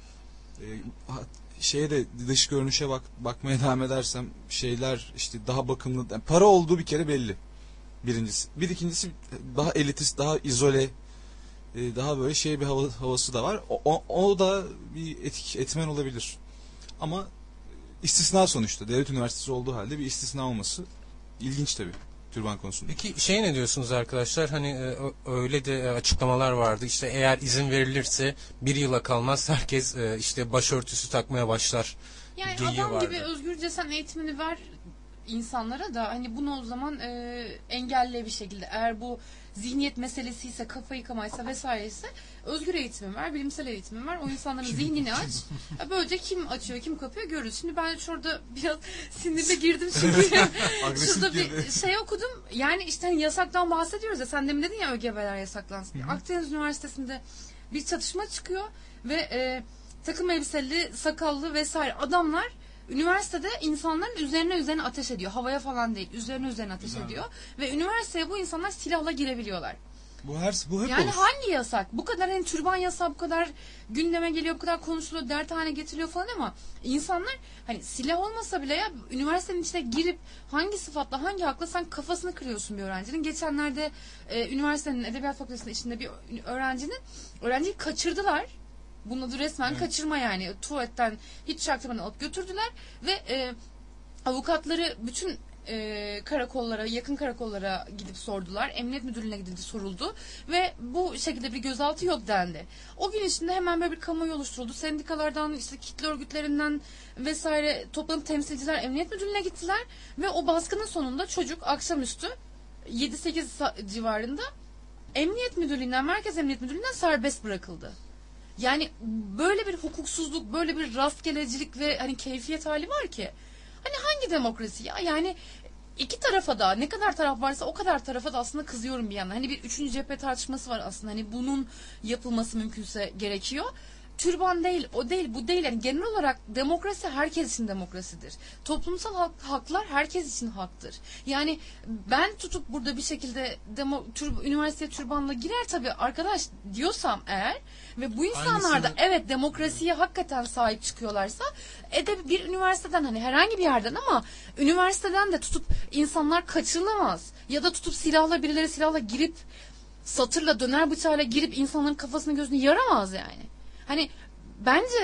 Speaker 1: Ee, ha- şeye de dış görünüşe bak bakmaya devam edersem şeyler işte daha bakımlı yani para olduğu bir kere belli. Birincisi. Bir ikincisi daha elitist, daha izole, e, daha böyle şey bir hava, havası da var. O, o, o da bir etki, etmen olabilir. Ama istisna sonuçta. Devlet üniversitesi olduğu halde bir istisna olması ilginç tabii. Türban konusunda.
Speaker 3: Peki şey ne diyorsunuz arkadaşlar? Hani e, ö- öyle de e, açıklamalar vardı. İşte eğer izin verilirse bir yıla kalmaz herkes e, işte başörtüsü takmaya başlar.
Speaker 2: Yani
Speaker 3: geyiği
Speaker 2: adam
Speaker 3: vardı.
Speaker 2: gibi özgürce sen eğitimini ver insanlara da hani bunu o zaman e, engelle bir şekilde. Eğer bu zihniyet meselesi ise, kafa yıkamaysa vesaire ise özgür eğitimi ver, bilimsel eğitimi ver. O insanların zihnini aç. E, Böylece kim açıyor, kim kapıyor görürüz. Şimdi ben şurada biraz sinirli girdim çünkü şurada bir şey okudum. Yani işte hani yasaktan bahsediyoruz ya. Sen demin dedin ya ÖGV'ler yasaklansın. Akdeniz Üniversitesi'nde bir çatışma çıkıyor ve e, takım elbiseli, sakallı vesaire adamlar üniversitede insanların üzerine üzerine ateş ediyor. Havaya falan değil. Üzerine üzerine ateş
Speaker 1: Güzel.
Speaker 2: ediyor. Ve üniversiteye bu insanlar silahla girebiliyorlar.
Speaker 1: Bu her bu hep
Speaker 2: Yani
Speaker 1: olur.
Speaker 2: hangi yasak? Bu kadar hani türban yasağı bu kadar gündeme geliyor, bu kadar konuşuluyor, dert haline getiriliyor falan ama insanlar hani silah olmasa bile ya üniversitenin içine girip hangi sıfatla, hangi hakla sen kafasını kırıyorsun bir öğrencinin. Geçenlerde e, üniversitenin edebiyat fakültesinin içinde bir öğrencinin öğrenciyi kaçırdılar. Bunun adı resmen
Speaker 1: Evet.
Speaker 2: kaçırma yani. Tuvaletten hiç çaktırmadan alıp götürdüler ve e, avukatları bütün e, karakollara, yakın karakollara gidip sordular. Emniyet müdürlüğüne gidildi, soruldu ve bu şekilde bir gözaltı yok dendi. O gün içinde hemen böyle bir kamuoyu oluşturuldu. Sendikalardan, işte kitle örgütlerinden vesaire toplanıp temsilciler emniyet müdürlüğüne gittiler ve o baskının sonunda çocuk akşamüstü yedi sekiz sa- civarında emniyet müdürlüğünden, merkez emniyet müdürlüğünden serbest bırakıldı. Yani böyle bir hukuksuzluk, böyle bir rastgelecilik ve hani keyfiyet hali var ki. Hani hangi demokrasi ya? Yani iki tarafa da ne kadar taraf varsa o kadar tarafa da aslında kızıyorum bir yandan. Hani bir üçüncü cephe tartışması var aslında. Hani bunun yapılması mümkünse gerekiyor. Türban değil, o değil, bu değil. Yani genel olarak demokrasi herkes için demokrasidir. Toplumsal hak- haklar herkes için haktır. Yani ben tutup burada bir şekilde demo, tür, üniversiteye türbanla girer tabii arkadaş diyorsam eğer ve bu insanlar da
Speaker 3: Aynısını-
Speaker 2: evet demokrasiye hakikaten sahip çıkıyorlarsa edeb bir üniversiteden hani herhangi bir yerden ama üniversiteden de tutup insanlar kaçırılamaz. Ya da tutup silahla birileri silahla girip satırla döner bıçağıyla girip insanların kafasını gözünü yaramaz yani. Hani bence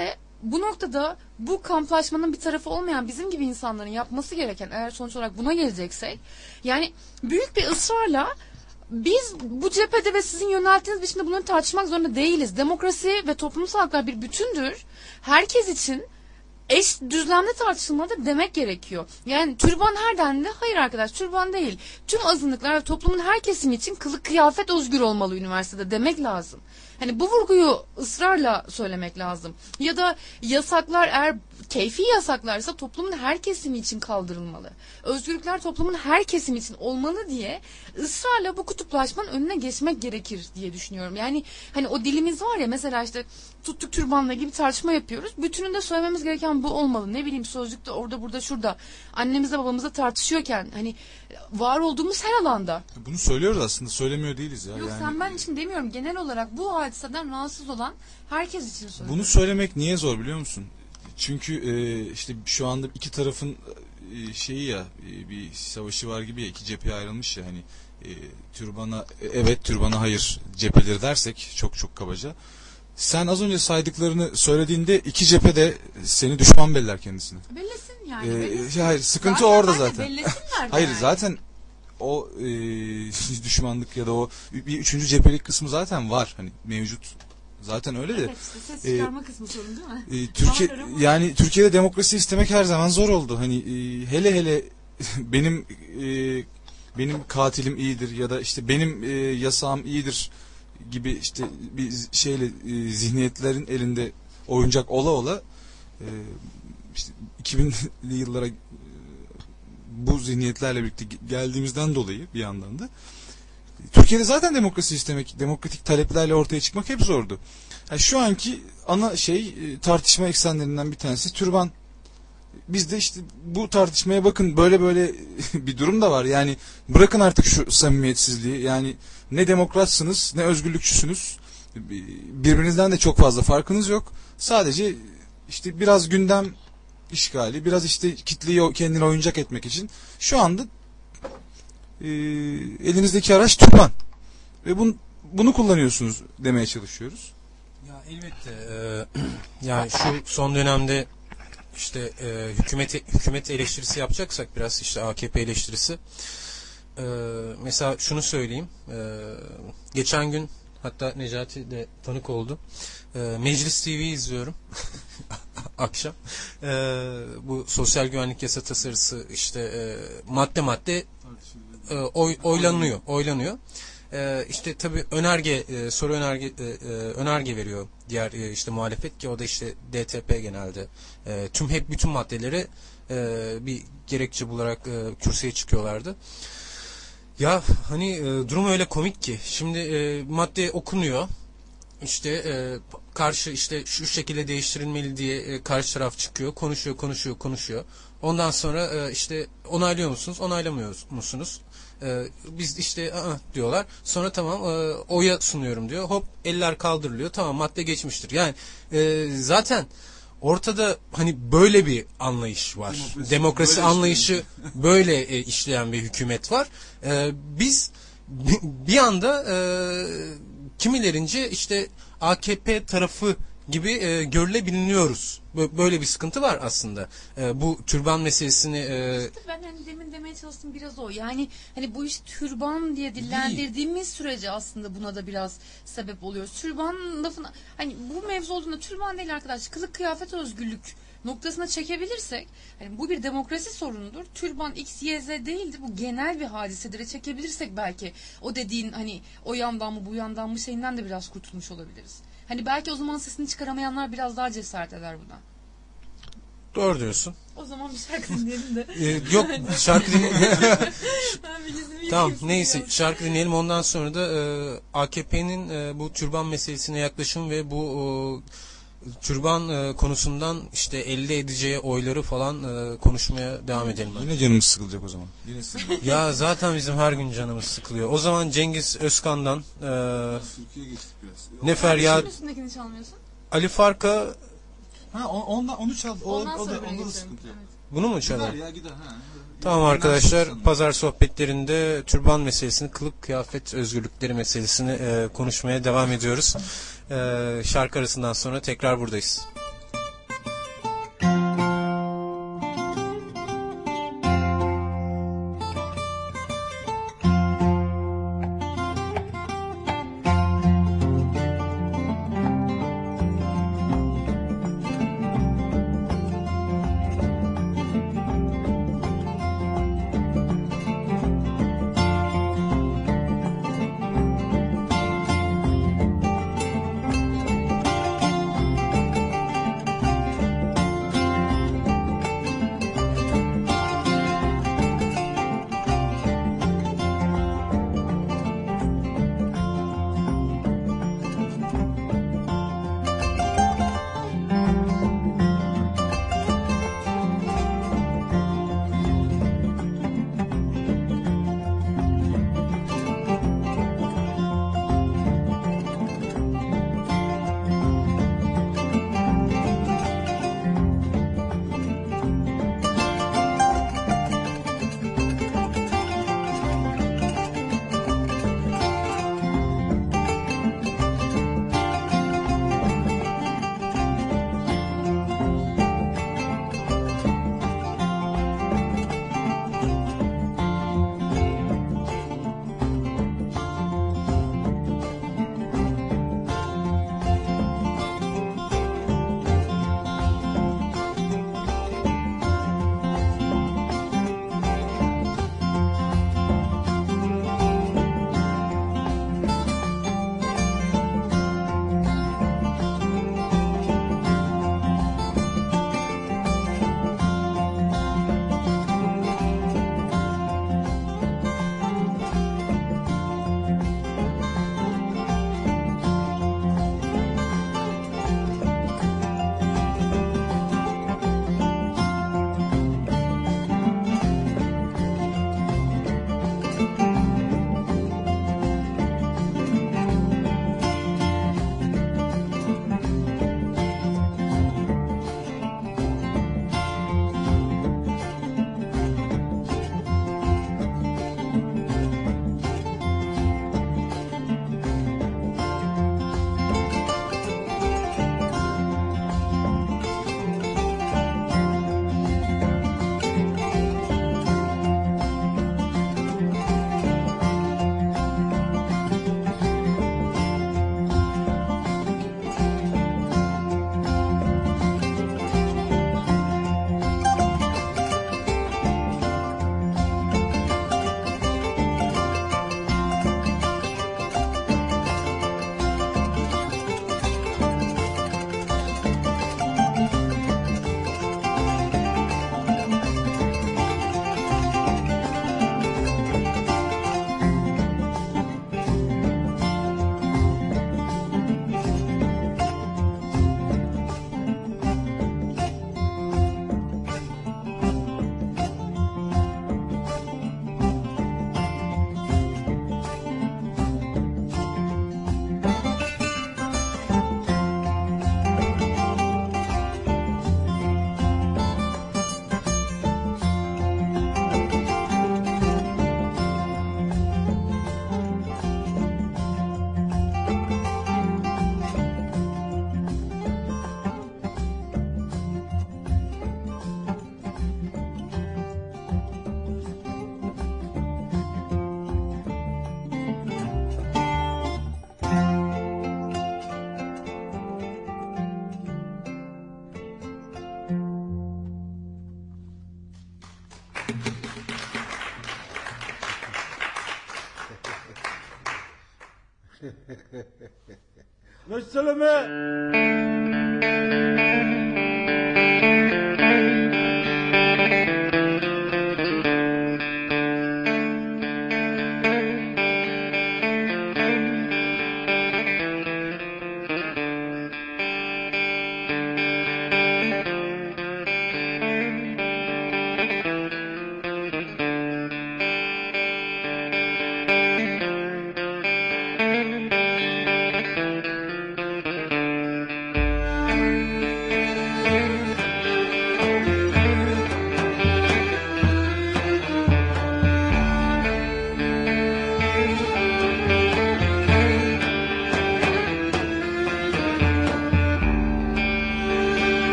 Speaker 2: bu noktada bu kamplaşmanın bir tarafı olmayan bizim gibi insanların yapması gereken, eğer sonuç olarak buna geleceksek, yani büyük bir ısrarla biz bu cephede ve sizin yönelttiğiniz biçimde bunları tartışmak zorunda değiliz. Demokrasi ve toplumsal haklar bir bütündür. Herkes için eş düzlemde tartışılmalıdır demek gerekiyor. Yani türban her dendi. Hayır arkadaş, türban değil. Tüm azınlıklar ve toplumun her kesimi için kılık kıyafet özgür olmalı üniversitede demek lazım. Hani bu vurguyu ısrarla söylemek lazım. Ya da yasaklar eğer keyfi yasaklarsa toplumun her kesimi için kaldırılmalı. Özgürlükler toplumun her kesimi için olmalı diye ısrarla bu kutuplaşmanın önüne geçmek gerekir diye düşünüyorum. Yani hani o dilimiz var ya, mesela işte tuttuk türbanla gibi tartışma yapıyoruz. Bütününde söylememiz gereken bu olmalı. Ne bileyim, sözlükte orada burada şurada annemizle babamızla tartışıyorken hani var olduğumuz her alanda.
Speaker 1: Bunu söylüyoruz aslında, söylemiyor değiliz ya.
Speaker 2: Yok
Speaker 1: yani,
Speaker 2: sen ben için demiyorum, genel olarak bu hadiseden rahatsız olan herkes için söylüyorum.
Speaker 1: Bunu söylemek niye zor biliyor musun? Çünkü e, işte şu anda iki tarafın e, şeyi ya, e, bir savaşı var gibi ya, iki cepheye ayrılmış ya, hani e, türbana evet, türbana hayır cepheleri dersek çok çok kabaca. Sen az önce saydıklarını söylediğinde iki cephede seni düşman belirler kendisine.
Speaker 2: Bellesin yani.
Speaker 1: Ee,
Speaker 2: bellesin.
Speaker 1: hayır, sıkıntı
Speaker 2: zaten
Speaker 1: orada zaten. Hayır
Speaker 2: yani.
Speaker 1: zaten o e, düşmanlık ya da o bir üçüncü cephelik kısmı zaten var, hani mevcut. Zaten öyle de.
Speaker 2: Evet, işte ses çıkarma e, kısmı sorun değil mi?
Speaker 1: E, Türkiye yani Türkiye'de demokrasi istemek her zaman zor oldu. Hani e, hele hele benim e, benim katilim iyidir ya da işte benim e, yasağım iyidir gibi işte bir şeyle e, zihniyetlerin elinde oyuncak ola ola e, işte iki binli yıllara e, bu zihniyetlerle birlikte geldiğimizden dolayı bir yandan da Türkiye'de zaten demokrasi istemek, demokratik taleplerle ortaya çıkmak hep zordu. Yani şu anki ana şey tartışma eksenlerinden bir tanesi türban. Biz de işte bu tartışmaya bakın, böyle böyle bir durum da var. Yani bırakın artık şu samimiyetsizliği. Yani ne demokratsınız ne özgürlükçüsünüz. Birbirinizden de çok fazla farkınız yok. Sadece işte biraz gündem işgali, biraz işte kitleyi kendine oyuncak etmek için şu anda e, elinizdeki araç türban. Ve bunu, bunu kullanıyorsunuz demeye çalışıyoruz.
Speaker 3: Ya elbette. E, yani şu son dönemde işte e, hükümet hükümet eleştirisi yapacaksak biraz, işte A K P eleştirisi. E, mesela şunu söyleyeyim. E, geçen gün hatta Necati de tanık oldu. E, Meclis T V izliyorum. Akşam. E, bu sosyal güvenlik yasa tasarısı işte e, madde madde e, oy, oylanıyor. Oylanıyor. Ee, işte tabii önerge, e, soru önerge e, e, önerge veriyor diğer e, işte muhalefet, ki o da işte D T P genelde e, tüm hep bütün maddeleri e, bir gerekçe bularak e, kürsüye çıkıyorlardı. Ya hani e, durum öyle komik ki şimdi e, madde okunuyor, işte e, karşı işte şu şekilde değiştirilmeli diye e, karşı taraf çıkıyor, konuşuyor konuşuyor konuşuyor. Ondan sonra e, işte onaylıyor musunuz, onaylamıyor musunuz? Ee, biz işte aa diyorlar. Sonra tamam e, oya sunuyorum diyor. Hop eller kaldırılıyor. Tamam, madde geçmiştir. Yani e, zaten ortada hani böyle bir anlayış var. Demokrasi, Demokrasi böyle anlayışı işleyen. böyle e, işleyen bir hükümet var. E, biz bir anda e, kimilerince işte A K P tarafı gibi e, görülebiliyoruz. Böyle bir sıkıntı var aslında. E, bu türban meselesini e...
Speaker 2: ben hani demin demeye çalıştım biraz o. Yani hani bu iş türban diye dillendirdiğimiz değil. Sürece aslında buna da biraz sebep oluyoruz. Türban lafına, hani bu mevzu olduğunda türban değil arkadaş, kılık kıyafet özgürlük noktasına çekebilirsek, hani bu bir demokrasi sorunudur. Türban X, Y, Z değildir. Bu genel bir hadisedir. Çekebilirsek belki o dediğin hani o yandan mı bu yandan mı şeyinden de biraz kurtulmuş olabiliriz. Hani belki o zaman sesini çıkaramayanlar biraz daha cesaret eder buna.
Speaker 3: Doğru diyorsun.
Speaker 2: O zaman bir şarkı dinleyelim de.
Speaker 3: Ee, yok şarkı dinleyelim. Tamam neyse şarkı dinleyelim, ondan sonra da e, A K P'nin e, bu türban meselesine yaklaşım ve bu e, türban e, konusundan işte elde edeceği oyları falan e, konuşmaya devam edelim.
Speaker 1: Yine canımız sıkılacak o zaman. Yine sıkılacak.
Speaker 3: Ya zaten bizim her gün canımız sıkılıyor. O zaman Cengiz Özkan'dan e, ne feryat.
Speaker 2: Üstündekini çalmıyorsun.
Speaker 3: Ali Farka.
Speaker 1: Ha ondan onu çal. O,
Speaker 2: Ondan
Speaker 1: o da
Speaker 2: sonra
Speaker 1: onda da sıkıntı yok.
Speaker 2: Evet.
Speaker 3: Bunu mu çalar?
Speaker 1: Gider ya gider ha.
Speaker 3: Tamam arkadaşlar, pazar sohbetlerinde türban meselesini, kılık kıyafet özgürlükleri meselesini e, konuşmaya devam ediyoruz. E, şarkı arasından sonra tekrar buradayız.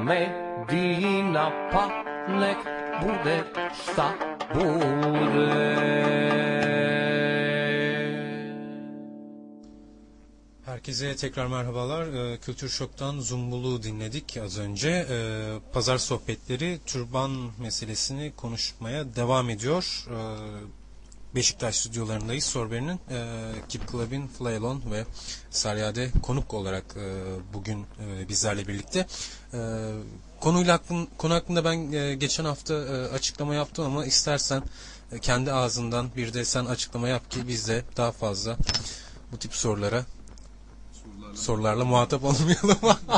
Speaker 4: Medina pa nek bude šta bude.
Speaker 3: Herkese tekrar merhabalar. Ee, Kültür Şok'tan Zumbul'u dinledik az önce. Ee, pazar sohbetleri türban meselesini konuşmaya devam ediyor. Ee, Beşiktaş stüdyolarındayız. Sorber'in, e, Keep Club'in Fly Alone ve Saryade konuk olarak e, bugün e, bizlerle birlikte. E, konuyla hakkın, konu hakkında ben e, geçen hafta e, açıklama yaptım ama istersen e, kendi ağzından bir de sen açıklama yap ki biz de daha fazla bu tip sorulara sorularla, sorularla muhatap olmayalım.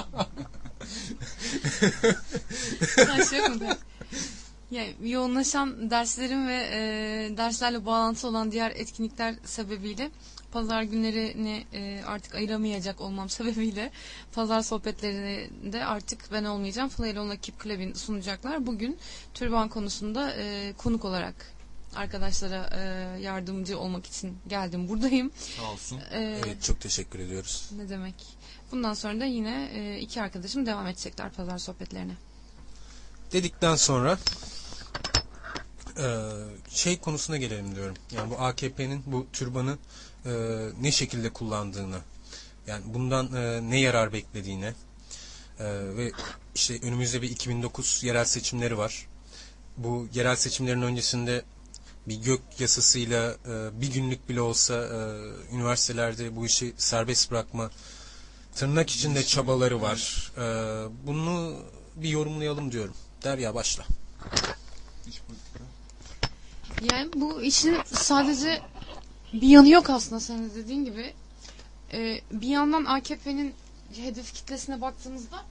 Speaker 2: Yani yoğunlaşan derslerim ve e, derslerle bağlantılı olan diğer etkinlikler sebebiyle pazar günlerini e, artık ayıramayacak olmam sebebiyle pazar sohbetlerinde artık ben olmayacağım. Fly Alone'la Keep Club'in sunacaklar. Bugün türban konusunda e, konuk olarak arkadaşlara e, yardımcı olmak için geldim. Buradayım.
Speaker 3: Sağ olsun.
Speaker 2: Ee,
Speaker 3: evet, çok teşekkür ediyoruz.
Speaker 2: Ne demek. Bundan sonra da yine e, iki arkadaşım devam edecekler pazar sohbetlerine.
Speaker 3: Dedikten sonra şey konusuna gelelim diyorum. Yani bu A K P'nin bu türbanı ne şekilde kullandığını, yani bundan ne yarar beklediğine ve işte önümüzde bir iki bin dokuz yerel seçimleri var. Bu yerel seçimlerin öncesinde bir gök yasasıyla bir günlük bile olsa üniversitelerde bu işi serbest bırakma tırnak içinde çabaları var. Bunu bir yorumlayalım diyorum. Derya başla.
Speaker 2: Yani bu işin sadece bir yanı yok aslında senin dediğin gibi. Ee, bir yandan A K P'nin hedef kitlesine baktığımızda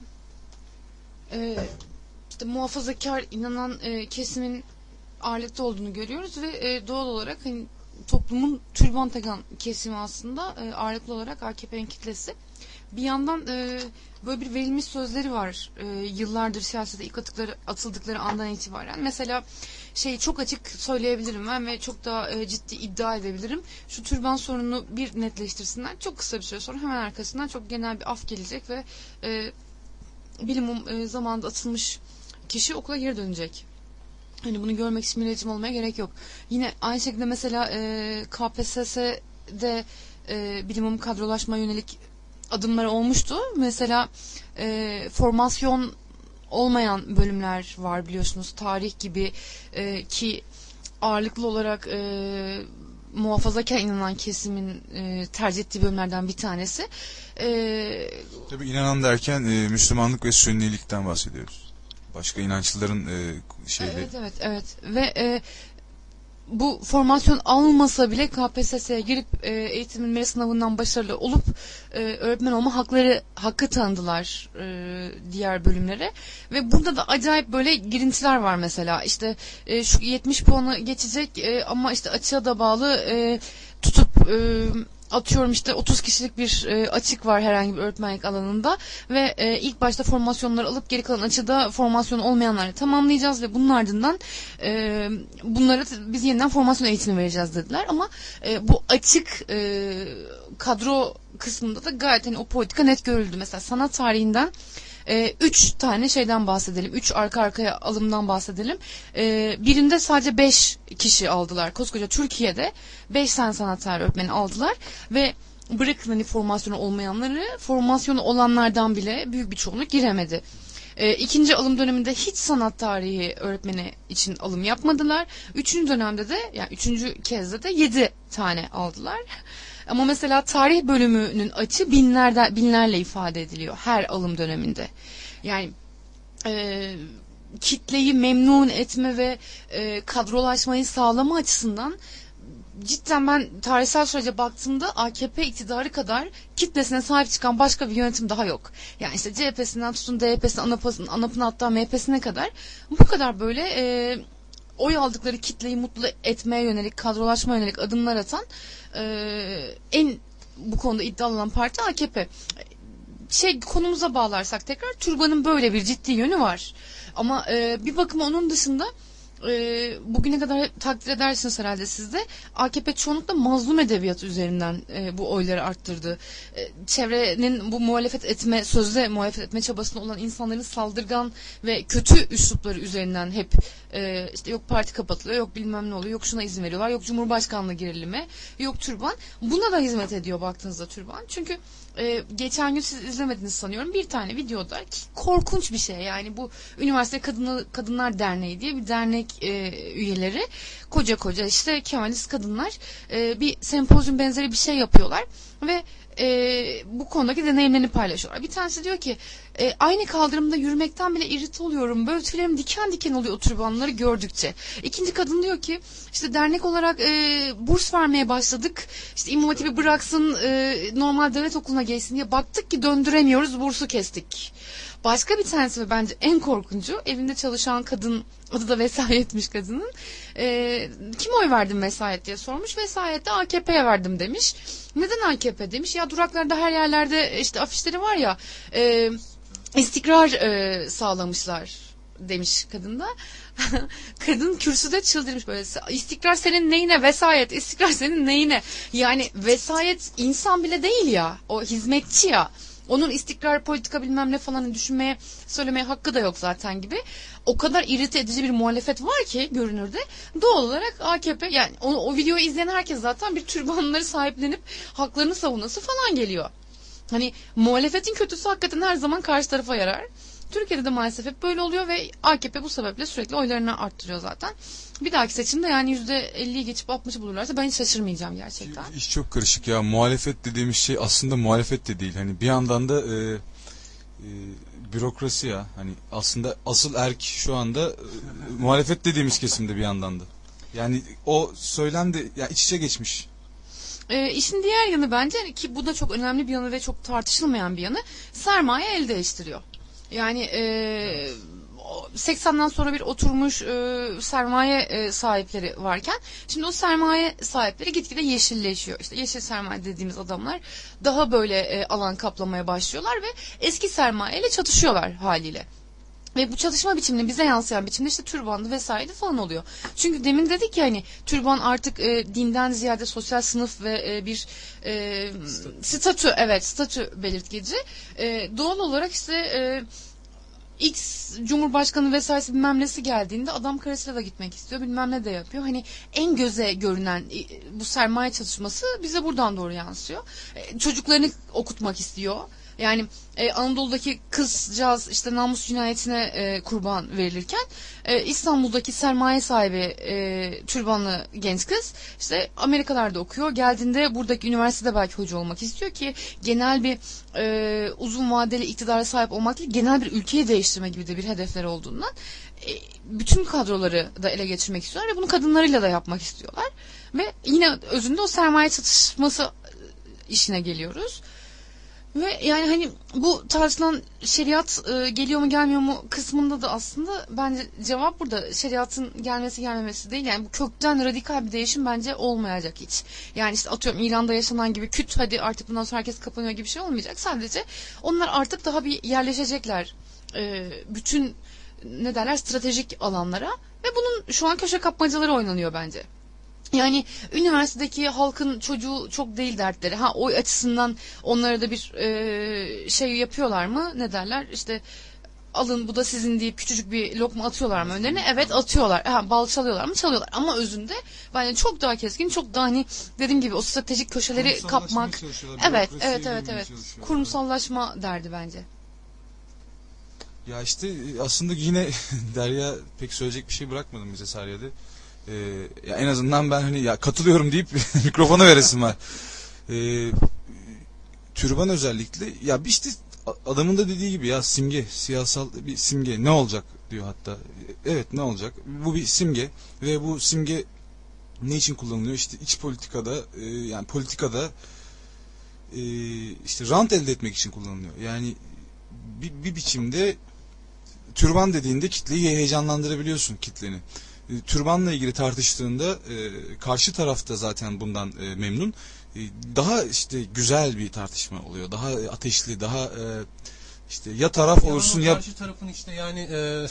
Speaker 2: e, işte muhafazakar inanan e, kesimin ağırlıkta olduğunu görüyoruz ve e, doğal olarak hani toplumun türban takan kesimi aslında e, ağırlıklı olarak A K P'nin kitlesi. Bir yandan e, böyle bir verilmiş sözleri var e, yıllardır siyasete ilk atıkları, atıldıkları andan itibaren. Mesela şeyi çok açık söyleyebilirim ben ve çok daha e, ciddi iddia edebilirim. Şu türban sorununu bir netleştirsinler. Çok kısa bir süre sonra hemen arkasından çok genel bir af gelecek ve e, bilimum e, zamanında atılmış kişi okula geri dönecek. Hani bunu görmek için milletim olmaya gerek yok. Yine aynı şekilde mesela e, K P S S'de e, bilimum kadrolaşma yönelik adımlar olmuştu. Mesela e, formasyon olmayan bölümler var biliyorsunuz. Tarih gibi e, ki ağırlıklı olarak e, muhafazakar inanan kesimin e, tercih ettiği bölümlerden bir tanesi. E,
Speaker 1: Tabii inanan derken e, Müslümanlık ve Sünnilikten bahsediyoruz. Başka inançlıların e, şeyleri.
Speaker 2: Evet evet evet ve e, bu formasyon almasa bile K P S S'ye girip e, eğitimin meri sınavından başarılı olup e, öğretmen olma hakları hakkı tanıdılar e, diğer bölümlere ve burada da acayip böyle girintiler var mesela işte e, şu yetmiş puanı geçecek e, ama işte açığa da bağlı e, tutup e, atıyorum işte otuz kişilik bir e, açık var herhangi bir öğretmenlik alanında ve e, ilk başta formasyonları alıp geri kalan açıda formasyon olmayanları tamamlayacağız ve bunun ardından e, bunları biz yeniden formasyon eğitimi vereceğiz dediler ama e, bu açık e, kadro kısmında da gayet hani o politika net görüldü. Mesela sanat tarihinden E, üç tane şeyden bahsedelim. Üç arka arkaya alımdan bahsedelim. E, birinde sadece beş kişi aldılar. Koskoca Türkiye'de beş tane sanat tarihi öğretmeni aldılar ve bırakın hani formasyonu olmayanları, formasyonu olanlardan bile büyük bir çoğunluk giremedi. E, ikinci alım döneminde hiç sanat tarihi öğretmeni için alım yapmadılar. Üçüncü dönemde de yani üçüncü kezde de yedi tane aldılar. Ama mesela tarih bölümünün açı binlerden binlerle ifade ediliyor her alım döneminde. Yani e, kitleyi memnun etme ve e, kadrolaşmayı sağlama açısından cidden ben tarihsel sürece baktığımda A K P iktidarı kadar kitlesine sahip çıkan başka bir yönetim daha yok. Yani işte C H P'sinden tutun D H P'sine, ANAP'ına, ANAP'ına hatta M H P'sine kadar bu kadar böyle e, oy aldıkları kitleyi mutlu etmeye yönelik, kadrolaşmaya yönelik adımlar atan e, en bu konuda iddialı olan parti A K P. Şey konumuza bağlarsak tekrar türbanın böyle bir ciddi yönü var. Ama e, bir bakıma onun dışında e, bugüne kadar hep takdir edersiniz herhalde siz de. A K P çoğunlukla mazlum edebiyatı üzerinden e, bu oyları arttırdı. E, çevrenin bu muhalefet etme, sözde muhalefet etme çabasında olan insanların saldırgan ve kötü üslupları üzerinden hep e, işte yok parti kapatılıyor, yok bilmem ne oluyor, yok şuna izin veriyorlar, yok Cumhurbaşkanlığı gerilimi, yok türban. Buna da hizmet ediyor baktığınızda türban. Çünkü e, geçen gün siz izlemediniz sanıyorum. Bir tane videoda ki korkunç bir şey. Yani bu Üniversite Kadını, Kadınlar Derneği diye bir dernek e, üyeleri koca koca işte Kemalist kadınlar e, bir sempozyum benzeri bir şey yapıyorlar ve e, bu konudaki deneyimlerini paylaşıyorlar. Bir tanesi diyor ki e, aynı kaldırımda yürümekten bile irite oluyorum. Böyle tüylerim diken diken oluyor o türbanları gördükçe. İkinci kadın diyor ki işte dernek olarak e, burs vermeye başladık. İşte İmam Hatip'i bıraksın e, normal devlet okuluna geçsin diye baktık ki döndüremiyoruz, bursu kestik. Başka bir tanesi ve bence en korkuncu evinde çalışan kadın, adı da vesayetmiş kadının. E, kim oy verdin vesayet diye sormuş. Vesayette A K P'ye verdim demiş. Neden A K P demiş? Ya duraklarda her yerlerde işte afişleri var ya e, istikrar e, sağlamışlar demiş kadın da. Kadın kürsüde çıldırmış böyle. İstikrar senin neyine vesayet? İstikrar senin neyine? Yani vesayet insan bile değil ya. O hizmetçi ya. Onun istikrar politika bilmem ne falan düşünmeye, söylemeye hakkı da yok zaten gibi. O kadar irite edici bir muhalefet var ki görünürde. Doğal olarak A K P yani o, o videoyu izleyen herkes zaten bir türbanları sahiplenip haklarını savunması falan geliyor. Hani muhalefetin kötüsü hakikaten her zaman karşı tarafa yarar. Türkiye'de de maalesef hep böyle oluyor ve A K P bu sebeple sürekli oylarını arttırıyor zaten. Bir dahaki seçimde yani yüzde elliyi geçip altmışı bulurlarsa ben hiç şaşırmayacağım gerçekten.
Speaker 1: İş çok karışık ya. Muhalefet dediğimiz şey aslında muhalefet de değil. Hani bir yandan da e, e, bürokrasi ya. Hani aslında asıl erk şu anda e, muhalefet dediğimiz kesimde bir yandan da. Yani o söylem de ya iç içe geçmiş.
Speaker 2: E, işin diğer yanı bence ki bu da çok önemli bir yanı ve çok tartışılmayan bir yanı, sermaye el değiştiriyor. Yani e, seksenden sonra bir oturmuş e, sermaye e, sahipleri varken şimdi o sermaye sahipleri gitgide yeşilleşiyor. İşte yeşil sermaye dediğimiz adamlar daha böyle e, alan kaplamaya başlıyorlar ve eski sermayeyle çatışıyorlar haliyle. Ve bu çalışma biçiminin bize yansıyan biçimde işte türbanlı vesaire falan oluyor. Çünkü demin dedik ya hani türban artık e, dinden ziyade sosyal sınıf ve e, bir e, statü. statü evet statü belirtgeci. E, doğal olarak işte e, X Cumhurbaşkanı vesairesi bilmem nesi geldiğinde adam karısıyla da gitmek istiyor bilmem ne de yapıyor. Hani en göze görünen bu sermaye çalışması bize buradan doğru yansıyor. E, çocuklarını okutmak istiyor. Yani e, Anadolu'daki kızcağız işte namus cinayetine e, kurban verilirken e, İstanbul'daki sermaye sahibi e, türbanlı genç kız işte Amerikalarda okuyor. Geldiğinde buradaki üniversitede belki hoca olmak istiyor ki genel bir e, uzun vadeli iktidara sahip olmak değil, genel bir ülkeyi değiştirme gibi de bir hedefleri olduğundan e, bütün kadroları da ele geçirmek istiyorlar ve bunu kadınlarıyla da yapmak istiyorlar. Ve yine özünde o sermaye çatışması işine geliyoruz. Ve yani hani bu tartışılan şeriat e, geliyor mu gelmiyor mu kısmında da aslında bence cevap burada. Şeriatın gelmesi gelmemesi değil. Yani bu kökten radikal bir değişim bence olmayacak hiç. Yani işte atıyorum İran'da yaşanan gibi küt hadi artık bundan sonra herkes kapanıyor gibi bir şey olmayacak. Sadece onlar artık daha bir yerleşecekler. E, bütün ne derler stratejik alanlara ve bunun şu an köşe kapmacaları oynanıyor bence. Yani üniversitedeki halkın çocuğu çok değil dertleri. Ha oy açısından onlara da bir e, şey yapıyorlar mı? Ne derler? İşte alın bu da sizin deyip küçücük bir lokma atıyorlar mı önlerine? Evet atıyorlar. Ha bal çalıyorlar mı? Çalıyorlar. Ama özünde bence çok daha keskin, çok daha hani dediğim gibi o stratejik köşeleri kapmak. Evet, evet, evet, evet. Kurumsallaşma derdi bence.
Speaker 1: Ya işte aslında yine Derya pek söyleyecek bir şey bırakmadım bize Sarya'da. Ee, ya en azından ben hani ya katılıyorum deyip mikrofonu veresim var. Ee, türban özellikle ya işte adamın da dediği gibi ya simge, siyasal bir simge ne olacak diyor hatta. Evet ne olacak? Bu bir simge ve bu simge ne için kullanılıyor? İşte iç politikada e, yani politikada e, işte rant elde etmek için kullanılıyor. Yani bir, bir biçimde türban dediğinde kitleyi heyecanlandırabiliyorsun kitleni. Türbanla ilgili tartıştığında e, karşı tarafta zaten bundan e, memnun. E, daha işte güzel bir tartışma oluyor. Daha ateşli, daha e, işte ya taraf olursun ya...
Speaker 3: Karşı tarafın işte yani... E...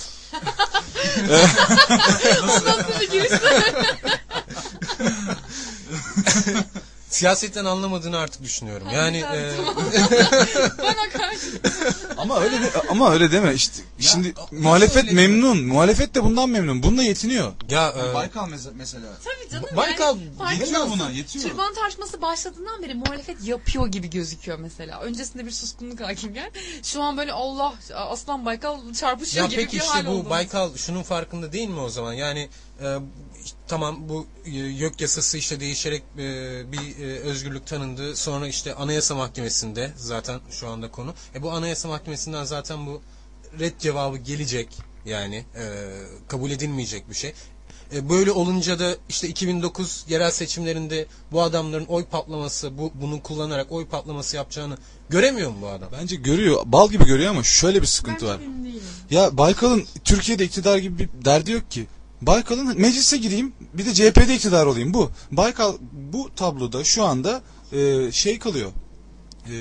Speaker 3: Siyasetten anlamadığını artık düşünüyorum. Yani e...
Speaker 2: bana karşı.
Speaker 1: ama öyle de, ama öyle deme işte. Ya, şimdi muhalefet memnun. Mi? Muhalefet de bundan memnun. Bununla yetiniyor.
Speaker 3: Ya e...
Speaker 5: Baykal mesela.
Speaker 2: Tabii canım.
Speaker 3: Baykal
Speaker 2: yani,
Speaker 1: yetiyor buna, yetiyor.
Speaker 2: Türban tartışması başladığından beri muhalefet yapıyor gibi gözüküyor mesela. Öncesinde bir suskunluk hakimken şu an böyle Allah Aslan Baykal çarpışıyor
Speaker 3: ya
Speaker 2: gibi
Speaker 3: peki
Speaker 2: bir
Speaker 3: işte
Speaker 2: hal
Speaker 3: bu
Speaker 2: oldu.
Speaker 3: Baykal şunun farkında değil mi o zaman? Yani e, tamam bu e, YÖK yasası işte değişerek e, bir e, özgürlük tanındı. Sonra işte Anayasa Mahkemesi'nde zaten şu anda konu. E bu Anayasa Mahkemesi'nden zaten bu red cevabı gelecek. Yani e, kabul edilmeyecek bir şey. E, böyle olunca da işte iki bin dokuz yerel seçimlerinde bu adamların oy patlaması, bu bunu kullanarak oy patlaması yapacağını göremiyor mu bu adam?
Speaker 1: Bence görüyor. Bal gibi görüyor ama şöyle bir sıkıntı var. Ya Baykal'ın Türkiye'de iktidar gibi bir derdi yok ki. Baykal'ın meclise gireyim, bir de C H P'de iktidar olayım. Bu. Baykal bu tabloda şu anda e, şey kalıyor. E,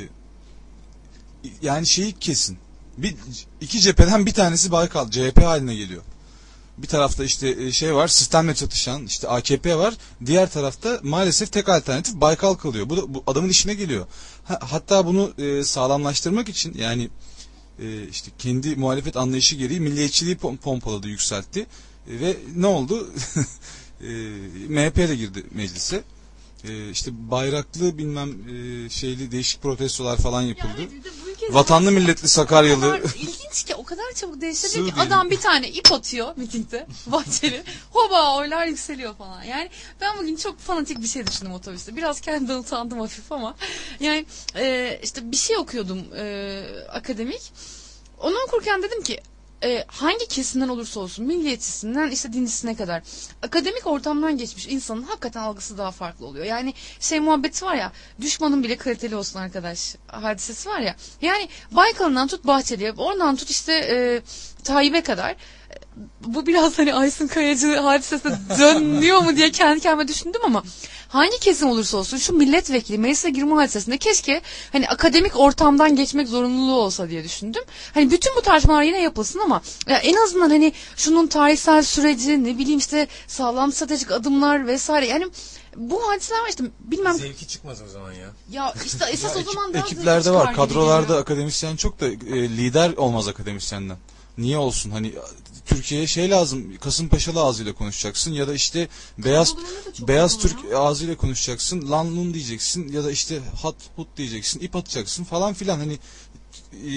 Speaker 1: yani şeyi kesin. Bir, iki cepheden bir tanesi Baykal. C H P haline geliyor. Bir tarafta işte şey var, sistemle çatışan işte A K P var. Diğer tarafta maalesef tek alternatif Baykal kalıyor. Bu da bu adamın işine geliyor. Ha, hatta bunu e, sağlamlaştırmak için yani e, işte kendi muhalefet anlayışı gereği milliyetçiliği pompaladı, yükseltti. E, ve ne oldu? e, M H P de girdi meclise. E, işte bayraklı bilmem e, şeyli değişik protestolar falan yapıldı. Yani, vatanlı milletli Sakaryalı.
Speaker 2: O kadar ilginç ki o kadar çabuk değiştirdi ki adam bir tane ip atıyor mitingde Bahçeli. Hoba oylar yükseliyor falan. Yani ben bugün çok fanatik bir şey düşündüm otobüste. Biraz kendimden utandım hafif ama. Yani e, işte bir şey okuyordum e, akademik. Onu okurken dedim ki e, hangi kesimden olursa olsun milliyetçisinden işte dincisine kadar akademik ortamdan geçmiş insanın hakikaten algısı daha farklı oluyor. Yani şey muhabbeti var ya, düşmanın bile kaliteli olsun arkadaş hadisesi var ya. Yani Baykal'ından tut Bahçeli'ye, oradan tut işte e, Tayyip'e kadar. Bu biraz hani Aysun Kayacı hadisesine dönüyor mu diye kendi kendime düşündüm ama hangi kesim olursa olsun şu milletvekili meclise girme hadisesinde keşke hani akademik ortamdan geçmek zorunluluğu olsa diye düşündüm. Hani bütün bu tartışmalar yine yapılsın ama ya en azından hani şunun tarihsel süreci, ne bileyim işte sağlam stratejik adımlar vesaire, yani bu hadiseler var işte bilmem.
Speaker 3: Zevki çıkmaz o zaman ya.
Speaker 2: Ya işte esas
Speaker 1: ya
Speaker 2: o zaman
Speaker 1: ekip,
Speaker 2: daha
Speaker 1: ekiplerde var, kadrolarda akademisyen çok da e, lider olmaz akademisyenden. Niye olsun? Hani Türkiye'ye şey lazım, Kasımpaşalı ağzıyla konuşacaksın ya da işte beyaz beyaz Türk ağzıyla konuşacaksın, lan lun diyeceksin ya da işte hat hut diyeceksin, ip atacaksın falan filan. Hani e,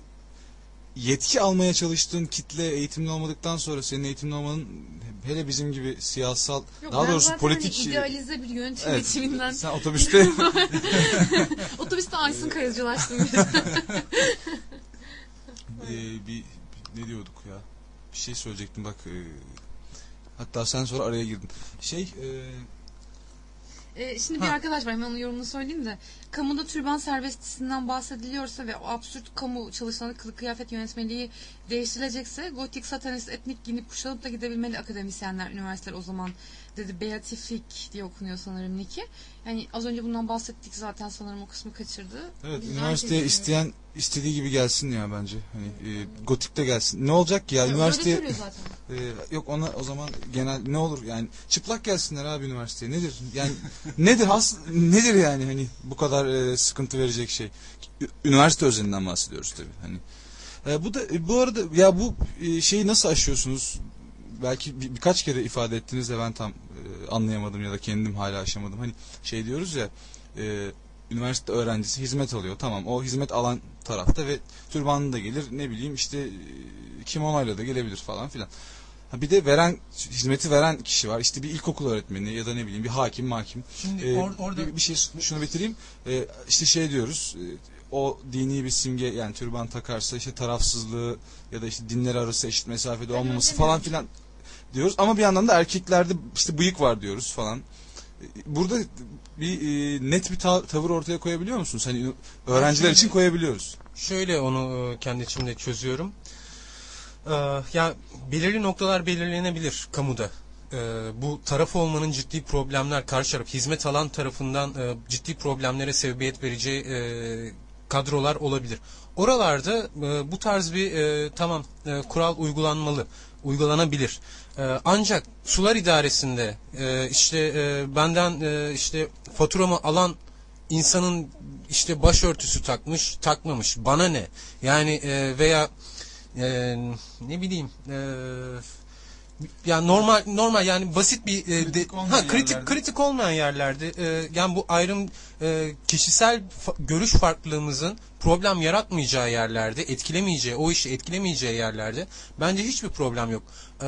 Speaker 1: yetki almaya çalıştığın kitle eğitimli olmadıktan sonra senin eğitimli olmanın, hele bizim gibi siyasal,
Speaker 2: Yok,
Speaker 1: daha doğrusu
Speaker 2: hani
Speaker 1: politik
Speaker 2: idealize bir yönetim
Speaker 1: evet,
Speaker 2: biçiminden.
Speaker 1: sen otobüste
Speaker 2: otobüste Aysun Kayacılaştın.
Speaker 1: ee, bir ne diyorduk ya? Bir şey söyleyecektim bak. E, hatta sen sonra araya girdin. Şey e,
Speaker 2: Ee, şimdi bir
Speaker 1: ha.
Speaker 2: arkadaş var, hemen onun yorumunu söyleyeyim de. Kamuda türban serbestisinden bahsediliyorsa ve o absürt kamu çalışanı kılık kıyafet yönetmeliği değiştirilecekse gotik satanist etnik giyinip kuşanıp da gidebilmeli akademisyenler, üniversiteler o zaman dedi. Beatifik diye okunuyor sanırım Niki. Yani az önce bundan bahsettik zaten, sanırım o kısmı kaçırdı.
Speaker 1: Evet,
Speaker 2: Biz
Speaker 1: üniversiteye isteyen istediği gibi gelsin ya bence. Hani e, gotikte gelsin. Ne olacak ki ya, ya üniversiteye e, yok ona o zaman genel ne olur yani çıplak gelsinler abi üniversiteye. Nedir? Yani nedir has nedir yani hani bu kadar e, sıkıntı verecek şey. Üniversite özelinden bahsediyoruz tabii. Hani e, bu da e, bu arada ya bu e, şeyi nasıl aşıyorsunuz? Belki bir, birkaç kere ifade ettiniz de ben tam e, anlayamadım ya da kendim hala aşamadım. Hani şey diyoruz ya, e, üniversite öğrencisi hizmet alıyor. Tamam, o hizmet alan tarafta ve türbanlı da gelir, ne bileyim işte e, kimonoyla da gelebilir falan filan. Ha, bir de veren, hizmeti veren kişi var. İşte bir ilkokul öğretmeni ya da ne bileyim bir hakim, mahkim.
Speaker 3: Şimdi
Speaker 1: ee,
Speaker 3: or, orada
Speaker 1: bir, bir şey şunu bitireyim. Ee, işte şey diyoruz. E, o dini bir simge, yani türban takarsa işte tarafsızlığı ya da işte dinler arası eşit mesafede olmaması falan filan diyoruz. Ama bir yandan da erkeklerde işte bıyık var diyoruz falan. Burada bir e, net bir ta- tavır ortaya koyabiliyor musunuz? Hani öğrenciler için koyabiliyoruz.
Speaker 3: Şöyle onu kendi içimde çözüyorum. Ee, ya belirli noktalar belirlenebilir kamuda. Ee, bu taraf olmanın ciddi problemler, karşı taraf hizmet alan tarafından e, ciddi problemlere sebebiyet vereceği e, kadrolar olabilir. Oralarda e, bu tarz bir e, tamam e, kural uygulanmalı, uygulanabilir. E, ancak sular idaresinde e, işte e, benden e, işte faturamı alan insanın işte başörtüsü takmış, takmamış. Bana ne? Yani e, veya e, ne bileyim e, yani normal normal yani basit bir e, de, ha kritik yerlerde. kritik olmayan yerlerde e, yani bu ayrım e, kişisel fa- görüş farklılığımızın problem yaratmayacağı yerlerde, etkilemeyeceği, o işi etkilemeyeceği yerlerde bence hiçbir problem yok. Eee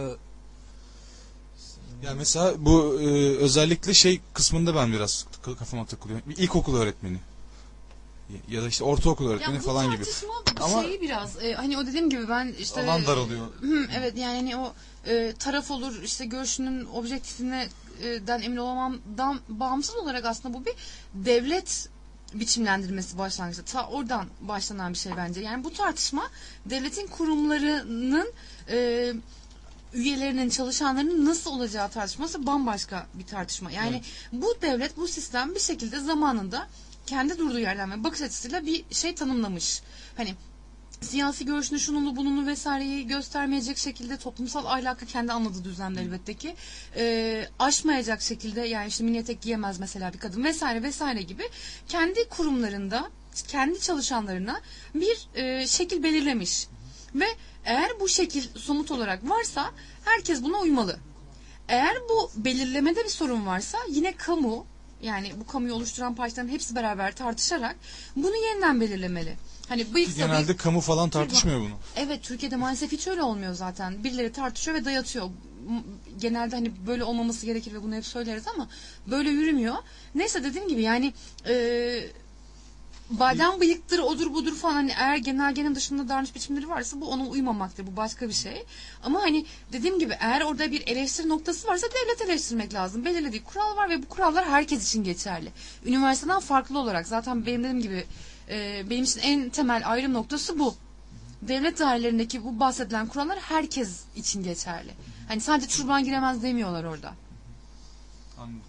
Speaker 1: Ya mesela bu e, özellikle şey kısmında ben biraz kafama takılıyor. Bir ilkokul öğretmeni ya da işte ortaokul öğretmeni
Speaker 2: ya
Speaker 1: falan gibi.
Speaker 2: Ama şeyi biraz e, hani o dediğim gibi ben işte
Speaker 1: alan daralıyor.
Speaker 2: Hı, evet yani hani o e, taraf olur işte görüşünün objektifliğinden emin olamamdan bağımsız olarak aslında bu bir devlet biçimlendirmesi başlangıçta. Ta oradan başlanan bir şey bence. Yani bu tartışma devletin kurumlarının e, üyelerinin, çalışanlarının nasıl olacağı tartışması bambaşka bir tartışma. Yani evet. Bu devlet, bu sistem bir şekilde zamanında kendi durduğu yerden ve bakış açısıyla bir şey tanımlamış. Hani siyasi görüşünü, şununu, bununu vesaireyi göstermeyecek şekilde toplumsal ahlakı kendi anladığı düzlemde elbette ki e, aşmayacak şekilde yani işte mini etek giyemez mesela bir kadın vesaire vesaire gibi kendi kurumlarında, kendi çalışanlarına bir e, şekil belirlemiş. Ve eğer bu şekil somut olarak varsa herkes buna uymalı. Eğer bu belirlemede bir sorun varsa yine kamu yani bu kamuyu oluşturan partilerin hepsi beraber tartışarak bunu yeniden belirlemeli. Hani bıyıksa
Speaker 1: genelde
Speaker 2: bıyık,
Speaker 1: kamu falan tartışmıyor bunu.
Speaker 2: Evet Türkiye'de maalesef hiç öyle olmuyor zaten. Birileri tartışıyor ve dayatıyor. Genelde hani böyle olmaması gerekir ve bunu hep söyleriz ama böyle yürümüyor. Neyse dediğim gibi yani eee badem bıyıktır, odur budur falan hani eğer genelgenin dışında davranış biçimleri varsa bu ona uymamaktır. Bu başka bir şey. Ama hani dediğim gibi eğer orada bir eleştiri noktası varsa devlet eleştirmek lazım. Belirlediği kural var ve bu kurallar herkes için geçerli. Üniversiteden farklı olarak zaten benim dediğim gibi e, benim için en temel ayrım noktası bu. Devlet dairelerindeki bu bahsedilen kurallar herkes için geçerli. Hani sadece türban giremez demiyorlar orada.
Speaker 1: Anladım.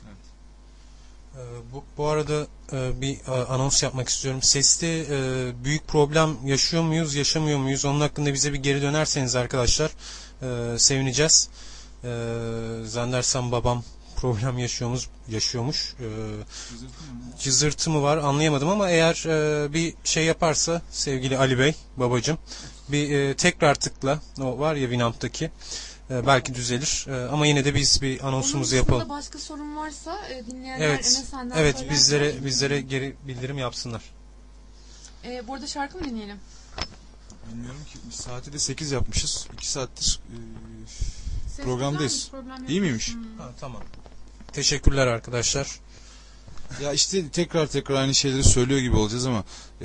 Speaker 3: Bu, bu arada e, bir e, anons yapmak istiyorum. Seste e, büyük problem yaşıyor muyuz, yaşamıyor muyuz? Onun hakkında bize bir geri dönerseniz arkadaşlar e, sevineceğiz. E, zannedersem babam problem yaşıyormuş. yaşıyormuş. E, cızırtı mı var anlayamadım ama eğer e, bir şey yaparsa sevgili Ali Bey, babacığım bir e, tekrar tıkla. O var ya Winamp'taki. Belki düzelir. Ama yine de biz bir anonsumuzu yapalım.
Speaker 2: Onun başka sorun varsa dinleyenler
Speaker 3: evet,
Speaker 2: M S N'den
Speaker 3: evet bizlere bizlere geri bildirim yapsınlar.
Speaker 2: Ee, bu arada şarkı mı dinleyelim?
Speaker 1: Bilmiyorum ki. Biz saati de sekiz yapmışız. iki saattir e, programdayız. İyi miymiş?
Speaker 3: Hmm. Ha, tamam. Teşekkürler arkadaşlar.
Speaker 1: Ya işte tekrar tekrar aynı şeyleri söylüyor gibi olacağız ama e,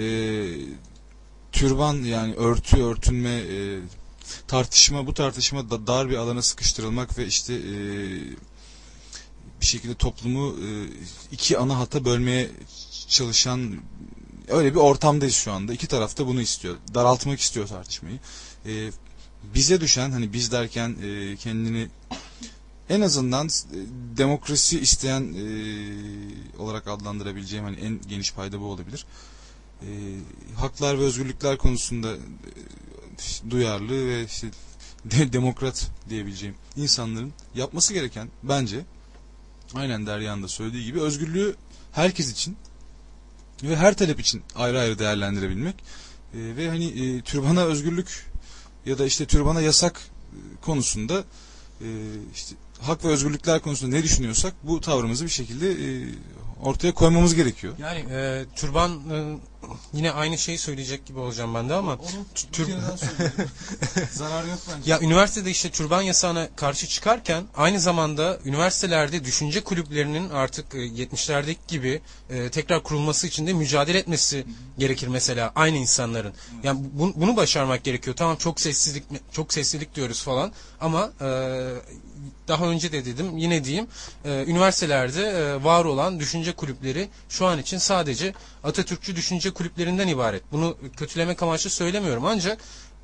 Speaker 1: türban yani örtü, örtünme e, tartışma bu tartışma da dar bir alana sıkıştırılmak ve işte e, bir şekilde toplumu e, iki ana hata bölmeye çalışan öyle bir ortamdayız şu anda. İki taraf da bunu istiyor. Daraltmak istiyor tartışmayı. E, bize düşen hani biz derken e, kendini en azından e, demokrasi isteyen e, olarak adlandırabileceğim hani en geniş payda bu olabilir. E, haklar ve özgürlükler konusunda e, duyarlı ve işte de, demokrat diyebileceğim insanların yapması gereken bence aynen Derya'nın da söylediği gibi özgürlüğü herkes için ve her talep için ayrı ayrı değerlendirebilmek e, ve hani e, türbana özgürlük ya da işte türbana yasak e, konusunda e, işte hak ve özgürlükler konusunda ne düşünüyorsak bu tavrımızı bir şekilde e, ortaya koymamız gerekiyor.
Speaker 3: Yani e, türban e, yine aynı şeyi söyleyecek gibi olacağım ben de ama
Speaker 1: Onu
Speaker 3: tür...
Speaker 1: zararı yok bence.
Speaker 3: Ya üniversitede işte türban yasağına karşı çıkarken aynı zamanda üniversitelerde düşünce kulüplerinin artık e, yetmişlerdeki gibi e, tekrar kurulması için de mücadele etmesi Hı-hı. gerekir mesela aynı insanların. Hı-hı. Yani bu, bunu başarmak gerekiyor. Tamam çok sessizlik çok sessizlik diyoruz falan ama e, daha önce de dedim yine diyeyim e, üniversitelerde e, var olan düşünce kulüpleri şu an için sadece Atatürkçü düşünce kulüplerinden ibaret. Bunu kötülemek amaçlı söylemiyorum ancak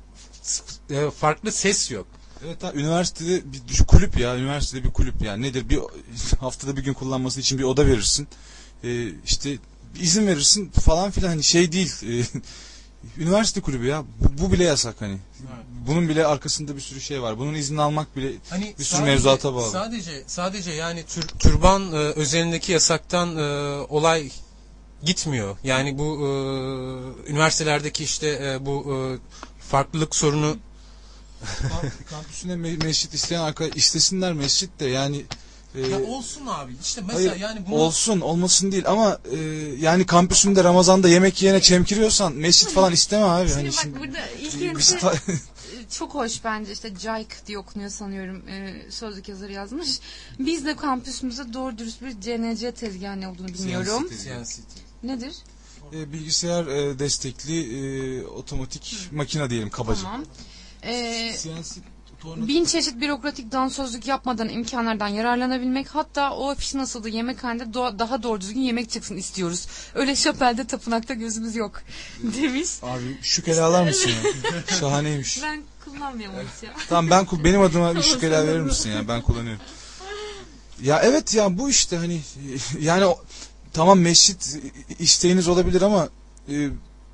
Speaker 3: e, farklı ses yok.
Speaker 1: Evet ha, üniversitede bir kulüp ya üniversitede bir kulüp yani nedir bir haftada bir gün kullanması için bir oda verirsin. Ee, işte izin verirsin falan filan, hani şey değil. E, üniversite kulübü ya. Bu, bu bile yasak hani.
Speaker 3: Evet.
Speaker 1: Bunun bile arkasında bir sürü şey var. Bunun izni almak bile
Speaker 3: Hani
Speaker 1: bir sürü mevzuata bağlı.
Speaker 3: Sadece sadece yani tür, türban e, özelindeki yasaktan e, olay gitmiyor. Yani bu e, üniversitelerdeki işte e, bu e, farklılık sorunu
Speaker 1: Kamp- Kampüsüne me- mescit isteyen arkadaş istesinler, mescit de yani e,
Speaker 3: ya olsun abi. İşte mesela
Speaker 1: hayır,
Speaker 3: yani bunu
Speaker 1: olsun olmasın değil ama e, yani kampüsünde Ramazan'da yemek yiyene çemkiriyorsan mescit falan isteme abi.
Speaker 2: Şimdi
Speaker 1: Hani
Speaker 2: bak
Speaker 1: şimdi
Speaker 2: burada ilk
Speaker 1: biz
Speaker 2: kendisi
Speaker 1: ta-
Speaker 2: çok hoş bence, işte Cayk diye okunuyor sanıyorum, e, sözlük yazarı yazmış. Biz de kampüsümüzde doğru dürüst bir C N C tezgahı ne olduğunu bilmiyorum.
Speaker 1: C N C
Speaker 3: siyasi
Speaker 2: Nedir?
Speaker 1: e, bilgisayar e, destekli e, otomatik makine diyelim kabaca.
Speaker 2: Tamam. E,
Speaker 1: Siyasi torna-
Speaker 2: bin çeşit bürokratik dansözlük yapmadan imkanlardan yararlanabilmek, hatta o afişin asıldığı yemekhanede do- daha doğru düzgün yemek çıksın istiyoruz. Öyle şapelde tapınakta gözümüz yok demiş.
Speaker 1: Abi şu kelalar mısın ya? Şahaneymiş.
Speaker 2: Ben kullanmıyorum hiç ya.
Speaker 1: Tamam ben ku- benim adıma bir şu
Speaker 2: Olsun.
Speaker 1: kela verir misin ya? Ben kullanıyorum. Ya evet ya, bu işte hani yani o- tamam mescit isteğiniz olabilir ama e,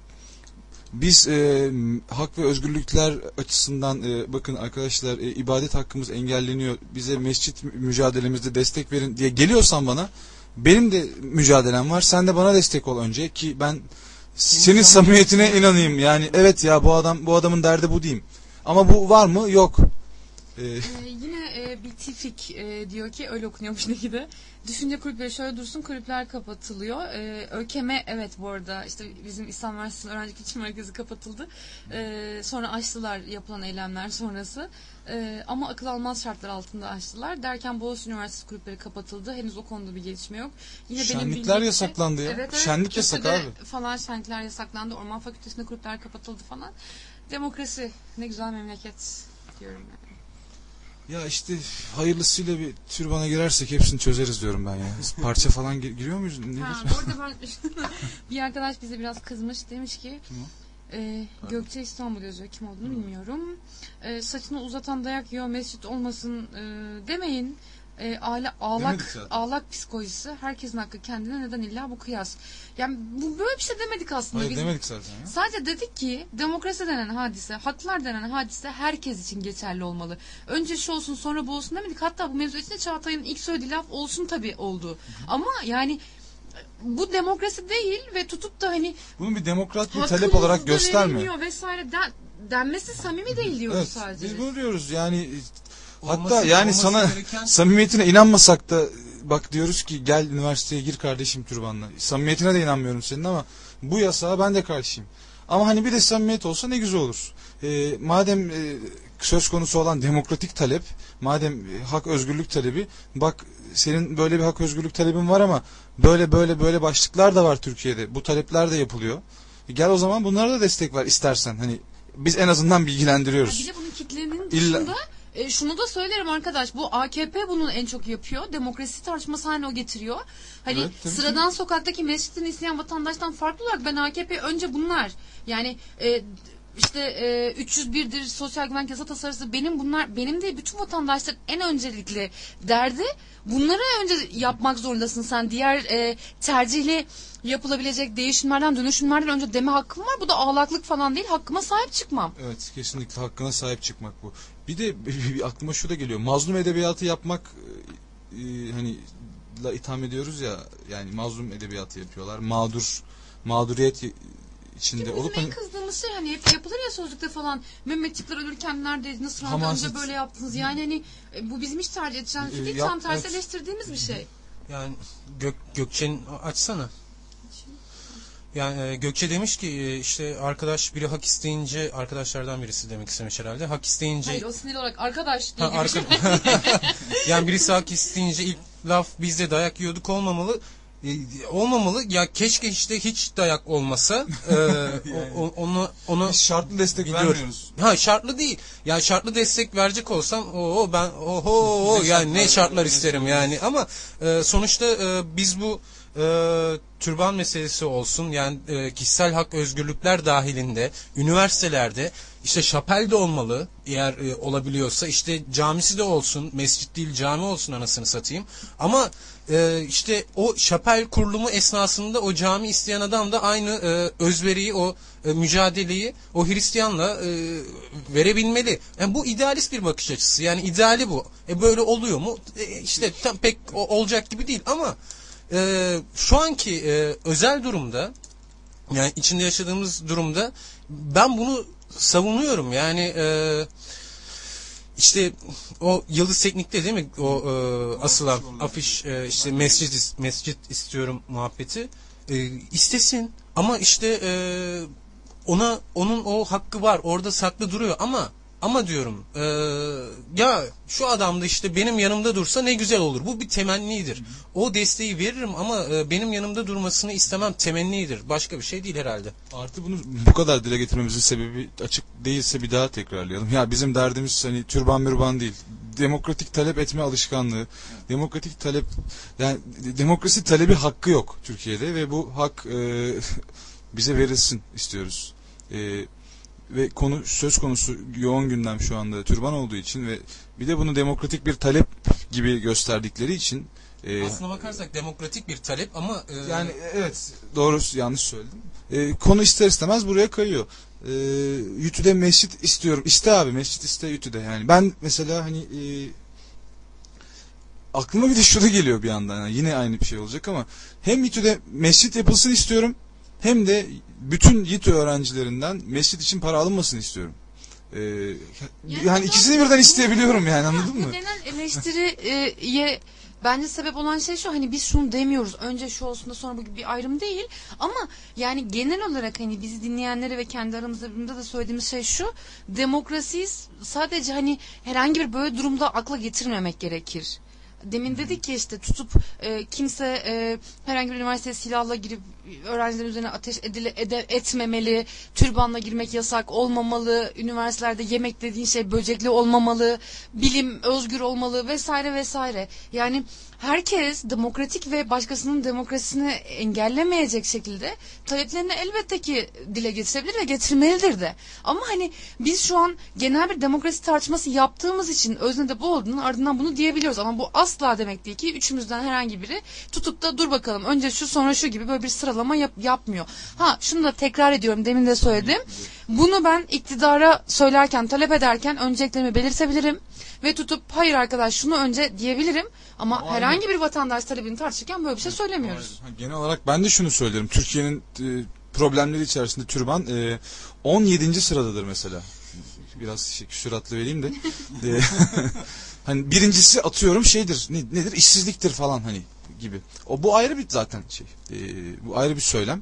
Speaker 1: biz e, hak ve özgürlükler açısından e, bakın arkadaşlar, e, ibadet hakkımız engelleniyor, bize mescit mücadelemizde destek verin diye geliyorsan bana, benim de mücadelem var, sen de bana destek ol önce ki ben senin samimiyetine inanayım. Yani evet ya, bu adam bu adamın derdi bu diyeyim. Ama bu var mı? Yok. Ee,
Speaker 2: Ee, yine e, bir tifik e, diyor ki, öyle okunuyormuş neki de. Düşünce kulüpleri şöyle dursun, kulüpler kapatılıyor. Ee, ÖKM, evet bu arada işte bizim İslam Üniversitesi Öğrenci Kültür Merkezi kapatıldı. Ee, sonra açtılar, yapılan eylemler sonrası. Ee, ama akıl almaz şartlar altında açtılar. Derken Boğaziçi Üniversitesi kulüpleri kapatıldı. Henüz o konuda bir gelişme yok. Yine benim
Speaker 1: şenlikler
Speaker 2: bildiğim
Speaker 1: yasaklandı ya.
Speaker 2: Evet, evet,
Speaker 1: Şenlik yasak
Speaker 2: Kültürde
Speaker 1: abi.
Speaker 2: falan şenlikler yasaklandı. Orman Fakültesi'nde kulüpler kapatıldı falan. Demokrasi ne güzel memleket diyorum yani.
Speaker 1: Ya işte hayırlısıyla bir türbana girersek hepsini çözeriz diyorum ben ya. Biz parça falan gi- giriyor muyuz? Nedir?
Speaker 2: Ha, bu arada ben bir arkadaş bize biraz kızmış, demiş ki
Speaker 1: Kim o?
Speaker 2: e, Gökçe İstanbul yazıyor, kim olduğunu bilmiyorum. E, saçını uzatan dayak yiyor, mescit olmasın e, demeyin. E, ağla,
Speaker 1: Demedik
Speaker 2: ağlak
Speaker 1: zaten.
Speaker 2: ağlak psikolojisi, herkesin hakkı kendine, neden illa bu kıyas. Yani bu böyle bir şey demedik aslında.
Speaker 1: Hayır
Speaker 2: Biz
Speaker 1: demedik zaten ya.
Speaker 2: sadece dedik ki demokrasi denen hadise, haklar denen hadise herkes için geçerli olmalı. Önce şu olsun sonra bu olsun demedik. Hatta bu mevzu içinde Çağatay'ın ilk söylediği laf olsun tabii oldu. Hı hı. Ama yani bu demokrasi değil ve tutup da hani
Speaker 1: Bunun bir demokrat bir
Speaker 2: hakkımız
Speaker 1: talep olarak
Speaker 2: da
Speaker 1: gösterme.
Speaker 2: verilmiyor vesaire den, denmesi samimi değil diyoruz
Speaker 1: Evet,
Speaker 2: sadece.
Speaker 1: biz bunu diyoruz yani. Hatta
Speaker 3: Olması-
Speaker 1: yani
Speaker 3: olması
Speaker 1: sana
Speaker 3: gereken-
Speaker 1: samimiyetine inanmasak da bak diyoruz ki gel üniversiteye gir kardeşim türbanla. Samimiyetine de inanmıyorum senin ama bu yasağa ben de karşıyım. Ama hani bir de samimiyet olsa ne güzel olur. Ee, madem e, söz konusu olan demokratik talep, madem e, hak özgürlük talebi, bak senin böyle bir hak özgürlük talebin var ama böyle böyle böyle başlıklar da var Türkiye'de. Bu talepler de yapılıyor. E, gel o zaman bunlara da destek ver istersen. Hani biz en azından bilgilendiriyoruz.
Speaker 2: Ya bir de bunun kitlenin
Speaker 1: İlla-
Speaker 2: dışında e, şunu da söylerim arkadaş, bu A K P bunu en çok yapıyor. Demokrasi tartışması haline o getiriyor. Hani
Speaker 1: Evet, tabii
Speaker 2: sıradan sokaktaki mescitten isteyen vatandaştan farklı olarak ben A K P önce bunlar. Yani e, işte e, üç yüz birdir sosyal güvenlik yasa tasarısı, benim bunlar benim de bütün vatandaşların en öncelikli derdi. Bunları önce yapmak zorundasın sen. Diğer e, tercihli yapılabilecek değişimlerden, dönüşümlerden önce deme hakkım var. Bu da ağlaklık falan değil. Hakkıma sahip çıkmam.
Speaker 1: Evet, kesinlikle hakkına sahip çıkmak bu. Bir de bir- bir aklıma şu da geliyor. Mazlum edebiyatı yapmak e, e, hani la itham ediyoruz ya, yani mazlum edebiyatı yapıyorlar. Mağdur mağduriyet içinde
Speaker 2: Bizim
Speaker 1: olup
Speaker 2: en
Speaker 1: hani
Speaker 2: kızdığımız şey, hani hep yapılır ya sözlükte falan, Mehmetçikler ölürken neredeydiniz, Sıradan
Speaker 1: Hamaset.
Speaker 2: önce böyle yaptınız. Yani hani e, bu bizim hiç tercih edeceğimiz şey
Speaker 1: E,
Speaker 2: değil,
Speaker 1: yap-
Speaker 2: tam tersi
Speaker 1: evet.
Speaker 2: eleştirdiğimiz bir şey.
Speaker 3: Yani Gök, Gökçe'nin açsana. Yani e, Gökçe demiş ki e, işte arkadaş biri hak isteyince, arkadaşlardan birisi demek istemiş herhalde. Hak isteyince
Speaker 2: Hayır, o sinir olarak arkadaş diye
Speaker 3: Ha,
Speaker 2: bir şey.
Speaker 3: arka- yani birisi hak isteyince ilk laf bizde dayak yiyorduk olmamalı. E, olmamalı. Ya keşke işte hiç dayak olmasa. E, o- o- onu onu
Speaker 1: biz şartlı destek
Speaker 3: Biliyorum.
Speaker 1: vermiyoruz.
Speaker 3: Ha, şartlı değil. Yani şartlı destek verecek olsam o ben oho
Speaker 1: Ne
Speaker 3: yani ne
Speaker 1: şartlar-
Speaker 3: şartlar
Speaker 1: ne
Speaker 3: isterim
Speaker 1: şartlar-
Speaker 3: yani ama e, sonuçta e, biz bu e, türban meselesi olsun, yani e, kişisel hak özgürlükler dahilinde üniversitelerde işte şapel de olmalı eğer e, olabiliyorsa, işte camisi de olsun, mescit değil cami olsun, anasını satayım. Ama e, işte o şapel kurulumu esnasında o cami isteyen adam da aynı e, özveriyi, o e, mücadeleyi o Hristiyanla e, verebilmeli. Yani bu idealist bir bakış açısı. Yani ideali bu. E böyle oluyor mu? E, işte tam pek o, olacak gibi değil ama e, şu anki e, özel durumda, yani içinde yaşadığımız durumda ben bunu savunuyorum. Yani e, işte o Yıldız Teknik'te değil mi o e, asılan afiş, e, işte mescit mescit istiyorum muhabbeti e, istesin ama işte e, ona onun o hakkı var, orada saklı duruyor ama ama diyorum e, ya şu adam da işte benim yanımda dursa ne güzel olur. Bu bir temennidir. O desteği veririm ama e, benim yanımda durmasını istemem, temennidir. Başka bir şey değil herhalde.
Speaker 1: Artı bunu bu kadar dile getirmemizin sebebi, açık değilse bir daha tekrarlayalım. Ya bizim derdimiz hani türban mürban değil. Demokratik talep etme alışkanlığı. Demokratik talep, yani demokrasi talebi hakkı yok Türkiye'de ve bu hak e, bize verilsin istiyoruz. E, ve konu söz konusu yoğun gündem şu anda türban olduğu için ve bir de bunu demokratik bir talep gibi gösterdikleri için e,
Speaker 3: aslına bakarsak demokratik bir talep ama e,
Speaker 1: yani evet, doğru, yanlış söyledim. E, konu ister istemez buraya kayıyor. E, Ütü'de mescit istiyorum. İste abi, mescit iste Ütü'de. Yani ben mesela hani e, aklıma bir de şu da geliyor bir yandan. Yani yine aynı bir şey olacak ama hem Ütü'de mescit yapılsın istiyorum, hem de bütün YİTÜ öğrencilerinden mescit için para alınmasını istiyorum. Ee, yani, yani ikisini birden isteyebiliyorum yani, anladın mı?
Speaker 2: Bu genel eleştiriye bence sebep olan şey şu, hani biz şunu demiyoruz, önce şu olsun da sonra bu gibi bir ayrım değil ama yani genel olarak hani bizi dinleyenlere ve kendi aramızda birbirimize de söylediğimiz şey şu: demokrasiyi sadece hani herhangi bir böyle durumda akla getirmemek gerekir. Demin dedik ki işte tutup e, kimse e, herhangi bir üniversiteye silahla girip öğrencilerin üzerine ateş edile, ede, etmemeli, türbanla girmek yasak olmamalı, üniversitelerde yemek dediğin şey böcekli olmamalı, bilim özgür olmalı vesaire vesaire. Yani herkes demokratik ve başkasının demokrasisini engellemeyecek şekilde taleplerini elbette ki dile getirebilir ve getirmelidir de. Ama hani biz şu an genel bir demokrasi tartışması yaptığımız için öznede bu olduğunu, ardından bunu diyebiliyoruz ama bu asla demek değil ki üçümüzden herhangi biri tutup da dur bakalım önce şu sonra şu gibi böyle bir sıralama yap, yapmıyor. Ha, şunu da tekrar ediyorum, demin de söyledim. Bunu ben iktidara söylerken, talep ederken önceliklerimi belirtebilirim ve tutup hayır arkadaş şunu önce diyebilirim ama
Speaker 1: Aynen.
Speaker 2: herhangi bir vatandaş talebini tartışırken böyle bir şey söylemiyoruz.
Speaker 1: Aynen. Genel olarak ben de şunu söylerim. Türkiye'nin e, problemleri içerisinde türban e, on yedinci sıradadır mesela. Biraz şey, küsuratlı vereyim de. e, hani birincisi atıyorum şeydir, ne, nedir? İşsizliktir falan hani gibi. O bu ayrı bir zaten şey. E, bu ayrı bir söylem.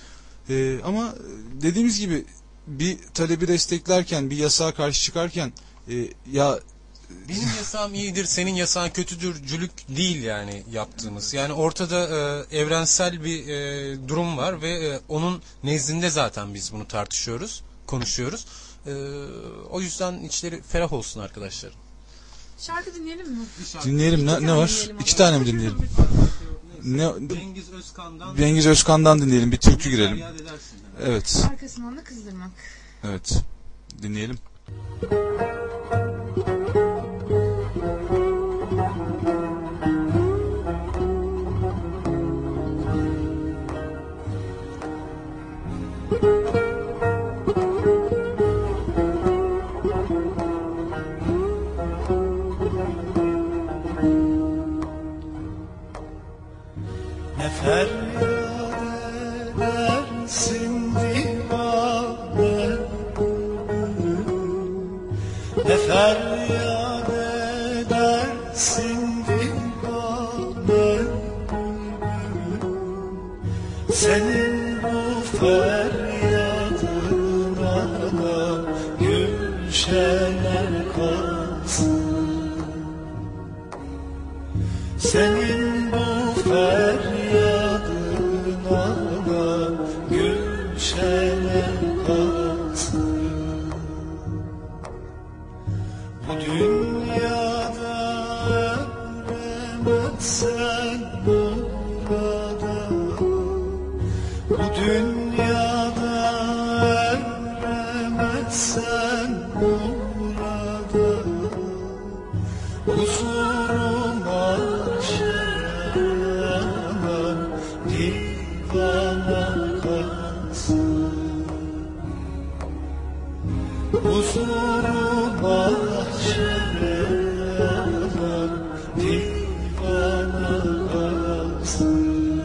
Speaker 1: E, ama dediğimiz gibi bir talebi desteklerken, bir yasağa karşı çıkarken e, ya
Speaker 3: benim yasağım iyidir, senin yasağın kötüdürcülük değil yani yaptığımız. Yani ortada e, evrensel bir e, durum var ve e, onun nezdinde zaten biz bunu tartışıyoruz, konuşuyoruz. E, o yüzden içleri ferah olsun arkadaşlar.
Speaker 2: Şarkı dinleyelim mi?
Speaker 1: Dinleyelim. Ne, ne var? İki tane mi dinleyelim? Ne?
Speaker 3: Cengiz Özkan'dan
Speaker 1: Cengiz Özkan'dan dinleyelim. Bir türkü girelim. Evet.
Speaker 2: Arkasından da kızdırmak.
Speaker 1: Evet. Dinleyelim.
Speaker 5: Ne feryat edersin divane, ne feryat edersin divane, senin bu feryadına da gülşenler kalsın, senin bu feryadına da gülşenler kalsın. Bu dünyada eremezsen burada mahşere adam divane kalsın.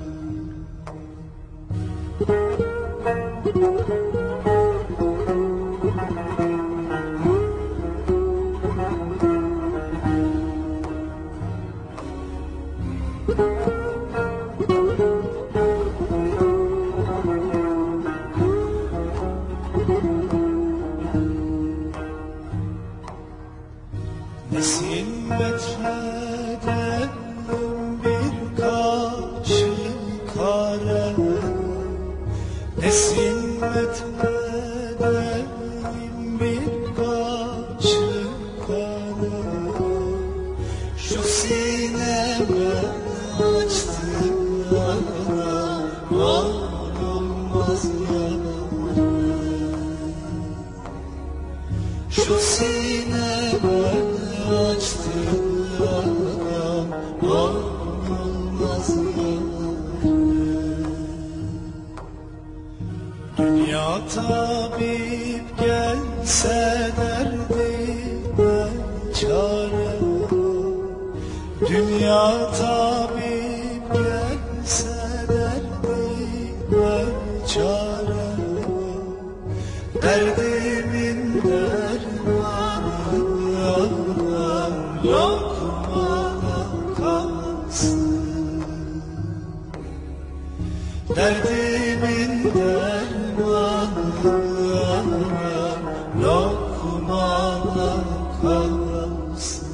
Speaker 5: Nesin metreden bir kaşık kare, nesin metreden bir kaşık kare, şu sineme açtığın ara var olmaz yara, şu sineme açtığın ara var olmaz yara. Dünya tabip gelse derdime çare, dünya tabip gelse derdime çare, derdimin dermanı lokmana kalsın, derdimin dermanı lokmana kalsın.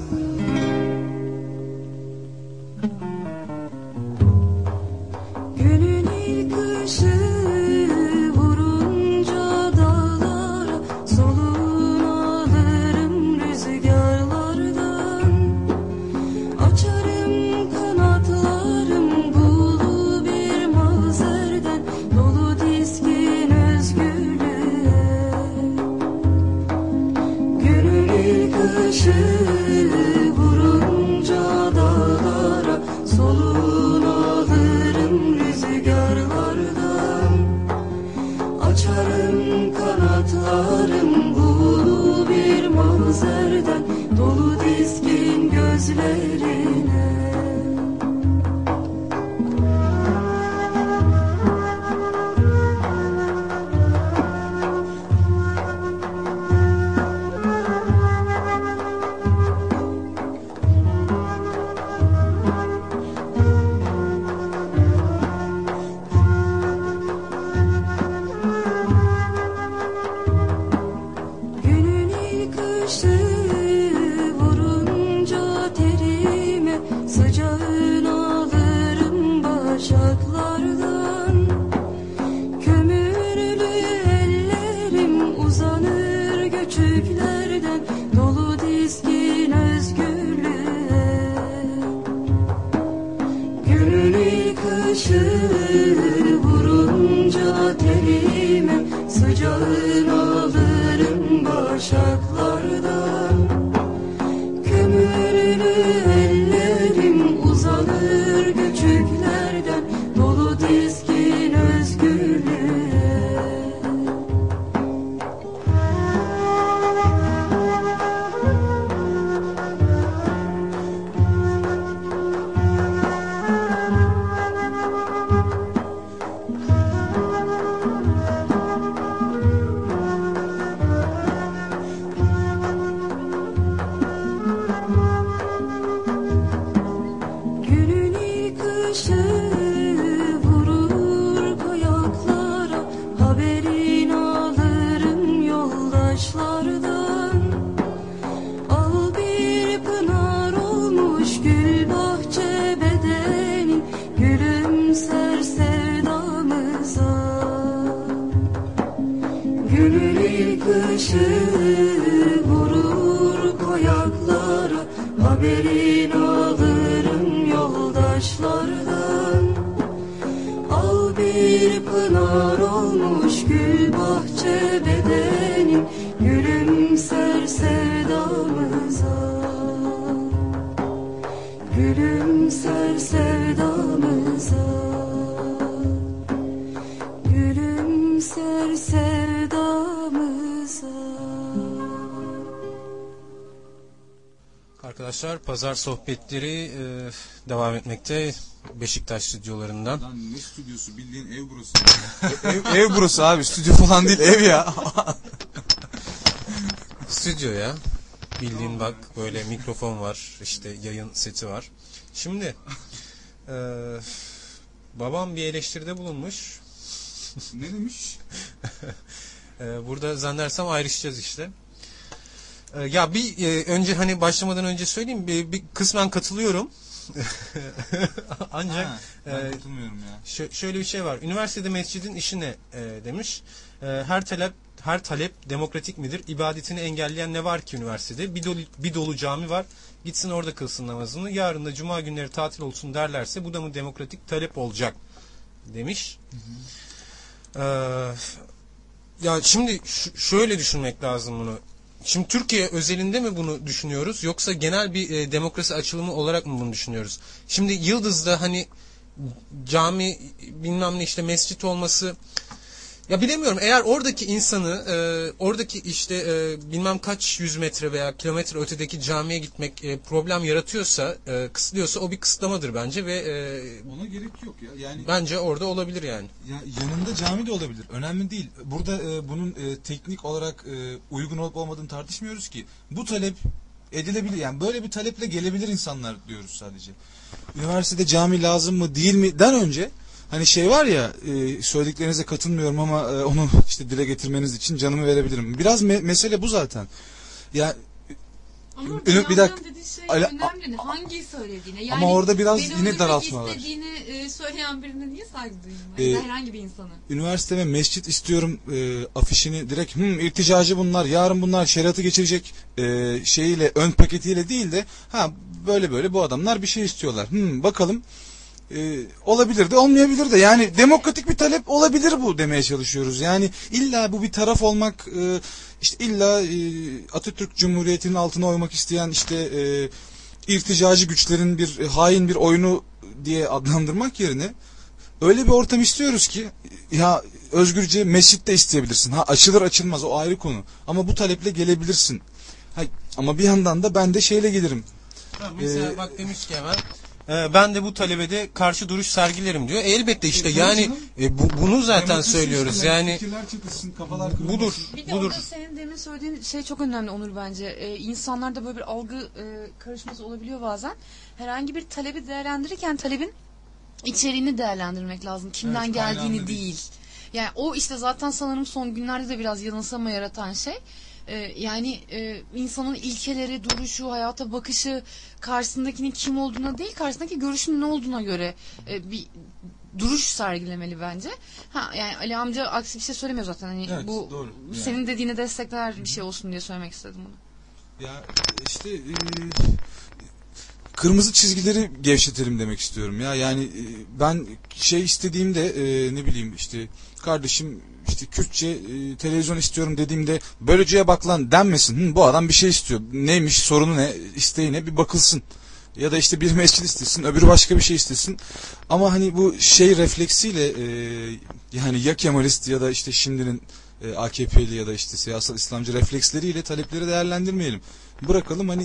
Speaker 6: Günün ilk ışığı vurunca dağlara, soluğunu alırım rüzgarlardan. Açarım kanatlarım bulu bir mavzerden, dolu dizgin özgürlüğe. Günün ilk ışığı vurunca dağlara, soluğunu alırım rüzgarlardan. Açarım kanatlarım bulu bir manzerden, dolu dizgin gözlerine. Günün ilk ışığı vurunca terime, sıcağını alırım başaklardan. Kömürlü ellerim uzanır göçüklerden, dolu dizgin özgürlüğe. Günün ilk ışığı vurunca terime, sıcağını alırım başaklardan. Kömürlü ellerim uzanır göçüklerden, dolu dizgin özgürlüğe. Günün ilk ışığı vurur kayaklara, haberini alırım yoldaşlardan. Al bir pınar olmuş gül bahçe bedenin, gülümser sevdamıza. Günün ilk ışığı vurur kayaklara, haberini alırım yoldaşlardan. Al bir pınar olmuş gül bahçe bedenin, gülümser sevdamıza. Gülümser sevdamıza. Gülümser sevdamıza.
Speaker 3: Arkadaşlar, pazar sohbetleri e, devam etmekte Beşiktaş stüdyolarından.
Speaker 1: Lan ne stüdyosu, bildiğin ev burası. ev, ev burası abi, stüdyo falan değil, ev ya.
Speaker 3: Stüdyo ya. Bildiğin bak, böyle mikrofon var, işte yayın seti var. Şimdi e, babam bir eleştiride bulunmuş.
Speaker 1: Ne demiş?
Speaker 3: e, burada zannedersem ayrışacağız işte. E, ya bir e, önce hani başlamadan önce söyleyeyim, bir, bir kısmen katılıyorum. Ancak
Speaker 1: Ha, ben
Speaker 3: e,
Speaker 1: katılmıyorum ya.
Speaker 3: Ş- şöyle bir şey var. Üniversitede mescidin işi ne e, demiş. E, her talep her talep demokratik midir? İbadetini engelleyen ne var ki üniversitede? Bir dolu, bir dolu cami var. Gitsin orada kılsın namazını. Yarın da cuma günleri tatil olsun derlerse bu da mı demokratik talep olacak demiş. Hı hı. E, ya şimdi ş- şöyle düşünmek lazım bunu. Şimdi Türkiye özelinde mi bunu düşünüyoruz, yoksa genel bir e, demokrasi açılımı olarak mı bunu düşünüyoruz? Şimdi Yıldız'da hani cami bilmem ne işte mescit olması, ya bilemiyorum, eğer oradaki insanı e, oradaki işte e, bilmem kaç yüz metre veya kilometre ötedeki camiye gitmek e, problem yaratıyorsa, e, kısıtlıyorsa o bir kısıtlamadır bence ve e,
Speaker 1: ona gerek yok ya. Yani
Speaker 3: bence orada olabilir yani.
Speaker 1: ya yanında cami de olabilir. Önemli değil. Burada e, bunun e, teknik olarak e, uygun olup olmadığını tartışmıyoruz ki. Bu talep edilebilir. Yani böyle bir taleple gelebilir insanlar diyoruz sadece. Üniversitede cami lazım mı değil mi den önce hani şey var ya, e, söylediklerinize katılmıyorum ama e, onu işte dile getirmeniz için canımı verebilirim. Biraz me- mesele bu zaten. Ya
Speaker 2: Ama
Speaker 1: Ünü- bir dakika.
Speaker 2: dediği şey
Speaker 1: Ala-
Speaker 2: önemli. Hangi söylediğine? Yani
Speaker 1: ama orada biraz
Speaker 2: beni
Speaker 1: yine
Speaker 2: öldürmek
Speaker 1: daraltma var.
Speaker 2: istediğini e, söyleyen birine niye saygı duyayım?
Speaker 1: Ee,
Speaker 2: Ya da herhangi bir insanı.
Speaker 1: Üniversiteme mescit istiyorum e, afişini direkt hım irticacı bunlar, yarın bunlar şeriatı geçirecek e, şeyiyle, ön paketiyle değil de ha böyle böyle bu adamlar bir şey istiyorlar. Hım bakalım. Ee, olabilir de olmayabilir de, yani demokratik bir talep olabilir bu demeye çalışıyoruz. Yani illa bu bir taraf olmak, e, işte illa e, Atatürk Cumhuriyeti'nin altına oymak isteyen işte e, irticacı güçlerin bir e, hain bir oyunu diye adlandırmak yerine öyle bir ortam istiyoruz ki ya özgürce mescit de isteyebilirsin. Ha açılır açılmaz o ayrı konu. Ama bu taleple gelebilirsin. Ha, ama bir yandan da ben de şeyle gelirim.
Speaker 3: Ha, mesela
Speaker 1: Ee,
Speaker 3: bak demiş ki hemen e, ben de bu talebe de karşı duruş sergilerim diyor. E, elbette işte
Speaker 1: E,
Speaker 3: yani
Speaker 1: canım.
Speaker 3: e, bu, bunu zaten
Speaker 1: Demokrasi
Speaker 3: söylüyoruz.
Speaker 1: işte,
Speaker 3: Yani
Speaker 1: fikirler çatışsın, kafalar kırılmasın.
Speaker 3: budur.
Speaker 2: Bir de
Speaker 3: budur.
Speaker 2: orada senin demin söylediğin şey çok önemli Onur bence. Ee, insanlarda böyle bir algı e, karışması olabiliyor bazen. Herhangi bir talebi değerlendirirken talebin içeriğini değerlendirmek lazım. Kimden
Speaker 1: Evet,
Speaker 2: geldiğini
Speaker 1: kaynağını
Speaker 2: değil.
Speaker 1: değil.
Speaker 2: Yani o işte zaten sanırım son günlerde de biraz yanılsama yaratan şey. Ee, yani e, insanın ilkeleri, duruşu, hayata bakışı karşısındakinin kim olduğuna değil, karşısındaki görüşünün ne olduğuna göre e, bir duruş sergilemeli bence. Ha yani Ali amca aksi bir şey söylemiyor zaten. Hani
Speaker 1: Evet,
Speaker 2: bu
Speaker 1: doğru. Yani.
Speaker 2: senin dediğini destekler bir şey olsun diye söylemek istedim bunu.
Speaker 1: Ya işte e, kırmızı çizgileri gevşetelim demek istiyorum ya. Yani e, ben şey istediğimde e, ne bileyim işte kardeşim işte Kürtçe e, televizyon istiyorum dediğimde bölücüye bak lan denmesin. Hı, bu adam bir şey istiyor. Neymiş, sorunu ne, isteği ne, bir bakılsın. Ya da işte bir mescid istesin, öbürü başka bir şey istesin. Ama hani bu şey refleksiyle e, yani ya Kemalist ya da işte şimdinin e, A K P'li ya da işte siyasal İslamcı refleksleriyle talepleri değerlendirmeyelim. Bırakalım hani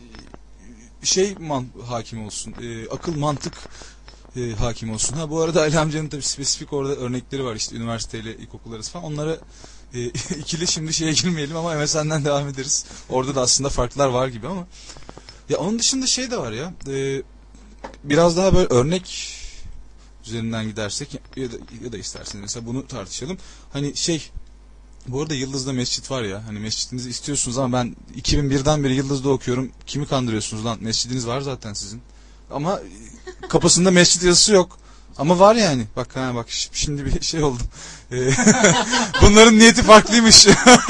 Speaker 1: e, şey man hakim olsun, e, akıl mantık e, hakim olsun. Ha bu arada Ali amcanın tabii spesifik orada örnekleri var işte üniversiteyle ilkokul arası falan. Onlara e, ikili şimdi şeye girmeyelim ama M S N'den devam ederiz. Orada da aslında farklar var gibi ama. Ya onun dışında şey de var ya. E, biraz daha böyle örnek üzerinden gidersek ya da, ya da isterseniz mesela bunu tartışalım. Hani şey, bu arada Yıldız'da mescit var ya, hani mescidinizi istiyorsunuz ama ben iki bin birden beri Yıldız'da okuyorum. Kimi kandırıyorsunuz lan? Mescidiniz var zaten sizin. Ama kapısında mescit yazısı yok. Ama var yani. Bak ha bak şimdi bir şey oldu. Bunların niyeti farklıymış.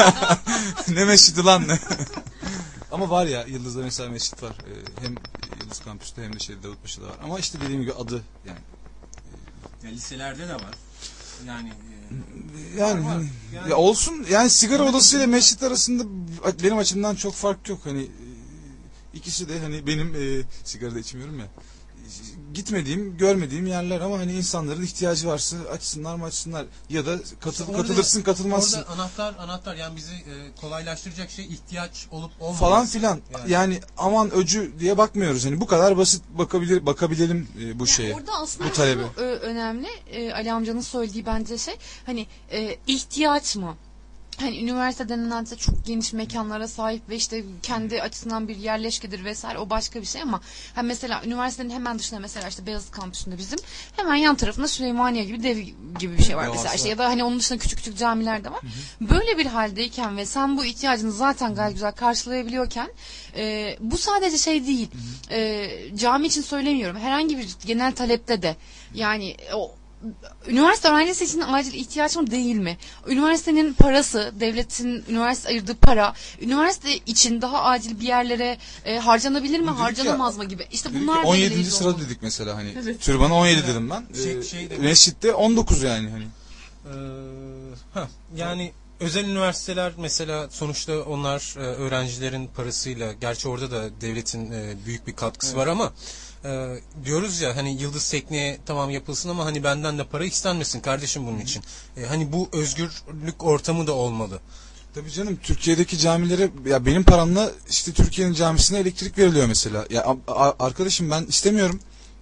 Speaker 1: Ne mescidi lan ne? Ama var ya Yıldız'da mesela mescit var. Hem Yıldız kampüste hem de şeyde Davutpaşa'da var. Ama işte dediğim gibi adı yani.
Speaker 3: Ya liselerde de var. Yani
Speaker 1: Yani,
Speaker 3: var, var.
Speaker 1: hani,
Speaker 3: Yani-
Speaker 1: ya olsun yani sigara odasıyla mescit arasında benim açımdan çok fark yok. Hani ikisi de hani benim e, sigara da içmiyorum ya. gitmediğim, görmediğim yerler ama hani insanların ihtiyacı varsa açsınlar mı açsınlar ya da katıl,
Speaker 3: Orada-
Speaker 1: katılırsın katılmazsın
Speaker 3: Orada anahtar anahtar yani bizi e, kolaylaştıracak şey ihtiyaç olup olmaması.
Speaker 1: falan filan.
Speaker 3: Yani.
Speaker 1: Yani. aman öcü diye bakmıyoruz. Hani bu kadar basit bakabilir bakabilelim e, bu
Speaker 2: Yani
Speaker 1: şeye.
Speaker 2: orada aslında
Speaker 1: bu talebe.
Speaker 2: şu, e, önemli. E, Ali amcanın söylediği bence şey hani e, ihtiyaç mı? Hani üniversite denilen hadise çok geniş mekanlara sahip ve işte kendi açısından bir yerleşkedir vesaire, o başka bir şey ama hani mesela üniversitenin hemen dışında mesela işte Beyazıt kampüsünde bizim hemen yan tarafında Süleymaniye gibi dev gibi bir şey var
Speaker 1: Devasa.
Speaker 2: mesela işte ya da hani onun dışında küçük küçük camiler de var. Böyle bir haldeyken ve sen bu ihtiyacını zaten gayet güzel karşılayabiliyorken e, bu sadece şey değil. E, cami için söylemiyorum. Herhangi bir genel talepte de yani o üniversite öğrencisi için acil ihtiyaç mı değil mi? Üniversitenin parası, devletin üniversite ayırdığı para, üniversite için daha acil bir yerlere e, harcanabilir mi,
Speaker 1: Dedik
Speaker 2: harcanamaz
Speaker 1: ya,
Speaker 2: mı gibi. İşte
Speaker 1: Dedik
Speaker 2: bunlar
Speaker 1: ki on yedinci
Speaker 2: belirleyici
Speaker 1: sırada
Speaker 2: olmalı.
Speaker 1: dedik mesela hani
Speaker 2: Evet.
Speaker 1: türbana on yedi dedim ben.
Speaker 3: Şey-
Speaker 1: Ee,
Speaker 3: şey de-
Speaker 1: mescitte on dokuz yani hani.
Speaker 3: Ee, heh, yani özel üniversiteler mesela sonuçta onlar e, öğrencilerin parasıyla, gerçi orada da devletin e, büyük bir katkısı
Speaker 1: Evet.
Speaker 3: var ama e, diyoruz ya hani Yıldız Tekniğe tamam yapılsın ama hani benden de para istenmesin kardeşim bunun için. E, hani bu özgürlük ortamı da olmalı.
Speaker 1: Tabii canım, Türkiye'deki camilere ya benim paramla işte Türkiye'nin camisine elektrik veriliyor mesela. Ya a- a- arkadaşım ben istemiyorum.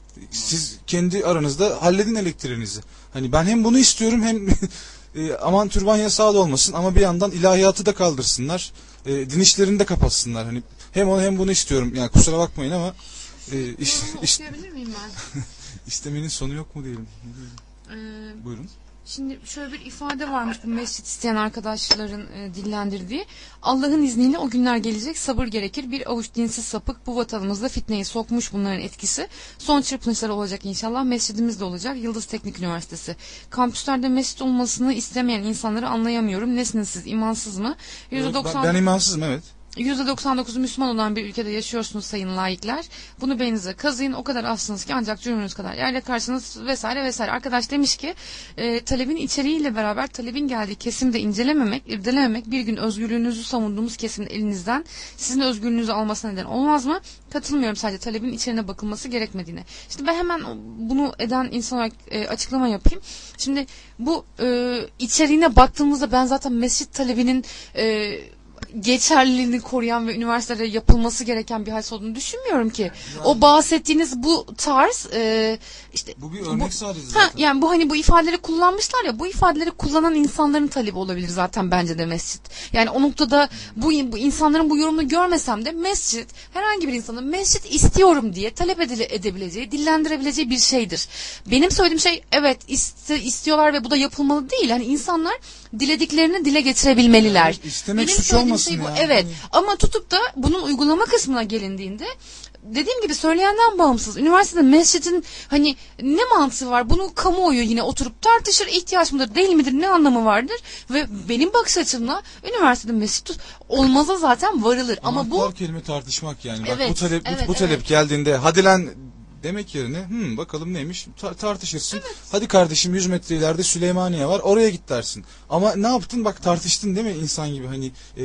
Speaker 1: Siz kendi aranızda halledin elektriğinizi. Hani ben hem bunu istiyorum hem e, aman türban yasağı da olmasın ama bir yandan ilahiyatı da kaldırsınlar. E, din işlerini de kapatsınlar. Hani hem onu hem bunu istiyorum. Yani kusura bakmayın ama e, iş,
Speaker 2: Yorumu
Speaker 1: iş,
Speaker 2: okuyabilir miyim ben?
Speaker 1: istemenin sonu yok mu diyelim. Ne diyelim?
Speaker 2: Ee,
Speaker 1: Buyurun.
Speaker 2: Şimdi şöyle bir ifade varmış bu mescit isteyen arkadaşların e, dillendirdiği. Allah'ın izniyle o günler gelecek, sabır gerekir. Bir avuç dinsiz sapık bu vatanımızda fitneyi sokmuş, bunların etkisi. Son çırpınışları olacak inşallah. Mescidimiz de olacak. Yıldız Teknik Üniversitesi. Kampüslerde mescit olmasını istemeyen insanları anlayamıyorum. Nesiniz siz, imansız mı? yüzde doksan
Speaker 1: Ben, ben imansızım, evet.
Speaker 2: yüzde doksan dokuzu Müslüman olan bir ülkede yaşıyorsunuz sayın laikler. Bunu beyninize kazıyın. O kadar afsınız ki ancak cürmünüz kadar yerle karşınız vesaire vesaire. Arkadaş demiş ki e, talebin içeriğiyle beraber talebin geldiği kesimi de incelememek, irdelememek bir gün özgürlüğünüzü savunduğumuz kesimin elinizden sizin özgürlüğünüzü almasına neden olmaz mı? Katılmıyorum sadece talebin içeriğine bakılması gerekmediğine. İşte ben hemen bunu eden insan olarak e, açıklama yapayım. Şimdi bu e, içeriğine baktığımızda ben zaten mescit talebinin e, geçerliliğini koruyan ve üniversitede yapılması gereken bir hadise olduğunu düşünmüyorum ki. O bahsettiğiniz bu tarz e, işte
Speaker 1: Bu bir örnek
Speaker 2: bu-
Speaker 1: sadece
Speaker 2: Ha,
Speaker 1: zaten.
Speaker 2: yani bu hani bu ifadeleri kullanmışlar ya, bu ifadeleri kullanan insanların talebi olabilir zaten bence de mescit. Yani o noktada bu, bu insanların bu yorumunu görmesem de mescit herhangi bir insanın mescit istiyorum diye talep edile, edebileceği, dillendirebileceği bir şeydir. Benim söylediğim şey evet iste, istiyorlar ve bu da yapılmalı değil. Hani insanlar dilediklerini dile getirebilmeliler.
Speaker 1: Evet, istemek
Speaker 2: Benim
Speaker 1: suç
Speaker 2: söylediğim
Speaker 1: olmasın
Speaker 2: şey bu.
Speaker 1: ya.
Speaker 2: Evet.
Speaker 1: Hani-
Speaker 2: Ama tutup da bunun uygulama kısmına gelindiğinde dediğim gibi söyleyenden bağımsız. Üniversitede mescidin hani ne mantığı var? Bunu kamuoyu yine oturup tartışır. İhtiyaç mıdır değil midir? Ne anlamı vardır? Ve benim bakış açımla üniversitede mescid olmaza zaten varılır. Ama bu
Speaker 1: Anahtar kelime tartışmak yani. Bak
Speaker 2: Evet,
Speaker 1: bu talep bu-
Speaker 2: evet,
Speaker 1: bu talep
Speaker 2: evet.
Speaker 1: geldiğinde hadi lan demek yerine hmm, bakalım neymiş Ta- tartışırsın. Hadi kardeşim yüz metre ileride Süleymaniye var, oraya git dersin. Ama ne yaptın, bak tartıştın değil mi insan gibi, hani e,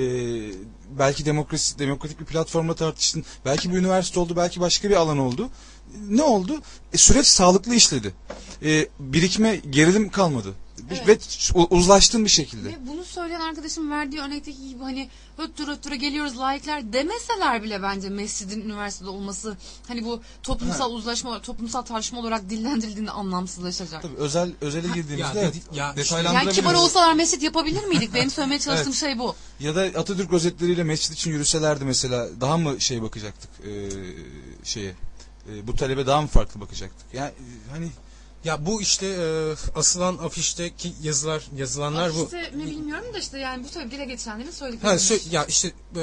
Speaker 1: belki demokrasi demokratik bir platformla tartıştın. Belki bir üniversite oldu, belki başka bir alan oldu. Ne oldu? E, süreç sağlıklı işledi. E, birikme, gerilim kalmadı.
Speaker 2: Evet.
Speaker 1: Ve u- uzlaştın bir şekilde.
Speaker 2: Ve bunu söyleyen arkadaşım verdiği örnekteki gibi hani höttür höttüre geliyoruz laikler demeseler bile bence mescidin üniversitede olması hani bu toplumsal uzlaşma, toplumsal tartışma olarak dillendirildiğinde anlamsızlaşacak.
Speaker 1: Tabii özel özele girdiğimizde
Speaker 3: ya
Speaker 1: evet,
Speaker 3: dedi- ya işte-
Speaker 1: detaylandırabiliriz.
Speaker 2: Yani kibar olsalar mescid yapabilir miydik? Benim söylemeye çalıştığım
Speaker 1: Evet.
Speaker 2: şey bu.
Speaker 1: Ya da Atatürk rozetleriyle mescid için yürüselerdi mesela, daha mı şey bakacaktık e, şeye, e, bu talebe daha mı farklı bakacaktık? Yani e, hani
Speaker 3: Ya bu işte e, asılan afişteki yazılar yazılanlar bu.
Speaker 2: İşte ne bilmiyorum da işte yani bu tabii dile getirenlerin
Speaker 3: Ha,
Speaker 2: söyledikleri.
Speaker 3: sö- ya işte e,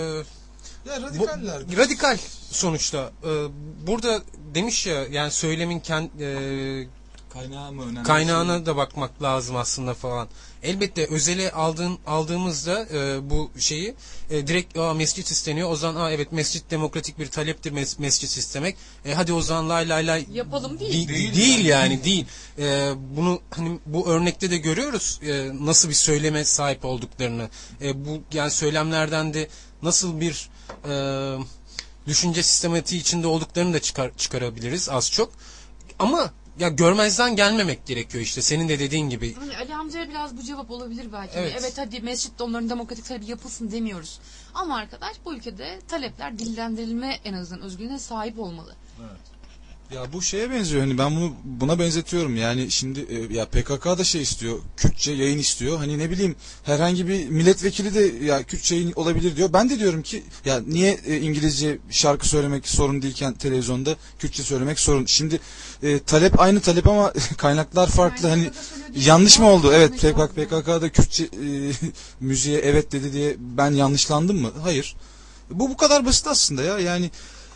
Speaker 1: ya
Speaker 3: bu,
Speaker 1: radikaller.
Speaker 3: radikal sonuçta. E, burada demiş ya yani söylemin kend, e,
Speaker 1: Kaynağı mı önemli?
Speaker 3: kaynağına da bakmak lazım aslında falan. Elbette özele aldığın aldığımızda e, bu şeyi e, direkt aa, mescit isteniyor. O zaman aa, evet mescit demokratik bir taleptir mes- mescit istemek. E, hadi o zaman lay lay lay
Speaker 2: Yapalım değil.
Speaker 3: Değil,
Speaker 1: Değil
Speaker 3: değil
Speaker 1: yani.
Speaker 3: yani değil. E, bunu hani bu örnekte de görüyoruz e, nasıl bir söyleme sahip olduklarını. E, bu yani söylemlerden de nasıl bir e, düşünce sistematiği içinde olduklarını da çıkar, çıkarabiliriz az çok. Ama ya görmezden gelmemek gerekiyor işte senin de dediğin gibi.
Speaker 2: Yani Ali amcaya biraz bu cevap olabilir belki.
Speaker 3: Evet,
Speaker 2: evet hadi mescitte onların demokratik talebi yapılsın demiyoruz. Ama arkadaş bu ülkede talepler dillendirilme en azından özgürlüğüne sahip olmalı.
Speaker 1: Evet. Ya bu şeye benziyor hani ben bunu buna benzetiyorum yani şimdi e, ya P K K da şey istiyor Kürtçe yayın istiyor hani ne bileyim herhangi bir milletvekili de ya Kürtçe yayın olabilir diyor ben de diyorum ki ya niye e, İngilizce şarkı söylemek sorun değilken televizyonda Kürtçe söylemek sorun şimdi e, talep aynı talep ama kaynaklar farklı hani yanlış mı oldu evet P K K'da Kürtçe e, müziğe evet dedi diye ben yanlışlandım mı hayır bu bu kadar basit aslında ya yani.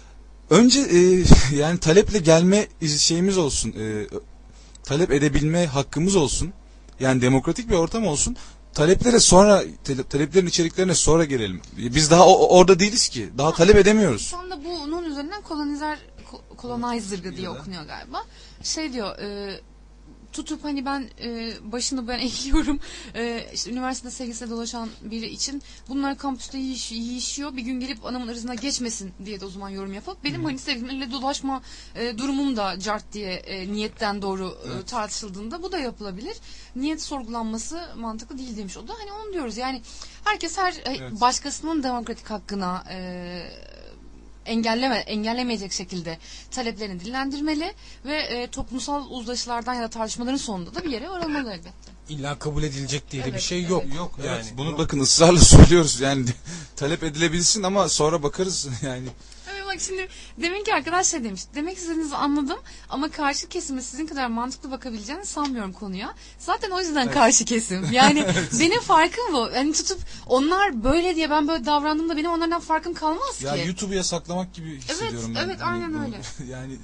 Speaker 1: Önce e, yani taleple gelme şeyimiz olsun, e, talep edebilme hakkımız olsun, yani demokratik bir ortam olsun. Taleplere sonra, taleplerin içeriklerine sonra gelelim. Biz daha o, orada değiliz ki, daha ha, talep edemiyoruz.
Speaker 2: Tam da bunun üzerinden kolonizer, colonizer diye okunuyor galiba. Şey diyor. E, tutup hani ben e, başını ben ekliyorum e, işte üniversitede sevgilisiyle dolaşan biri için bunlar kampüste yiyiş, yiyişiyor bir gün gelip anamın arasına geçmesin diye de o zaman yorum yapıp benim hmm. hani sevgilimle dolaşma e, durumum da cart diye e, niyetten doğru evet. e, tartışıldığında bu da yapılabilir. Niyet sorgulanması mantıklı değil demiş o da hani onu diyoruz yani herkes her evet. başkasının demokratik hakkına e, engelleme engellemeyecek şekilde taleplerini dillendirmeli ve e, toplumsal uzlaşılardan ya da tartışmaların sonunda da bir yere varılmalı elbette.
Speaker 3: İlla kabul edilecek diye evet, de bir şey yok.
Speaker 1: Evet. Yok yani.
Speaker 3: Evet,
Speaker 1: bunu
Speaker 3: yok.
Speaker 1: Bakın ısrarla söylüyoruz yani talep edilebilsin ama sonra bakarız yani.
Speaker 2: Evet bak şimdi deminki arkadaş şey demiş. Demek istediğinizi anladım ama karşı kesime sizin kadar mantıklı bakabileceğini sanmıyorum konuya. Zaten o yüzden evet. karşı kesim. Yani benim farkım bu. Yani tutup onlar böyle diye ben böyle davrandığımda benim onlardan farkım kalmaz
Speaker 1: ya
Speaker 2: ki.
Speaker 1: Ya YouTube'u yasaklamak gibi hissediyorum
Speaker 2: evet,
Speaker 1: ben.
Speaker 2: Evet aynen öyle.
Speaker 1: Yani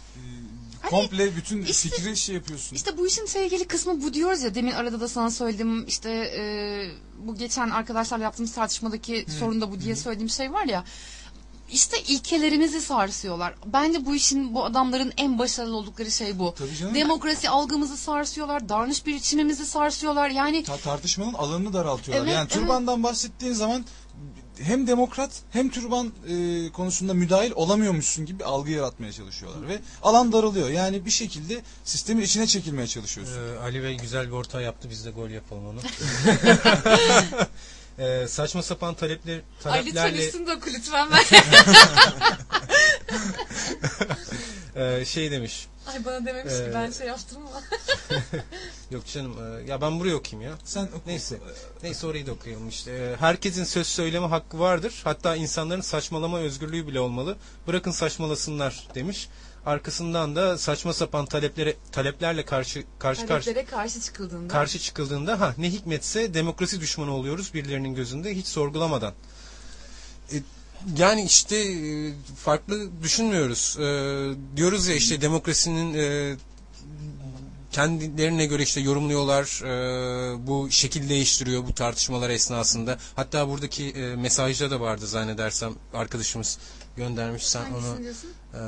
Speaker 1: e, komple hani, bütün işte, fikri şey yapıyorsun.
Speaker 2: İşte bu işin tehlikeli kısmı bu diyoruz ya. Demin arada da sana söyledim. İşte e, bu geçen arkadaşlarla yaptığımız tartışmadaki Hı. sorun da bu diye Hı. söylediğim şey var ya. İşte ilkelerimizi sarsıyorlar. Bence bu işin, bu adamların en başarılı oldukları şey bu. Demokrasi algımızı sarsıyorlar, davranış biçimimizi sarsıyorlar. Yani
Speaker 1: Ta- tartışmanın alanını daraltıyorlar.
Speaker 2: Evet,
Speaker 1: yani türbandan evet. bahsettiğin zaman hem demokrat hem türban e, konusunda müdahil olamıyormuşsun gibi bir algı yaratmaya çalışıyorlar ve alan daralıyor. Yani bir şekilde sistemin içine çekilmeye çalışıyorsun.
Speaker 3: Ee, Ali Bey güzel bir orta yaptı. Biz de gol yapalım onu. Ee, saçma sapan talepler taleplerle...
Speaker 2: Ay lütfen üstünü de oku lütfen ben.
Speaker 3: ee, şey demiş.
Speaker 2: Ay bana dememiş ee... ki ben şey yaptım ama.
Speaker 3: Yok canım e, ya ben buraya okuyayım ya. Sen oku. Neyse. Neyse orayı da okuyalım işte. E, herkesin söz söyleme hakkı vardır. Hatta insanların saçmalama özgürlüğü bile olmalı. Bırakın saçmalasınlar demiş. Arkasından da saçma sapan taleplere taleplerle karşı karşı
Speaker 2: taleplere karşı çıkıldığında
Speaker 3: karşı çıkıldığında ha ne hikmetse demokrasi düşmanı oluyoruz birilerinin gözünde hiç sorgulamadan. E, yani işte farklı düşünmüyoruz. E, diyoruz ya işte demokrasinin e, kendilerine göre işte yorumluyorlar. E, bu şekil değiştiriyor bu tartışmalar esnasında. Hatta buradaki e, mesajda da vardı zannedersem arkadaşımız göndermiş sen
Speaker 2: Hangisini
Speaker 3: onu.
Speaker 2: Diyorsun?
Speaker 3: E,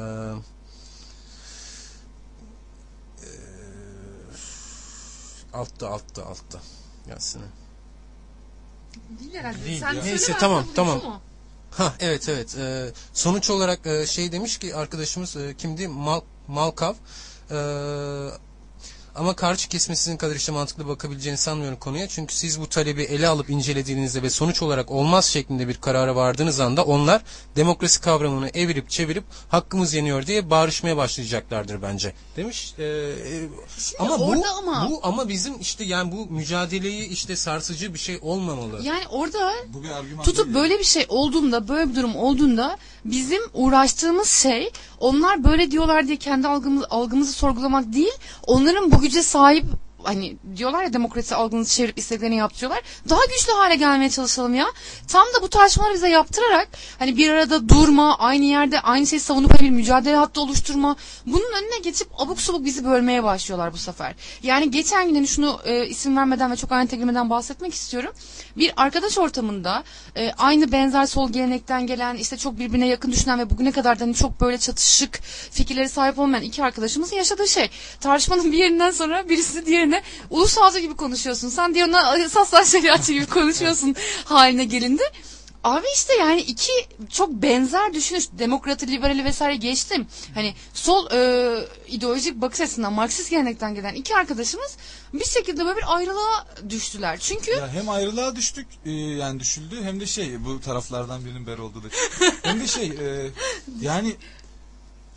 Speaker 3: Altta altta altta. Yansına.
Speaker 2: Değil herhalde.
Speaker 3: Değil
Speaker 2: Sen
Speaker 3: ya. Neyse tamam tamam. Ha evet evet. Ee, sonuç olarak e, şey demiş ki arkadaşımız e, kimdi? Mal Malkav. Ee, ama karşı kesme sizin kadar işte mantıklı bakabileceğini sanmıyorum konuya. Çünkü siz bu talebi ele alıp incelediğinizde ve sonuç olarak olmaz şeklinde bir karara vardığınız anda onlar demokrasi kavramını evirip çevirip hakkımız yeniyor diye bağırışmaya başlayacaklardır bence. Demiş. Ee, e, ama bu
Speaker 2: ama
Speaker 3: bu ama bizim işte yani bu mücadeleyi işte sarsıcı bir şey olmamalı.
Speaker 2: Yani orada
Speaker 1: bu bir argüman
Speaker 2: tutup
Speaker 1: değil
Speaker 2: böyle
Speaker 1: yani.
Speaker 2: bir şey olduğunda, böyle bir durum olduğunda bizim uğraştığımız şey onlar böyle diyorlar diye kendi algımız, algımızı sorgulamak değil. Onların bu güce sahip hani diyorlar ya demokrasi algınızı çevirip istediklerini yaptırıyorlar. Daha güçlü hale gelmeye çalışalım ya. Tam da bu tartışmaları bize yaptırarak hani bir arada durma, aynı yerde aynı şeyi savunup bir mücadele hattı oluşturma. Bunun önüne geçip abuk subuk bizi bölmeye başlıyorlar bu sefer. Yani geçen gün hani şunu e, isim vermeden ve çok ayrıntıya girmeden bahsetmek istiyorum. Bir arkadaş ortamında e, aynı benzer sol gelenekten gelen işte çok birbirine yakın düşünen ve bugüne kadar da hani çok böyle çatışık fikirleri sahip olmayan iki arkadaşımızın yaşadığı şey. Tartışmanın bir yerinden sonra birisi diğerine ulusalcı gibi konuşuyorsun. Sen diğerine esaslar şeriatçı gibi konuşuyorsun haline gelindi. Abi işte yani iki çok benzer düşünüş, demokratı, liberali vesaire geçtim. Hani sol e, ideolojik bakış açısından, Marksist gelenekten gelen iki arkadaşımız bir şekilde böyle bir ayrılığa düştüler. Çünkü
Speaker 1: ya hem ayrılığa düştük e, yani düşüldü hem de şey bu taraflardan birinin ber olduğu da hem de şey e, yani e,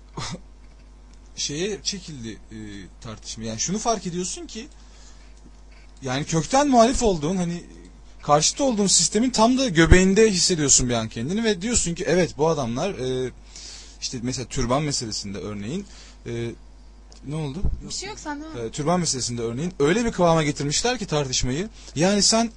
Speaker 1: şeye çekildi e, tartışma. Yani şunu fark ediyorsun ki yani kökten muhalif olduğun hani karşıtı olduğun sistemin tam da göbeğinde hissediyorsun bir an kendini ve diyorsun ki evet bu adamlar e, işte mesela türban meselesinde örneğin e, ne oldu?
Speaker 2: bir şey yok sende mi?
Speaker 1: E, türban meselesinde örneğin öyle bir kıvama getirmişler ki tartışmayı. Yani sen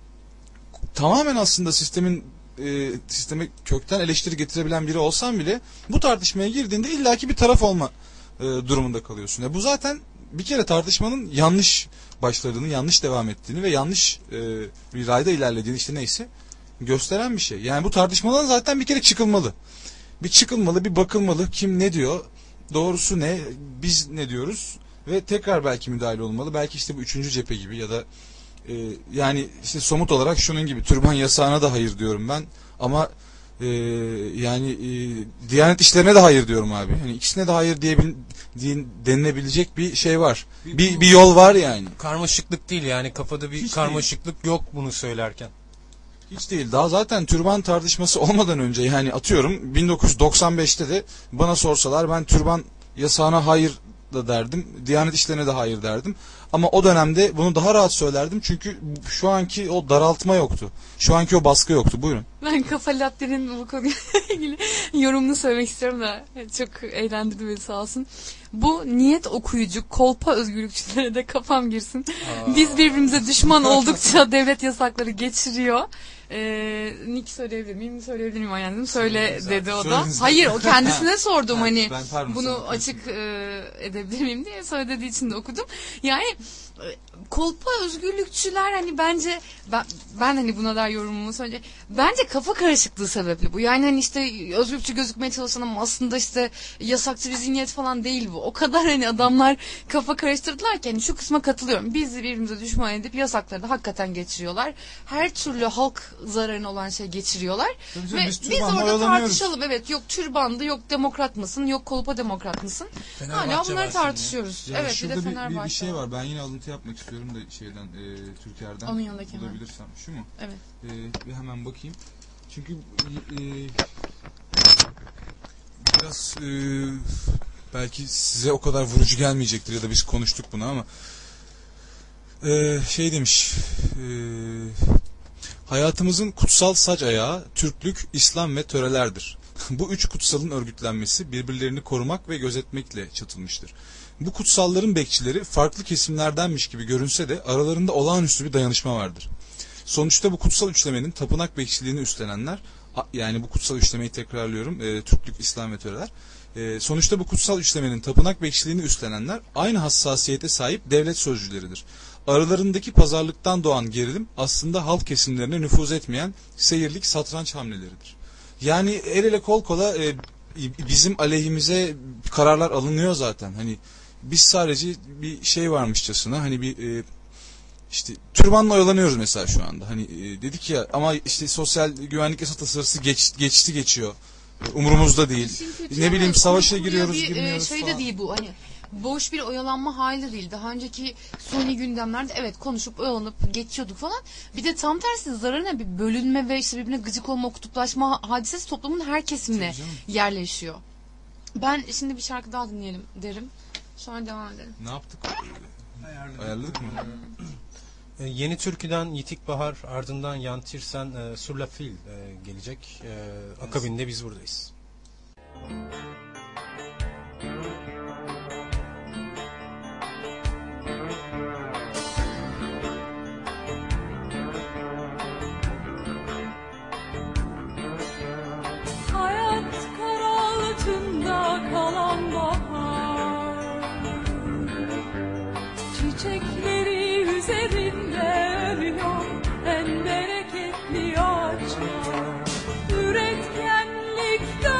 Speaker 1: tamamen aslında sistemin e, sisteme kökten eleştiri getirebilen biri olsan bile bu tartışmaya girdiğinde illaki bir taraf olma e, durumunda kalıyorsun. Ya bu zaten bir kere tartışmanın yanlış başladığını, yanlış devam ettiğini ve yanlış e, bir rayda ilerlediğini işte neyse gösteren bir şey. Yani bu tartışmadan zaten bir kere çıkılmalı. Bir çıkılmalı, bir bakılmalı. Kim ne diyor? Doğrusu ne? Biz ne diyoruz? Ve tekrar belki müdahale olmalı. Belki işte bu üçüncü cephe gibi ya da e, yani işte somut olarak şunun gibi türban yasağına da hayır diyorum ben. Ama e, yani e, Diyanet işlerine de hayır diyorum abi. Hani ikisine de hayır diyebil, diye, denilebilecek bir şey var. Bir, bir yol var yani.
Speaker 3: Karmaşıklık değil yani kafada bir
Speaker 1: Hiç
Speaker 3: karmaşıklık değil. Yok bunu söylerken.
Speaker 1: Hiç değil. Daha zaten türban tartışması olmadan önce yani atıyorum bin dokuz yüz doksan beşte de bana sorsalar ben türban yasağına hayır da derdim. Diyanet işlerine de hayır derdim. Ama o dönemde bunu daha rahat söylerdim. Çünkü şu anki o daraltma yoktu. Şu anki o baskı yoktu. Buyurun.
Speaker 2: Ben Kafa Latte'nin bu konuyla ilgili yorumunu söylemek istiyorum da çok eğlendirdi beni sağ olsun. Bu niyet okuyucu, kolpa özgürlükçülere de kafam girsin. Aa. Biz birbirimize düşman oldukça devlet yasakları geçiriyor. Ee, Nick söyleyebilir miyim? Söyleyebilir miyim? Yani söyle
Speaker 1: Söyledin
Speaker 2: dedi
Speaker 1: zaten.
Speaker 2: o da.
Speaker 1: Söyledin zaten.
Speaker 2: Hayır o kendisine sordum hani
Speaker 1: Ben, pardon,
Speaker 2: bunu
Speaker 1: sana.
Speaker 2: açık e, edebilir miyim diye söylediği için de okudum. Yani e, kolpa özgürlükçüler hani bence ben, ben hani buna dair yorumumu söyleyeceğim. Bence kafa karışıklığı sebepli bu. Yani hani işte özgürlükçü gözükmeye çalışan ama aslında işte yasakçı bir zihniyet falan değil bu. O kadar hani adamlar kafa karıştırdılar ki hani şu kısma katılıyorum. Biz birbirimize düşman edip yasakları da hakikaten geçiriyorlar. Her türlü halk zararına olan şey geçiriyorlar.
Speaker 1: Tabii
Speaker 2: Ve
Speaker 1: canım,
Speaker 2: biz,
Speaker 1: biz
Speaker 2: orada tartışalım. Evet yok türbandı, yok demokrat mısın, yok kolpa demokrat mısın? Hala bunları tartışıyoruz.
Speaker 1: Ya
Speaker 2: evet bir de
Speaker 1: bir,
Speaker 2: Fenerbahçe.
Speaker 1: bir, bir şey var. Ben yine alıntı yapmak istiyorum da şeyden e, Türker'den.
Speaker 2: Onun yanındaki
Speaker 1: bulabilirsem. Şu mu?
Speaker 2: Evet.
Speaker 1: E, bir hemen bakayım. Çünkü e, biraz e, belki size o kadar vurucu gelmeyecektir ya da biz konuştuk bunu ama e, şey demiş e, hayatımızın kutsal sac ayağı Türklük, İslam ve törelerdir. Bu üç kutsalın örgütlenmesi birbirlerini korumak ve gözetmekle çatılmıştır. Bu kutsalların bekçileri farklı kesimlerdenmiş gibi görünse de aralarında olağanüstü bir dayanışma vardır. Sonuçta bu kutsal üçlemenin tapınak bekçiliğini üstlenenler, yani bu kutsal üçlemeyi tekrarlıyorum, e, Türklük, İslam ve töreler. E, sonuçta bu kutsal üçlemenin tapınak bekçiliğini üstlenenler aynı hassasiyete sahip devlet sözcüleridir. Aralarındaki pazarlıktan doğan gerilim aslında halk kesimlerine nüfuz etmeyen seyirlik satranç hamleleridir. Yani el ele kol kola e, bizim aleyhimize kararlar alınıyor zaten. Hani biz sadece bir şey varmışçasına hani bir e, işte türbanla oyalanıyoruz mesela şu anda. Hani e, dedik ya ama işte sosyal güvenlik yasa tasarısı geç, geçti geçiyor. Umurumuzda değil. Ne bileyim savaşa giriyoruz,
Speaker 2: bir,
Speaker 1: girmiyoruz
Speaker 2: şey
Speaker 1: falan.
Speaker 2: de değil bu hani boş bir oyalanma hali değil. Daha önceki suni gündemlerde evet konuşup oyalanıp geçiyorduk falan. Bir de tam tersi zararına bir bölünme ve işte birbirine gıcık olma, kutuplaşma hadisesi toplumun her kesimine yerleşiyor. Ben şimdi bir şarkı daha dinleyelim derim. Sonra devam edelim.
Speaker 1: Ne yaptık? Ayarladık, Ayarladık mı?
Speaker 3: E, yeni türküden Yitik Bahar, ardından Yantirsen e, Sur la Fil e, gelecek. E, akabinde biz buradayız.
Speaker 6: Hayat kar altında kalan bahar, çiçekleri üzerinde ölüyor en bereketli ağaçlar. Üretkenlik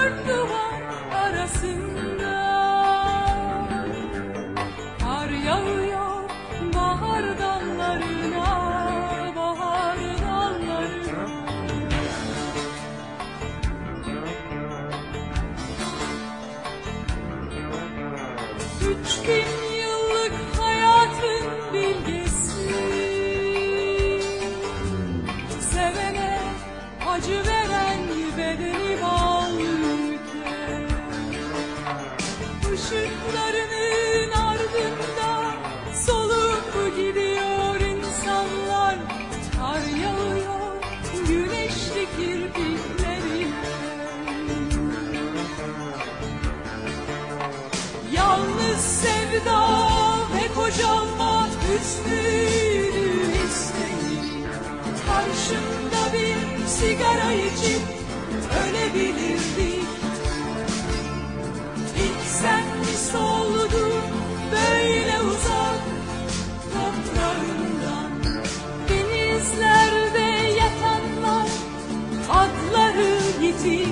Speaker 6: Üç bin yıllık hayatın bilgisi, sevene acı veren bedeni bal ülke. Işıklarının ardında solup gidiyor insanlar. Kar yağıyor güneşli kirpiklerine. Yalnız sevda ve kocalma hüznünü isteyin. Karşımda bir sigara içip ölebilirdik. İlk sen mi soldun böyle uzak toprağından? Denizlerde yatanlar adları yitik.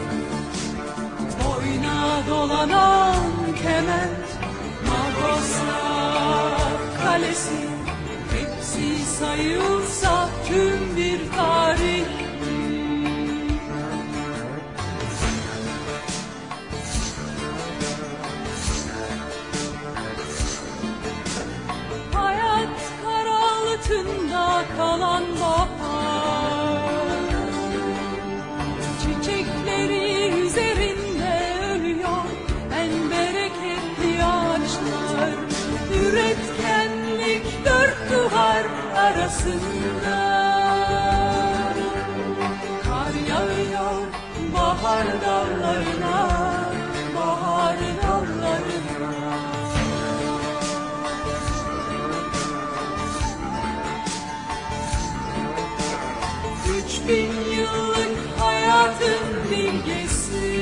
Speaker 6: Boyna dolanan kement, Magoslar Kalesi, hepsi sayılsa tüm bir tarih. Hayat kar altında kalan bahar, çiçekleri üzerinde ölüyor en bereketli ağaçlar. Üretkenlik dört duvar arasında. Kar yağıyor bahar dallarına, bahar dallarına. Üç bin yıllık hayatın bilgesi,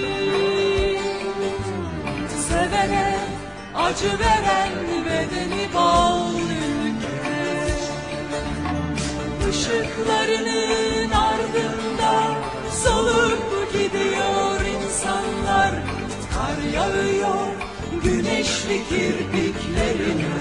Speaker 6: sevene acı veren bedeni bal ülke. Işıklarının ardında solup gidiyor insanlar. Kar yağıyor güneşli kirpiklerine.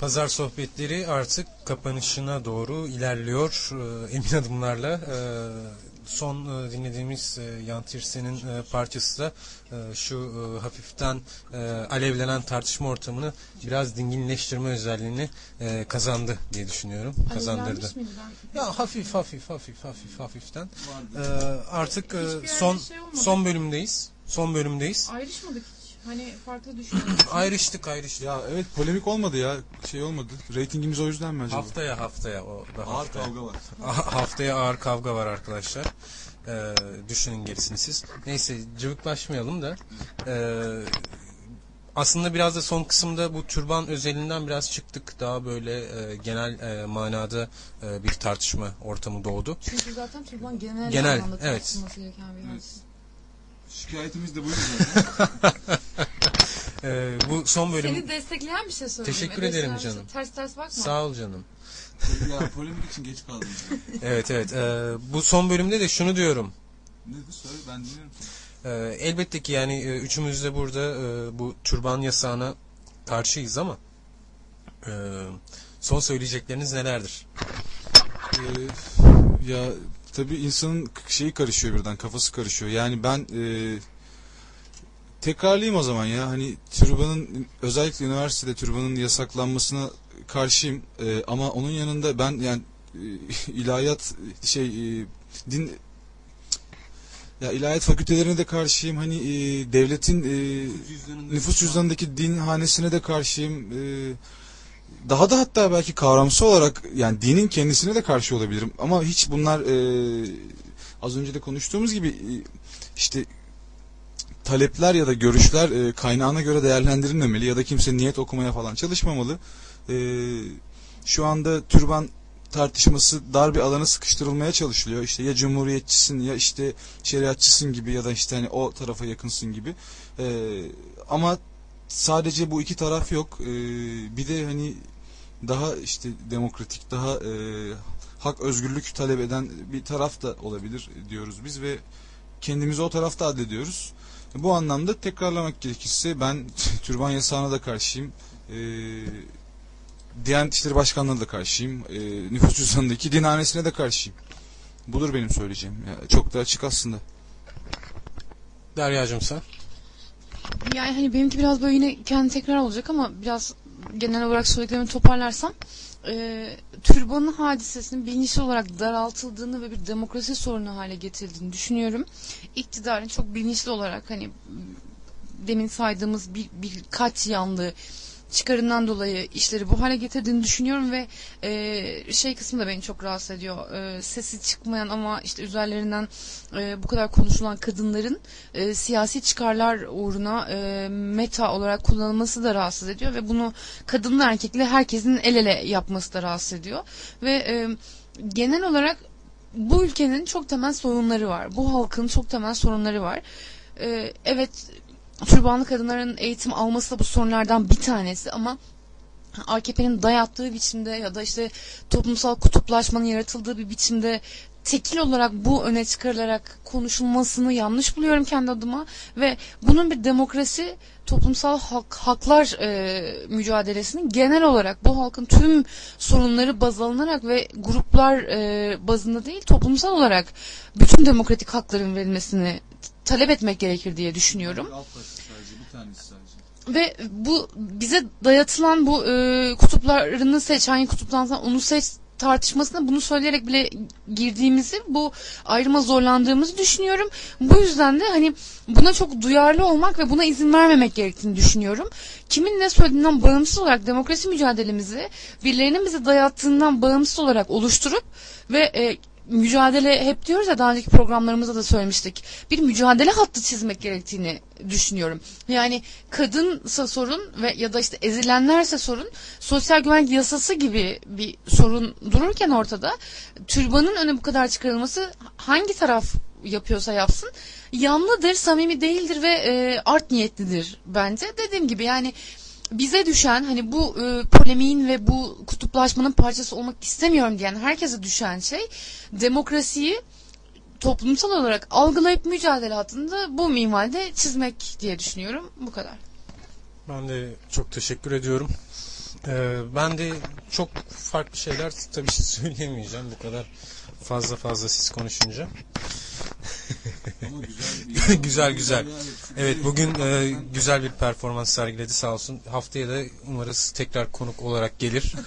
Speaker 3: Pazar sohbetleri artık kapanışına doğru ilerliyor e, emin adımlarla. E, son e, dinlediğimiz e, Yantirse'nin e, parçası da e, şu e, hafiften e, alevlenen tartışma ortamını biraz dinginleştirme özelliğini e, kazandı diye düşünüyorum. Kazandırdı. Ya hafif hafif hafif hafif hafiften. E, artık e, son
Speaker 2: şey
Speaker 3: son bölümdeyiz. Son bölümdeyiz.
Speaker 2: Ayrışmadık hiç. Hani farklı düşünüyoruz.
Speaker 3: Ayrıştık ayrıştık.
Speaker 1: Ya evet, polemik olmadı ya. Şey olmadı. Ratingimiz o yüzden mi acaba?
Speaker 3: Haftaya haftaya o da
Speaker 1: Ağır
Speaker 3: haftaya.
Speaker 1: kavga var.
Speaker 3: Haftaya ağır kavga var arkadaşlar. Ee, düşünün gerisini siz. Neyse cıvıklaşmayalım da. Ee, aslında biraz da son kısımda bu türban özelinden biraz çıktık. Daha böyle e, genel e, manada e, bir tartışma ortamı doğdu.
Speaker 2: Çünkü zaten türban genel,
Speaker 3: Genel,
Speaker 2: anlamda
Speaker 3: evet.
Speaker 2: tartışılması gereken bir hadise.
Speaker 1: Evet. Şikayetimiz de buydu zaten.
Speaker 3: Ee, bu son bölüm...
Speaker 2: Seni destekleyen bir şey söyleyeyim.
Speaker 3: Teşekkür
Speaker 2: mi?
Speaker 3: ederim
Speaker 2: Destekleyen
Speaker 3: canım.
Speaker 2: bir şey. Ters ters bakma.
Speaker 3: Sağ ol canım.
Speaker 1: Ya polemik için geç kaldım.
Speaker 3: Evet evet. Ee, bu son bölümde de şunu diyorum.
Speaker 1: Ne söyle, ben dinliyorum seni.
Speaker 3: Ee, elbette ki yani e, üçümüz de burada e, bu türban yasağına karşıyız ama e, son söyleyecekleriniz nelerdir?
Speaker 1: Ee, ya tabii insanın şeyi karışıyor birden, kafası karışıyor. Yani ben e, tekrarlayayım o zaman ya. Hani türbanın, özellikle üniversitede türbanın yasaklanmasına karşıyım. E, ama onun yanında ben yani e, ilahiyat şey e, din ya ilahiyat fakültelerine de karşıyım. Hani e, devletin e, nüfus cüzdanındaki din hanesine de karşıyım. E, daha da hatta belki kavramsal olarak yani dinin kendisine de karşı olabilirim. Ama hiç bunlar e, az önce de konuştuğumuz gibi e, işte talepler ya da görüşler e, kaynağına göre değerlendirilmemeli ya da kimse niyet okumaya falan çalışmamalı. E, şu anda türban tartışması dar bir alana sıkıştırılmaya çalışılıyor. İşte ya cumhuriyetçisin ya işte şeriatçısın gibi ya da işte hani o tarafa yakınsın gibi. E, ama sadece bu iki taraf yok. E, bir de hani daha işte demokratik, daha e, hak özgürlük talep eden bir taraf da olabilir diyoruz biz ve kendimizi o tarafta addediyoruz. Bu anlamda tekrarlamak gerekirse ben türban yasağına da karşıyım. E, Diyanet İşleri Başkanlığı'na da karşıyım. E, nüfus cüzdanındaki dinhanesine de karşıyım. Budur benim söyleyeceğim. Ya, çok da açık aslında.
Speaker 3: Derya'cığım sen?
Speaker 2: Yani hani benimki biraz böyle yine kendi tekrar olacak ama biraz genel olarak söylediklerimi toparlarsam e, türbanın hadisesinin bilinçli olarak daraltıldığını ve bir demokrasi sorunu hale getirildiğini düşünüyorum. İktidarın çok bilinçli olarak hani demin saydığımız bir, birkaç yanlı çıkarından dolayı işleri bu hale getirdiğini düşünüyorum ve e, şey kısmı da beni çok rahatsız ediyor. E, sesi çıkmayan ama işte üzerlerinden e, bu kadar konuşulan kadınların e, siyasi çıkarlar uğruna e, meta olarak kullanılması da rahatsız ediyor ve bunu kadınla erkekle herkesin el ele yapması da rahatsız ediyor. Ve e, genel olarak bu ülkenin çok temel sorunları var. Bu halkın çok temel sorunları var. E, evet, türbanlı kadınların eğitim alması da bu sorunlardan bir tanesi ama A K P'nin dayattığı biçimde ya da işte toplumsal kutuplaşmanın yaratıldığı bir biçimde tekil olarak bu öne çıkarılarak konuşulmasını yanlış buluyorum kendi adıma ve bunun bir demokrasi, toplumsal hak, haklar e, mücadelesinin genel olarak bu halkın tüm sorunları baz alınarak ve gruplar e, bazında değil toplumsal olarak bütün demokratik hakların verilmesini talep etmek gerekir diye düşünüyorum.
Speaker 1: Sadece bir tanesi sadece.
Speaker 2: Ve bu bize dayatılan bu e, kutuplarını seç, hangi kutuptan onu seç tartışmasına bunu söyleyerek bile girdiğimizi, bu ayrıma zorlandığımızı düşünüyorum. Bu yüzden de hani buna çok duyarlı olmak ve buna izin vermemek gerektiğini düşünüyorum. Kimin ne söylediğinden bağımsız olarak demokrasi mücadelemizi birilerinin bize dayattığından bağımsız olarak oluşturup ve e, mücadele, hep diyoruz ya, daha önceki programlarımızda da söylemiştik, bir mücadele hattı çizmek gerektiğini düşünüyorum. Yani kadınsa sorun ve ya da işte ezilenlerse sorun, sosyal güvenlik yasası gibi bir sorun dururken ortada türbanın öne bu kadar çıkarılması hangi taraf yapıyorsa yapsın yanlıdır, samimi değildir ve e, art niyetlidir bence. Dediğim gibi yani bize düşen, hani bu e, polemiğin ve bu kutuplaşmanın parçası olmak istemiyorum diyen herkese düşen şey demokrasiyi toplumsal olarak algılayıp mücadele hattında bu minvalde çizmek diye düşünüyorum. Bu kadar.
Speaker 3: Ben de çok teşekkür ediyorum. Ee, ben de çok farklı şeyler tabii ki söyleyemeyeceğim bu kadar fazla fazla siz konuşunca.
Speaker 1: Güzel,
Speaker 3: güzel güzel. Evet, bugün e, güzel bir performans sergiledi sağ olsun. Haftaya da umarız tekrar konuk olarak gelir.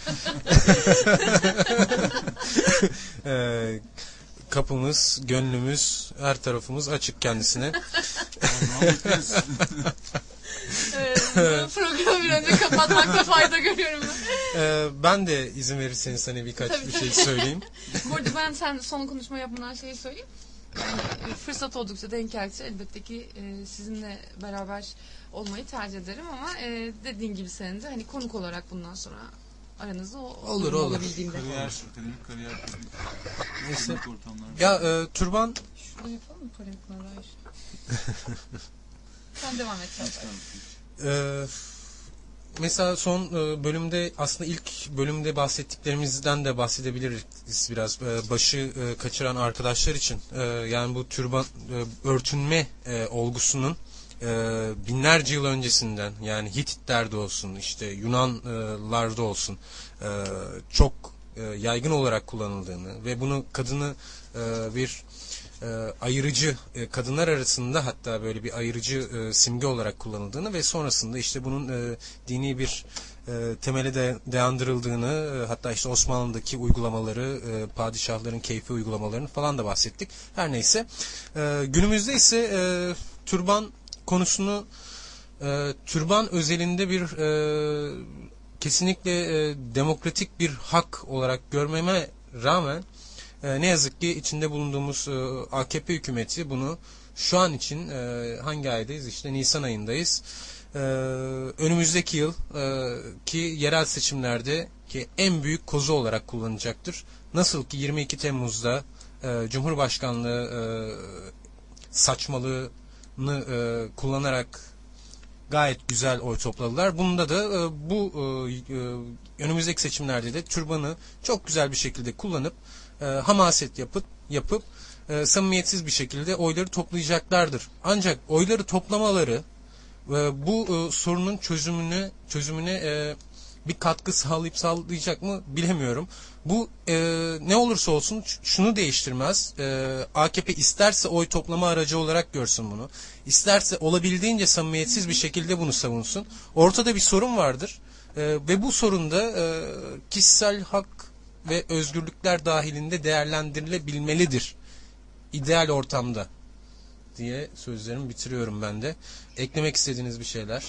Speaker 3: e, kapımız, gönlümüz, her tarafımız açık kendisine.
Speaker 2: Evet, programı bir önce kapatmakta fayda görüyorum ben.
Speaker 3: Ee, ben de izin verirseniz hani birkaç
Speaker 2: Tabii,
Speaker 3: bir
Speaker 2: tabii.
Speaker 3: şey söyleyeyim.
Speaker 2: Bu arada ben sen son konuşma yapmadan şeyi söyleyeyim. Yani, e, fırsat oldukça denk geldikçe elbette ki e, sizinle beraber olmayı tercih ederim ama e, dediğin gibi senin de hani konuk olarak bundan sonra aranızda o,
Speaker 3: Olur, olur.
Speaker 2: olabildiğimde.
Speaker 1: Kariyer, akademik kariyer.
Speaker 3: Neyse.
Speaker 1: Ortamlarda.
Speaker 3: Ya e, türban
Speaker 2: Şurada yapalım mı polemikler? Hayır. Sen devam et.
Speaker 3: e, mesela son e, bölümde aslında ilk bölümde bahsettiklerimizden de bahsedebiliriz biraz. E, başı e, kaçıran arkadaşlar için e, yani bu türban e, örtünme e, olgusunun e, binlerce yıl öncesinden yani Hititlerde olsun işte Yunanlarda olsun e, çok e, yaygın olarak kullanıldığını ve bunu kadını e, bir e, ayırıcı e, kadınlar arasında hatta böyle bir ayırıcı e, simge olarak kullanıldığını ve sonrasında işte bunun e, dini bir e, temele de dayandırıldığını e, hatta işte Osmanlı'daki uygulamaları e, padişahların keyfi uygulamalarını falan da bahsettik. Her neyse e, günümüzde ise e, türban konusunu e, türban özelinde bir e, kesinlikle e, demokratik bir hak olarak görmeme rağmen e, ne yazık ki içinde bulunduğumuz e, A K P hükümeti bunu şu an için e, hangi aydayız? İşte Nisan ayındayız. E, önümüzdeki yıl e, ki yerel seçimlerde ki en büyük kozu olarak kullanacaktır. Nasıl ki yirmi iki Temmuz'da e, Cumhurbaşkanlığı e, saçmalığını e, kullanarak gayet güzel oy topladılar. Bunda da e, bu e, e, önümüzdeki seçimlerde de türbanı çok güzel bir şekilde kullanıp e, hamaset yapıp yapıp e, samimiyetsiz bir şekilde oyları toplayacaklardır. Ancak oyları toplamaları e, bu e, sorunun çözümüne çözümüne e, bir katkı sağlayıp sağlayacak mı bilemiyorum. Bu e, ne olursa olsun şunu değiştirmez. E, A K P isterse oy toplama aracı olarak görsün bunu. İsterse olabildiğince samimiyetsiz bir şekilde bunu savunsun. Ortada bir sorun vardır. E, ve bu sorunda e, kişisel hak ve özgürlükler dahilinde değerlendirilebilmelidir. İdeal ortamda diye sözlerimi bitiriyorum ben de. Eklemek istediğiniz bir şeyler?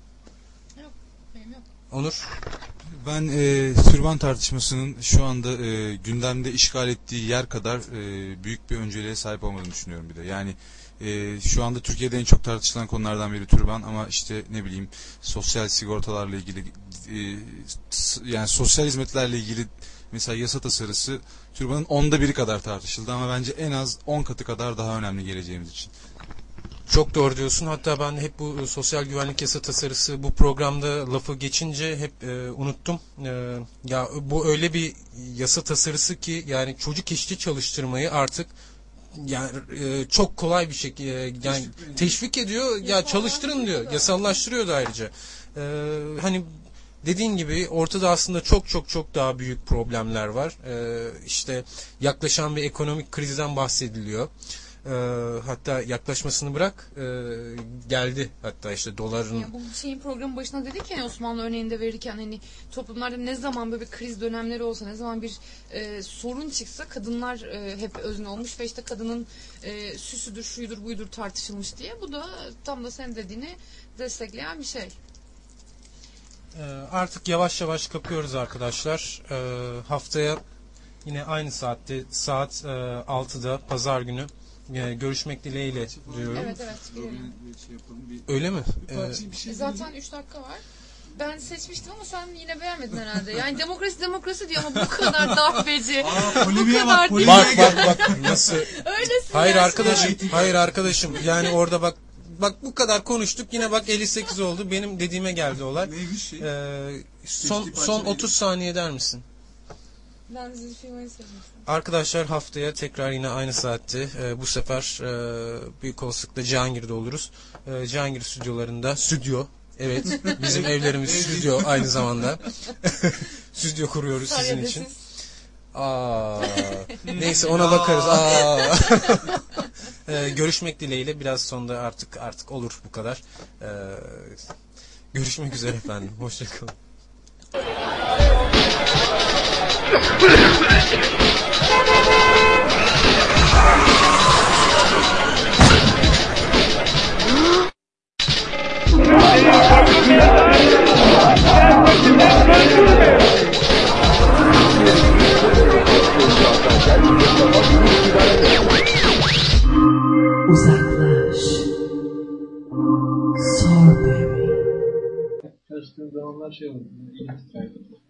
Speaker 2: Yok, benim yok.
Speaker 3: Onur?
Speaker 1: Ben e, türban tartışmasının şu anda e, gündemde işgal ettiği yer kadar e, büyük bir önceliğe sahip olmadığını düşünüyorum bir de. Yani e, şu anda Türkiye'de en çok tartışılan konulardan biri türban ama işte ne bileyim sosyal sigortalarla ilgili e, yani sosyal hizmetlerle ilgili mesela yasa tasarısı türbanın onda biri kadar tartışıldı ama bence en az on katı kadar daha önemli geleceğimiz için.
Speaker 3: Çok doğru diyorsun. Hatta ben hep bu sosyal güvenlik yasa tasarısı bu programda lafı geçince hep e, unuttum. E, ya bu öyle bir yasa tasarısı ki yani çocuk işçi çalıştırmayı artık yani e, çok kolay bir şekilde e, yani teşvik ediyor. Ya çalıştırın diyor. Yasallaştırıyor da ayrıca. E, hani dediğin gibi ortada aslında çok çok çok daha büyük problemler var. E, işte yaklaşan bir ekonomik krizden bahsediliyor. Ee, hatta yaklaşmasını bırak e, geldi hatta işte doların
Speaker 2: Ya bu şeyin programın başına dedik ya Osmanlı örneğinde verirken hani toplumlarda ne zaman böyle bir kriz dönemleri olsa ne zaman bir e, sorun çıksa kadınlar e, hep özne olmuş ve işte kadının e, süsüdür şuydur buydur tartışılmış diye bu da tam da senin dediğini destekleyen bir şey.
Speaker 3: Ee, artık yavaş yavaş kapıyoruz arkadaşlar. Ee, haftaya yine aynı saatte saat e, altıda pazar günü e, görüşmek dileğiyle diyorum.
Speaker 2: Evet evet. biliyorum.
Speaker 3: Öyle mi?
Speaker 1: şey
Speaker 3: Ee,
Speaker 2: Zaten üç dakika var. Ben seçmiştim ama sen yine beğenmedin herhalde. Yani demokrasi demokrasi diyor ama bu kadar darbeci. bu kadar değil.
Speaker 3: bak bak bak nasıl?
Speaker 2: Öylesin
Speaker 3: Hayır
Speaker 2: ya.
Speaker 3: arkadaşım, hayır arkadaşım. Yani orada bak bak bu kadar konuştuk yine bak elli sekiz oldu. Benim dediğime geldi olay.
Speaker 1: Neymiş şey?
Speaker 3: Ee, son son otuz saniye der misin?
Speaker 2: Ben Zülfiye'yi sevmiştim.
Speaker 3: Arkadaşlar haftaya tekrar yine aynı saatte e, bu sefer e, büyük olasılıkla Cihangir'de oluruz. E, Cihangir stüdyolarında stüdyo Evet, bizim evlerimiz stüdyo aynı zamanda. Stüdyo kuruyoruz sizin için. Aa, neyse ona bakarız. Aa. Ee, görüşmek dileğiyle biraz sonra artık artık olur bu kadar. Ee, görüşmek üzere efendim. Hoşça kalın.
Speaker 7: Uzaklaş. Sorbery.
Speaker 8: Çalıştığım zamanlar şey oldu. İlginç